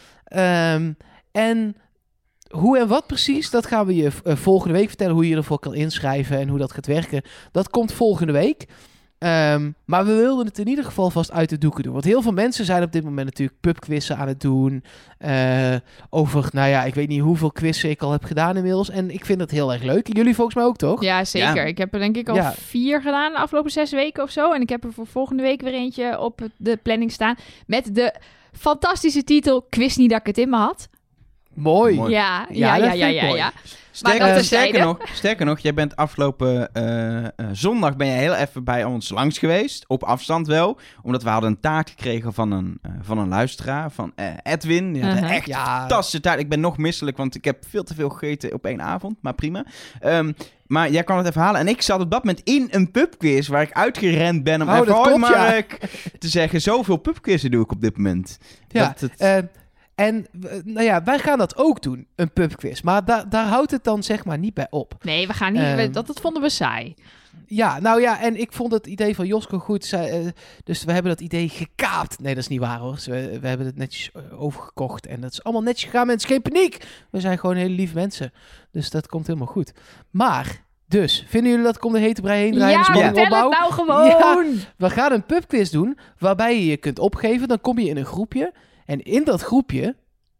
Um, en hoe en wat precies, dat gaan we je uh, volgende week vertellen. Hoe je ervoor kan inschrijven en hoe dat gaat werken. Dat komt volgende week. Um, maar we wilden het in ieder geval vast uit de doeken doen. Want heel veel mensen zijn op dit moment natuurlijk pubquizzen aan het doen. Uh, over, nou ja, ik weet niet hoeveel quizzen ik al heb gedaan inmiddels. En ik vind dat heel erg leuk. Jullie volgens mij ook, toch? Ja, zeker. Ja. Ik heb er denk ik al ja. vier gedaan de afgelopen zes weken of zo. En ik heb er voor volgende week weer eentje op de planning staan. Met de fantastische titel Quiz niet dat ik het in me had. Mooi. Ja, ja, ja, ja, ja, ja, ja. Sterker, uh, sterker, nog, sterker nog, jij bent afgelopen uh, uh, zondag ben je heel even bij ons langs geweest. Op afstand wel. Omdat we hadden een taart gekregen van een, uh, van een luisteraar, van uh, Edwin. Die had uh-huh. echt ja. fantastische taart. Ik ben nog misselijk, want ik heb veel te veel gegeten op één avond. Maar prima. Um, maar jij kan het even halen. En ik zat op dat moment in een pubquiz waar ik uitgerend ben om oh, even klopt, Mark ja. te zeggen. Zoveel pubquizzen doe ik op dit moment. Ja, dat het... uh, En nou ja, wij gaan dat ook doen, een pubquiz. Maar da- daar houdt het dan zeg maar niet bij op. Nee, we gaan niet. Um, we, dat, dat vonden we saai. Ja, nou ja, en ik vond het idee van Josko goed. Zij, uh, dus we hebben dat idee gekaapt. Nee, dat is niet waar hoor. Dus we, we hebben het netjes uh, overgekocht. En dat is allemaal netjes gegaan, mensen. Geen paniek. We zijn gewoon hele lieve mensen. Dus dat komt helemaal goed. Maar... Dus, vinden jullie dat ik om de hete brei heen draaien? Ja, vertel het nou gewoon! Ja, we gaan een pubquiz doen, waarbij je je kunt opgeven. Dan kom je in een groepje. En in dat groepje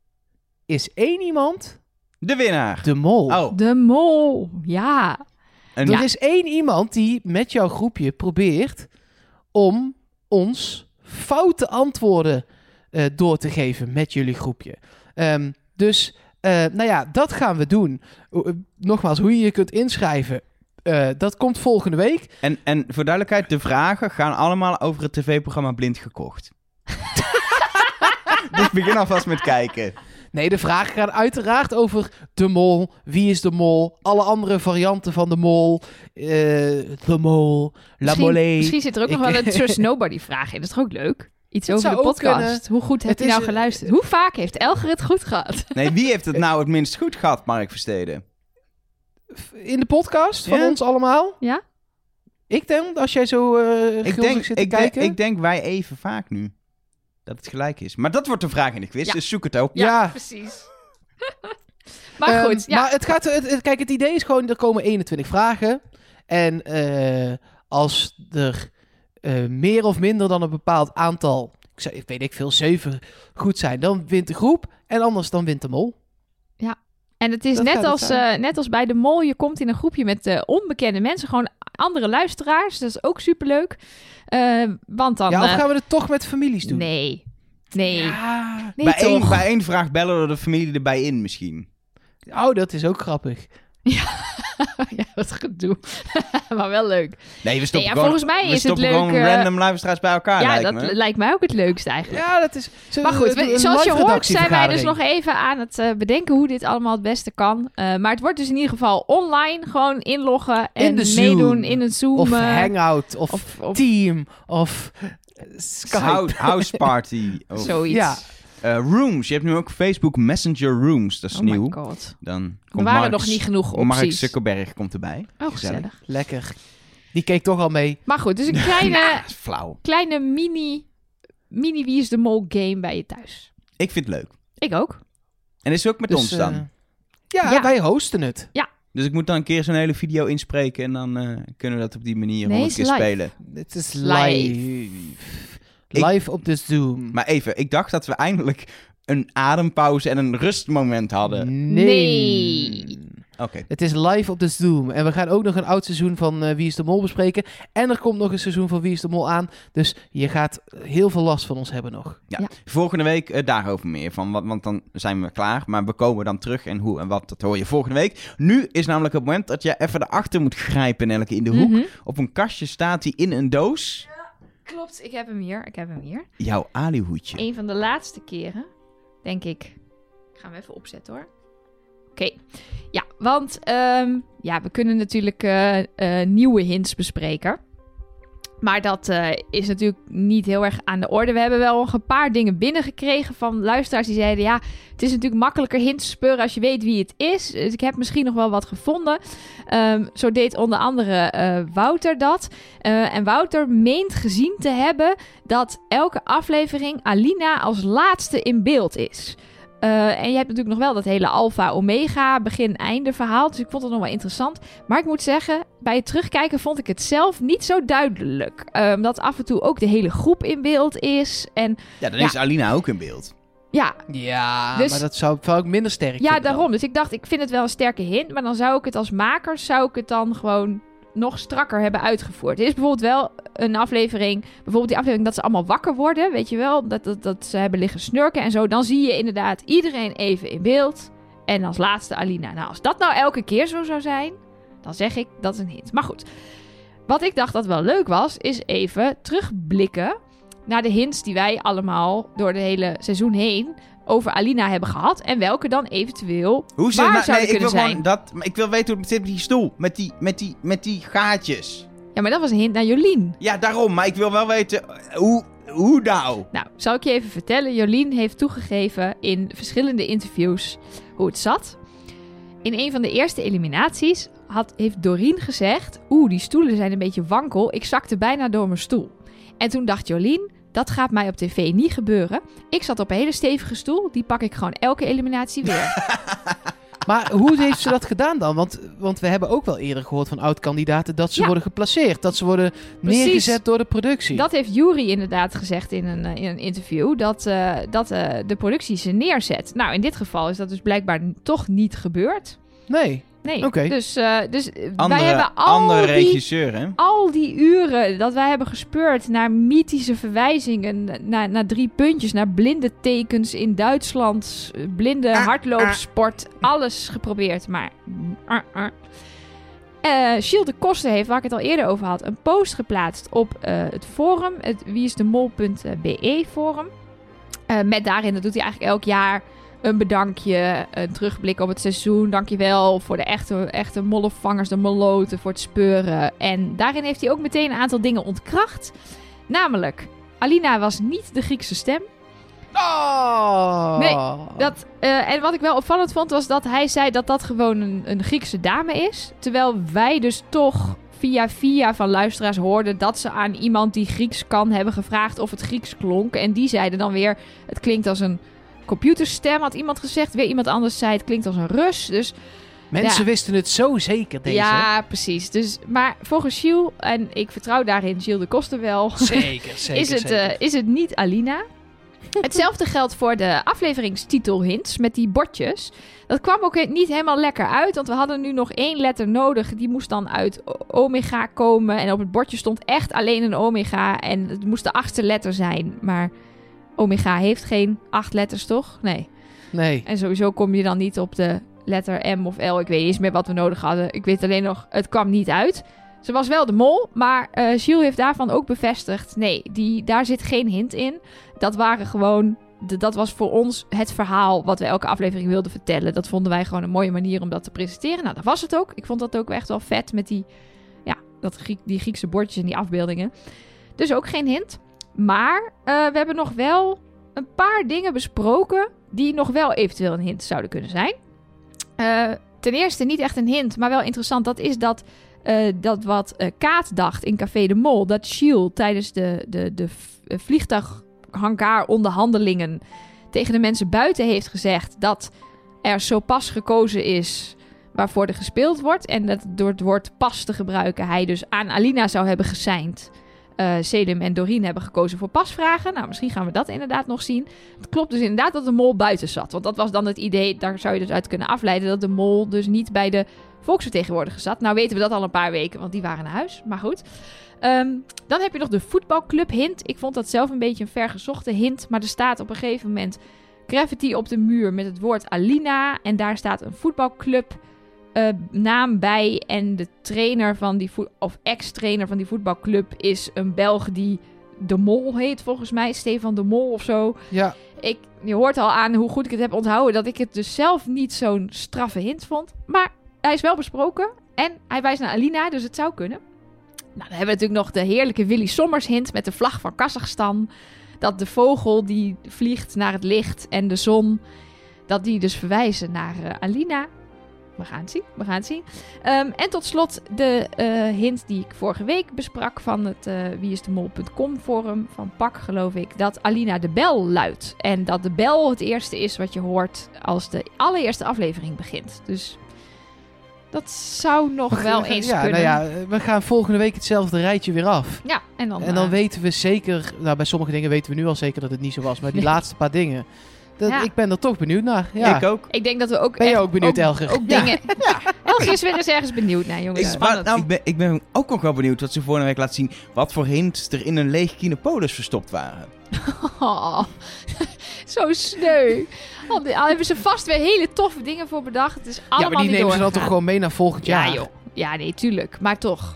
is één iemand... De winnaar. De mol. Oh. De mol, ja. En er ja. is één iemand die met jouw groepje probeert om ons foute antwoorden uh, door te geven met jullie groepje. Um, dus... Uh, nou ja, dat gaan we doen. Uh, nogmaals, hoe je je kunt inschrijven, uh, dat komt volgende week. En, en voor duidelijkheid, de vragen gaan allemaal over het tv-programma Blind Gekocht. Dus begin alvast met kijken. Nee, de vragen gaan uiteraard over de mol, wie is de mol, alle andere varianten van de mol, uh, de mol, la molle. Misschien zit er ook nog wel een Trust Nobody vraag in, dat is toch ook leuk? Iets het over de podcast. Kunnen. Hoe goed heb je nou geluisterd? Hoe vaak heeft Elger het goed gehad? Nee, wie heeft het nou het minst goed gehad, Mark Versteden? In de podcast van ja? ons allemaal? Ja. Ik denk, als jij zo uh, ik denk, zit te ik kijken... Denk, ik denk wij even vaak nu. Dat het gelijk is. Maar dat wordt de vraag in de quiz, ja. dus zoek het op. Ja, ja. precies. maar goed, um, ja. Maar het gaat... Het, het, kijk, het idee is gewoon, er komen eenentwintig vragen. En uh, als er... Uh, meer of minder dan een bepaald aantal, ik, zei, ik weet ik veel, zeven goed zijn, dan wint de groep en anders dan wint de mol. Ja, en het is net als, uh, net als bij de mol, je komt in een groepje met uh, onbekende mensen, gewoon andere luisteraars, dat is ook superleuk. Uh, want dan... Ja, of uh, gaan we het toch met families doen? Nee, nee. Ja, nee bij, toch. één, bij één vraag bellen we de familie erbij in misschien. Oh, dat is ook grappig. Ja, ja wat gedoe. Maar wel leuk. Nee, we stoppen nee, ja, gewoon, volgens mij we is het leuk. gewoon uh, random luisteraars bij elkaar, ja, lijkt dat me. lijkt mij ook het leukste eigenlijk. Ja, dat is... Maar goed, we, zoals je hoort zijn wij dus nog even aan het uh, bedenken hoe dit allemaal het beste kan. Uh, maar het wordt dus in ieder geval online. Gewoon inloggen en in de meedoen Zoom. in een Zoom. Of uh, Hangout, of, of, of Team, of Skype. House, house Party. Of, Zoiets. Ja. Uh, rooms. Je hebt nu ook Facebook Messenger Rooms. Dat is oh nieuw. My God. Dan komt er waren Mark, nog niet genoeg opties. Mark Zuckerberg komt erbij. Oh, gezellig. gezellig. Lekker. Die keek toch al mee. Maar goed, dus een kleine, ja, flauw. kleine mini, mini Wie is de Mol game bij je thuis. Ik vind het leuk. Ik ook. En is het ook met dus, ons dan? Uh, ja, ja, wij hosten het. Ja. Dus ik moet dan een keer zo'n hele video inspreken en dan uh, kunnen we dat op die manier nee, honderd keer live. spelen. Het is live. Live ik, op de Zoom. Maar even, ik dacht dat we eindelijk een adempauze en een rustmoment hadden. Nee. nee. Oké. Okay. Het is live op de Zoom. En we gaan ook nog een oud seizoen van uh, Wie is de Mol bespreken. En er komt nog een seizoen van Wie is de Mol aan. Dus je gaat heel veel last van ons hebben nog. Ja. Ja. Volgende week uh, daarover meer. Van, want, want dan zijn we klaar. Maar we komen dan terug. En hoe en wat, dat hoor je volgende week. Nu is namelijk het moment dat je even erachter moet grijpen. Nelke, in de hoek. Mm-hmm. Op een kastje staat hij in een doos. Ja, klopt. Ik heb hem hier. Ik heb hem hier. Jouw alihoedje. Een van de laatste keren, denk ik. Ik ga hem even opzetten hoor. Oké, okay. Ja, want um, ja, we kunnen natuurlijk uh, uh, nieuwe hints bespreken. Maar dat uh, is natuurlijk niet heel erg aan de orde. We hebben wel nog een paar dingen binnengekregen van luisteraars die zeiden... ja, het is natuurlijk makkelijker hints te speuren als je weet wie het is. Dus ik heb misschien nog wel wat gevonden. Um, zo deed onder andere uh, Wouter dat. Uh, en Wouter meent gezien te hebben dat elke aflevering Alina als laatste in beeld is. Uh, en je hebt natuurlijk nog wel dat hele alfa-omega begin-einde verhaal. Dus ik vond het nog wel interessant. Maar ik moet zeggen, bij het terugkijken vond ik het zelf niet zo duidelijk. Uh, omdat af en toe ook de hele groep in beeld is. En, ja, dan ja. is Alina ook in beeld. Ja, ja dus, maar dat zou, zou ik minder sterk Ja, vinden daarom. dan. Dus ik dacht, ik vind het wel een sterke hint. Maar dan zou ik het als maker, zou ik het dan gewoon nog strakker hebben uitgevoerd. Er is bijvoorbeeld wel een aflevering, bijvoorbeeld die aflevering dat ze allemaal wakker worden, weet je wel, dat, dat, dat ze hebben liggen snurken en zo. Dan zie je inderdaad iedereen even in beeld. En als laatste Alina. Nou, als dat nou elke keer zo zou zijn, dan zeg ik, dat is een hint. Maar goed, wat ik dacht dat wel leuk was, is even terugblikken naar de hints die wij allemaal door de hele seizoen heen over Alina hebben gehad. En welke dan eventueel Hoe ze, waar nou, zouden nee, ik kunnen wil zijn. gewoon dat, maar ik wil weten hoe het zit met die stoel. Met die, met die, met die gaatjes. Ja, maar dat was een hint naar Jolien. Ja, daarom. Maar ik wil wel weten, hoe, hoe nou? Nou, zal ik je even vertellen. Jolien heeft toegegeven in verschillende interviews hoe het zat. In een van de eerste eliminaties had, heeft Dorien gezegd... Oeh, die stoelen zijn een beetje wankel. Ik zakte bijna door mijn stoel. En toen dacht Jolien, dat gaat mij op tv niet gebeuren. Ik zat op een hele stevige stoel. Die pak ik gewoon elke eliminatie weer. Maar hoe heeft ze dat gedaan dan? Want, want we hebben ook wel eerder gehoord van oud-kandidaten dat ze Ja. worden geplaceerd. Dat ze worden Precies. neergezet door de productie. Dat heeft Yuri inderdaad gezegd in een, uh, in een interview. Dat, uh, dat uh, de productie ze neerzet. Nou, in dit geval is dat dus blijkbaar n- toch niet gebeurd. Nee. Nee, Oké. dus, uh, dus Andere, wij hebben al andere die... regisseur, hè? Al die uren dat wij hebben gespeurd naar mythische verwijzingen, naar, naar drie puntjes, naar blinde tekens in Duitsland, blinde Ah, hardloopsport, alles geprobeerd, maar... Uh, uh. Uh, Gilles de Koster heeft, waar ik het al eerder over had, een post geplaatst op uh, het forum, het wieisdemol punt b e forum. Uh, met daarin, dat doet hij eigenlijk elk jaar, een bedankje, een terugblik op het seizoen. Dankjewel voor de echte, echte mollevangers, de molloten, voor het speuren. En daarin heeft hij ook meteen een aantal dingen ontkracht. Namelijk, Alina was niet de Griekse stem. Oh. Nee, dat, uh, en wat ik wel opvallend vond, was dat hij zei dat dat gewoon een, een Griekse dame is. Terwijl wij dus toch via via van luisteraars hoorden dat ze aan iemand die Grieks kan hebben gevraagd of het Grieks klonk. En die zeiden dan weer, het klinkt als een computerstem, had iemand gezegd. Weer iemand anders zei, het klinkt als een Rus. Dus Mensen ja. wisten het zo zeker, deze. Ja, precies. Dus, maar volgens Gilles, en ik vertrouw daarin Gilles de Koster wel, Zeker, zeker, is, het, zeker. uh, is het niet Alina. Hetzelfde geldt voor de afleveringstitelhints met die bordjes. Dat kwam ook niet helemaal lekker uit, want we hadden nu nog één letter nodig. Die moest dan uit omega komen en op het bordje stond echt alleen een omega en het moest de achtste letter zijn. Maar omega heeft geen acht letters, toch? Nee. Nee. En sowieso kom je dan niet op de letter M of L. Ik weet niet eens meer wat we nodig hadden. Ik weet alleen nog, het kwam niet uit. Ze was wel de mol, maar uh, Gilles heeft daarvan ook bevestigd. Nee, die, daar zit geen hint in. Dat waren gewoon, de, dat was voor ons het verhaal wat we elke aflevering wilden vertellen. Dat vonden wij gewoon een mooie manier om dat te presenteren. Nou, dat was het ook. Ik vond dat ook echt wel vet met die, ja, dat Griek, die Griekse bordjes en die afbeeldingen. Dus ook geen hint. Maar uh, we hebben nog wel een paar dingen besproken die nog wel eventueel een hint zouden kunnen zijn. Uh, ten eerste niet echt een hint, maar wel interessant. Dat is dat, uh, dat wat uh, Kaat dacht in Café de Mol. Dat Gilles tijdens de, de, de vliegtuighangaar-onderhandelingen tegen de mensen buiten heeft gezegd dat er zo pas gekozen is waarvoor er gespeeld wordt. En dat door het woord pas te gebruiken hij dus aan Alina zou hebben geseind. Uh, Selim en Dorien hebben gekozen voor pasvragen. Nou, misschien gaan we dat inderdaad nog zien. Het klopt dus inderdaad dat de mol buiten zat. Want dat was dan het idee, daar zou je dus uit kunnen afleiden, dat de mol dus niet bij de volksvertegenwoordiger zat. Nou weten we dat al een paar weken, want die waren naar huis. Maar goed. Um, dan heb je nog de voetbalclub hint. Ik vond dat zelf een beetje een vergezochte hint. Maar er staat op een gegeven moment graffiti op de muur met het woord Alina. En daar staat een voetbalclub Uh, naam bij en de trainer van die vo- of ex-trainer van die voetbalclub is een Belg die De Mol heet volgens mij, Stefan De Mol of zo. Ja. Ik, je hoort al aan hoe goed ik het heb onthouden dat ik het dus zelf niet zo'n straffe hint vond. Maar hij is wel besproken en hij wijst naar Alina, dus het zou kunnen. Nou, dan hebben we natuurlijk nog de heerlijke Willy Sommers hint met de vlag van Kazachstan. Dat de vogel die vliegt naar het licht en de zon, dat die dus verwijzen naar uh, Alina. We gaan het zien, we gaan het zien. Um, en tot slot de uh, hint die ik vorige week besprak van het uh, wieisdemol punt com forum van P A K, geloof ik. Dat Alina de bel luidt. En dat de bel het eerste is wat je hoort als de allereerste aflevering begint. Dus dat zou nog wel eens ja, kunnen. Nou ja, we gaan volgende week hetzelfde rijtje weer af. Ja, en dan, En dan uh, weten we zeker, nou bij sommige dingen weten we nu al zeker dat het niet zo was. Maar die Nee. laatste paar dingen, dat, Ja. ik ben er toch benieuwd naar. Ja. Ik ook. ik denk dat we ook Ben je echt ook benieuwd, Elger? Ook dingen. Elger is weer eens ergens benieuwd naar, jongens. Ik, Spannend. nou, ik, ben, ik ben ook nog wel benieuwd wat ze vorige week laten zien. Wat voor hints er in een leeg Kinepolis verstopt waren. Oh, zo sneu. Al, die- al hebben ze vast weer hele toffe dingen voor bedacht. Het is allemaal Ja, maar die niet nemen ze dan doorgegaan. toch gewoon mee naar volgend jaar? Ja, joh. Ja, nee, tuurlijk. Maar toch.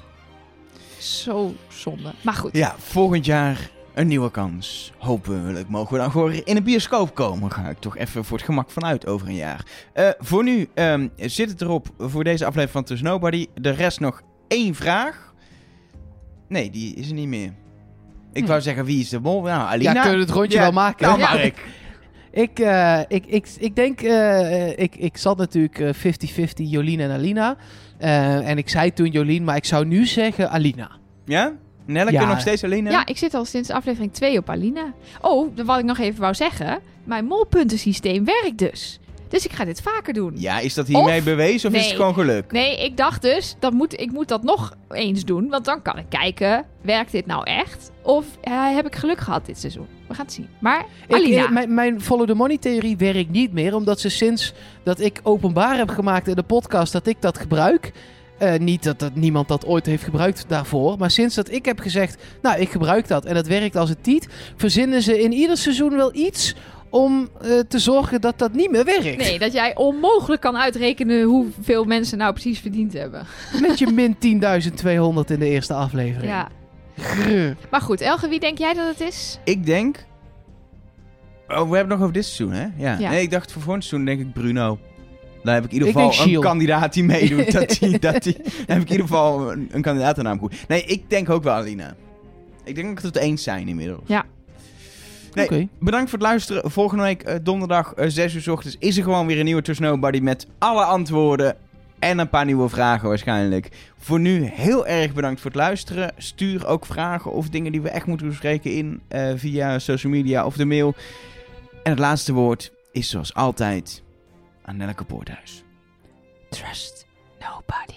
Zo zonde. Maar goed. Ja, volgend jaar een nieuwe kans. Hopelijk mogen we dan gewoon in een bioscoop komen. Ga ik toch even voor het gemak vanuit over een jaar. Uh, voor nu um, zit het erop voor deze aflevering van Trust Nobody. De rest nog één vraag. Nee, die is er niet meer. Ik Hm. wou zeggen, wie is de mol? Nou, Alina. Ja, kunnen we het rondje Ja, wel maken? Nou, Ja. Mark. Ik, uh, ik, ik, ik denk, uh, ik, ik zat natuurlijk uh, vijftig vijftig Jolien en Alina. Uh, en ik zei toen Jolien, maar ik zou nu zeggen Alina. Ja? Nelleke Ja. nog steeds Alina? Ja, ik zit al sinds aflevering twee op Alina. Oh, wat ik nog even wou zeggen. Mijn molpuntensysteem werkt dus. Dus ik ga dit vaker doen. Ja, is dat hiermee Of- bewezen of is nee. het gewoon geluk? Nee, ik dacht dus, dat moet, ik moet dat nog eens doen. Want dan kan ik kijken, werkt dit nou echt? Of uh, heb ik geluk gehad dit seizoen? We gaan het zien. Maar Ik, Alina. eh, mijn, mijn follow the money theorie werkt niet meer. Omdat ze sinds dat ik openbaar heb gemaakt in de podcast dat ik dat gebruik. Uh, niet dat, dat niemand dat ooit heeft gebruikt daarvoor. Maar sinds dat ik heb gezegd, nou ik gebruik dat en dat werkt als het tiet. Verzinnen ze in ieder seizoen wel iets om uh, te zorgen dat dat niet meer werkt. Nee, dat jij onmogelijk kan uitrekenen hoeveel mensen nou precies verdiend hebben. Met je min tienduizend tweehonderd in de eerste aflevering. Ja. Grr. Maar goed, Elge, wie denk jij dat het is? Ik denk... Oh, we hebben het nog over dit seizoen, hè? Ja. Ja. Nee, ik dacht voor volgend seizoen denk ik Bruno. Dan heb ik in ieder Ik geval denk een Giel. kandidaat die meedoet. dat die, dat die, dan heb ik in ieder geval een, een kandidatennaam goed. Nee, ik denk ook wel Alina. Ik denk dat we het eens zijn inmiddels. Ja. Nee, Oké. Bedankt voor het luisteren. Volgende week uh, donderdag uh, zes uur 's ochtends is er gewoon weer een nieuwe Trust Nobody met alle antwoorden en een paar nieuwe vragen waarschijnlijk. Voor nu heel erg bedankt voor het luisteren. Stuur ook vragen of dingen die we echt moeten bespreken in uh, via social media of de mail. En het laatste woord is zoals altijd aan Nelleke Poorthuis. Trust nobody.